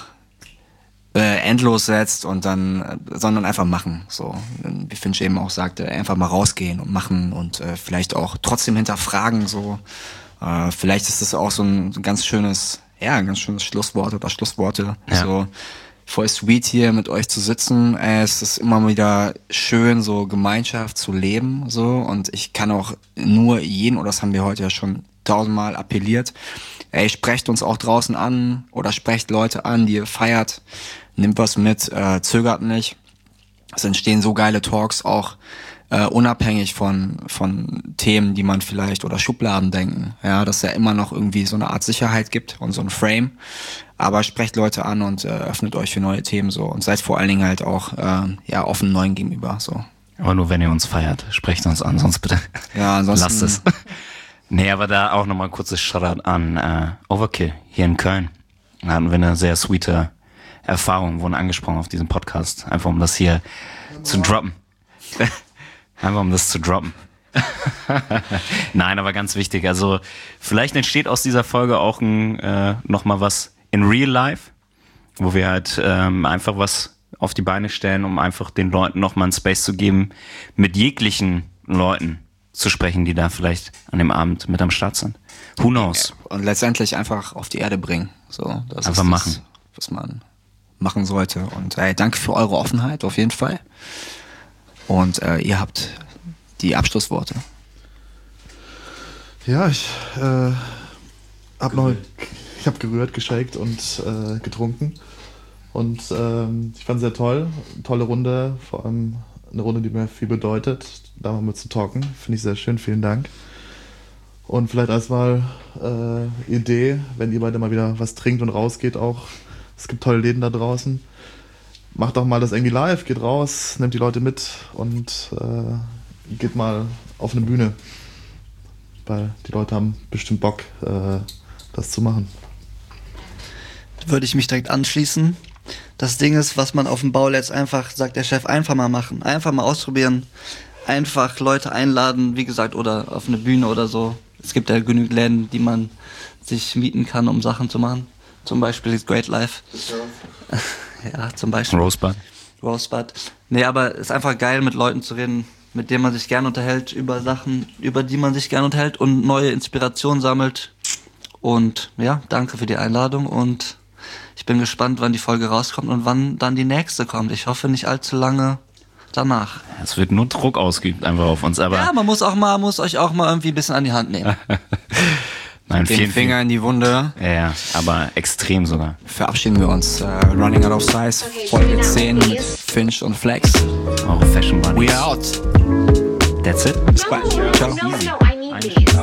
äh, endlos setzt und dann, äh, sondern einfach machen. So, wie Finch eben auch sagte, einfach mal rausgehen und machen und äh, vielleicht auch trotzdem hinterfragen. So, äh, vielleicht ist das auch so ein, so ein ganz schönes, ja, ein ganz schönes Schlusswort oder Schlussworte. Ja. So voll sweet hier mit euch zu sitzen. Äh, es ist immer wieder schön, so Gemeinschaft zu leben, so. Und ich kann auch nur jeden, oder das haben wir heute ja schon tausendmal appelliert, ey, sprecht uns auch draußen an oder sprecht Leute an, die ihr feiert, nimmt was mit, äh, zögert nicht. Es entstehen so geile Talks auch äh, unabhängig von von Themen, die man vielleicht oder Schubladen denken. Ja, dass es ja immer noch irgendwie so eine Art Sicherheit gibt und so ein Frame. Aber sprecht Leute an und äh, öffnet euch für neue Themen so und seid vor allen Dingen halt auch äh, ja offen neuen gegenüber so. Aber nur wenn ihr uns feiert, sprecht uns an, sonst bitte Ja, ansonsten lasst es. Nee, aber da auch nochmal ein kurzes Shoutout an äh, Overkill hier in Köln. Da hatten wir eine sehr sweete Erfahrung, wurden angesprochen auf diesem Podcast. Einfach um das hier zu droppen. Einfach um das zu droppen. Nein, aber ganz wichtig. Also vielleicht entsteht aus dieser Folge auch ein, äh, nochmal was in Real Life, wo wir halt ähm, einfach was auf die Beine stellen, um einfach den Leuten nochmal einen Space zu geben, mit jeglichen Leuten zu sprechen, die da vielleicht an dem Abend mit am Start sind. Who knows? und letztendlich einfach auf die Erde bringen. So, das Einfach ist machen. das, was man machen sollte. Und ey, danke für eure Offenheit auf jeden Fall. Und äh, ihr habt die Abschlussworte. Ja, ich äh, hab noch, ich habe gerührt, geshakt und äh, getrunken und ähm, ich fand es sehr toll, tolle Runde, vor allem eine Runde, die mir viel bedeutet, da mal mit zu talken, finde ich sehr schön, vielen Dank. Und vielleicht als mal äh, Idee, wenn ihr beide mal wieder was trinkt und rausgeht auch, es gibt tolle Läden da draußen, macht doch mal das irgendwie live, geht raus, nehmt die Leute mit und äh, geht mal auf eine Bühne. Weil die Leute haben bestimmt Bock, äh, das zu machen. Würde ich mich direkt anschließen. Das Ding ist, was man auf dem Bauletz einfach, sagt der Chef, einfach mal machen. Einfach mal ausprobieren. Einfach Leute einladen, wie gesagt, oder auf eine Bühne oder so. Es gibt ja genügend Läden, die man sich mieten kann, um Sachen zu machen. Zum Beispiel ist Great Life. Ja, zum Beispiel. Rosebud. Rosebud. Nee, aber es ist einfach geil, mit Leuten zu reden, mit denen man sich gern unterhält, über Sachen, über die man sich gern unterhält und neue Inspirationen sammelt. Und ja, danke für die Einladung und ich bin gespannt, wann die Folge rauskommt und wann dann die nächste kommt. Ich hoffe nicht allzu lange danach. Es wird nur Druck ausgeübt einfach auf uns, aber Ja, man muss auch mal, muss euch auch mal irgendwie ein bisschen an die Hand nehmen. nein, Den vielen, Finger vielen, in die Wunde. ja, ja, aber extrem sogar. Verabschieden wir uns. Äh, Running Out of Size, Folge zehn mit Finch und Flex. Eure Fashion Buddies. We are out. That's it. Bis bald. No, Ciao. no, no, I need these.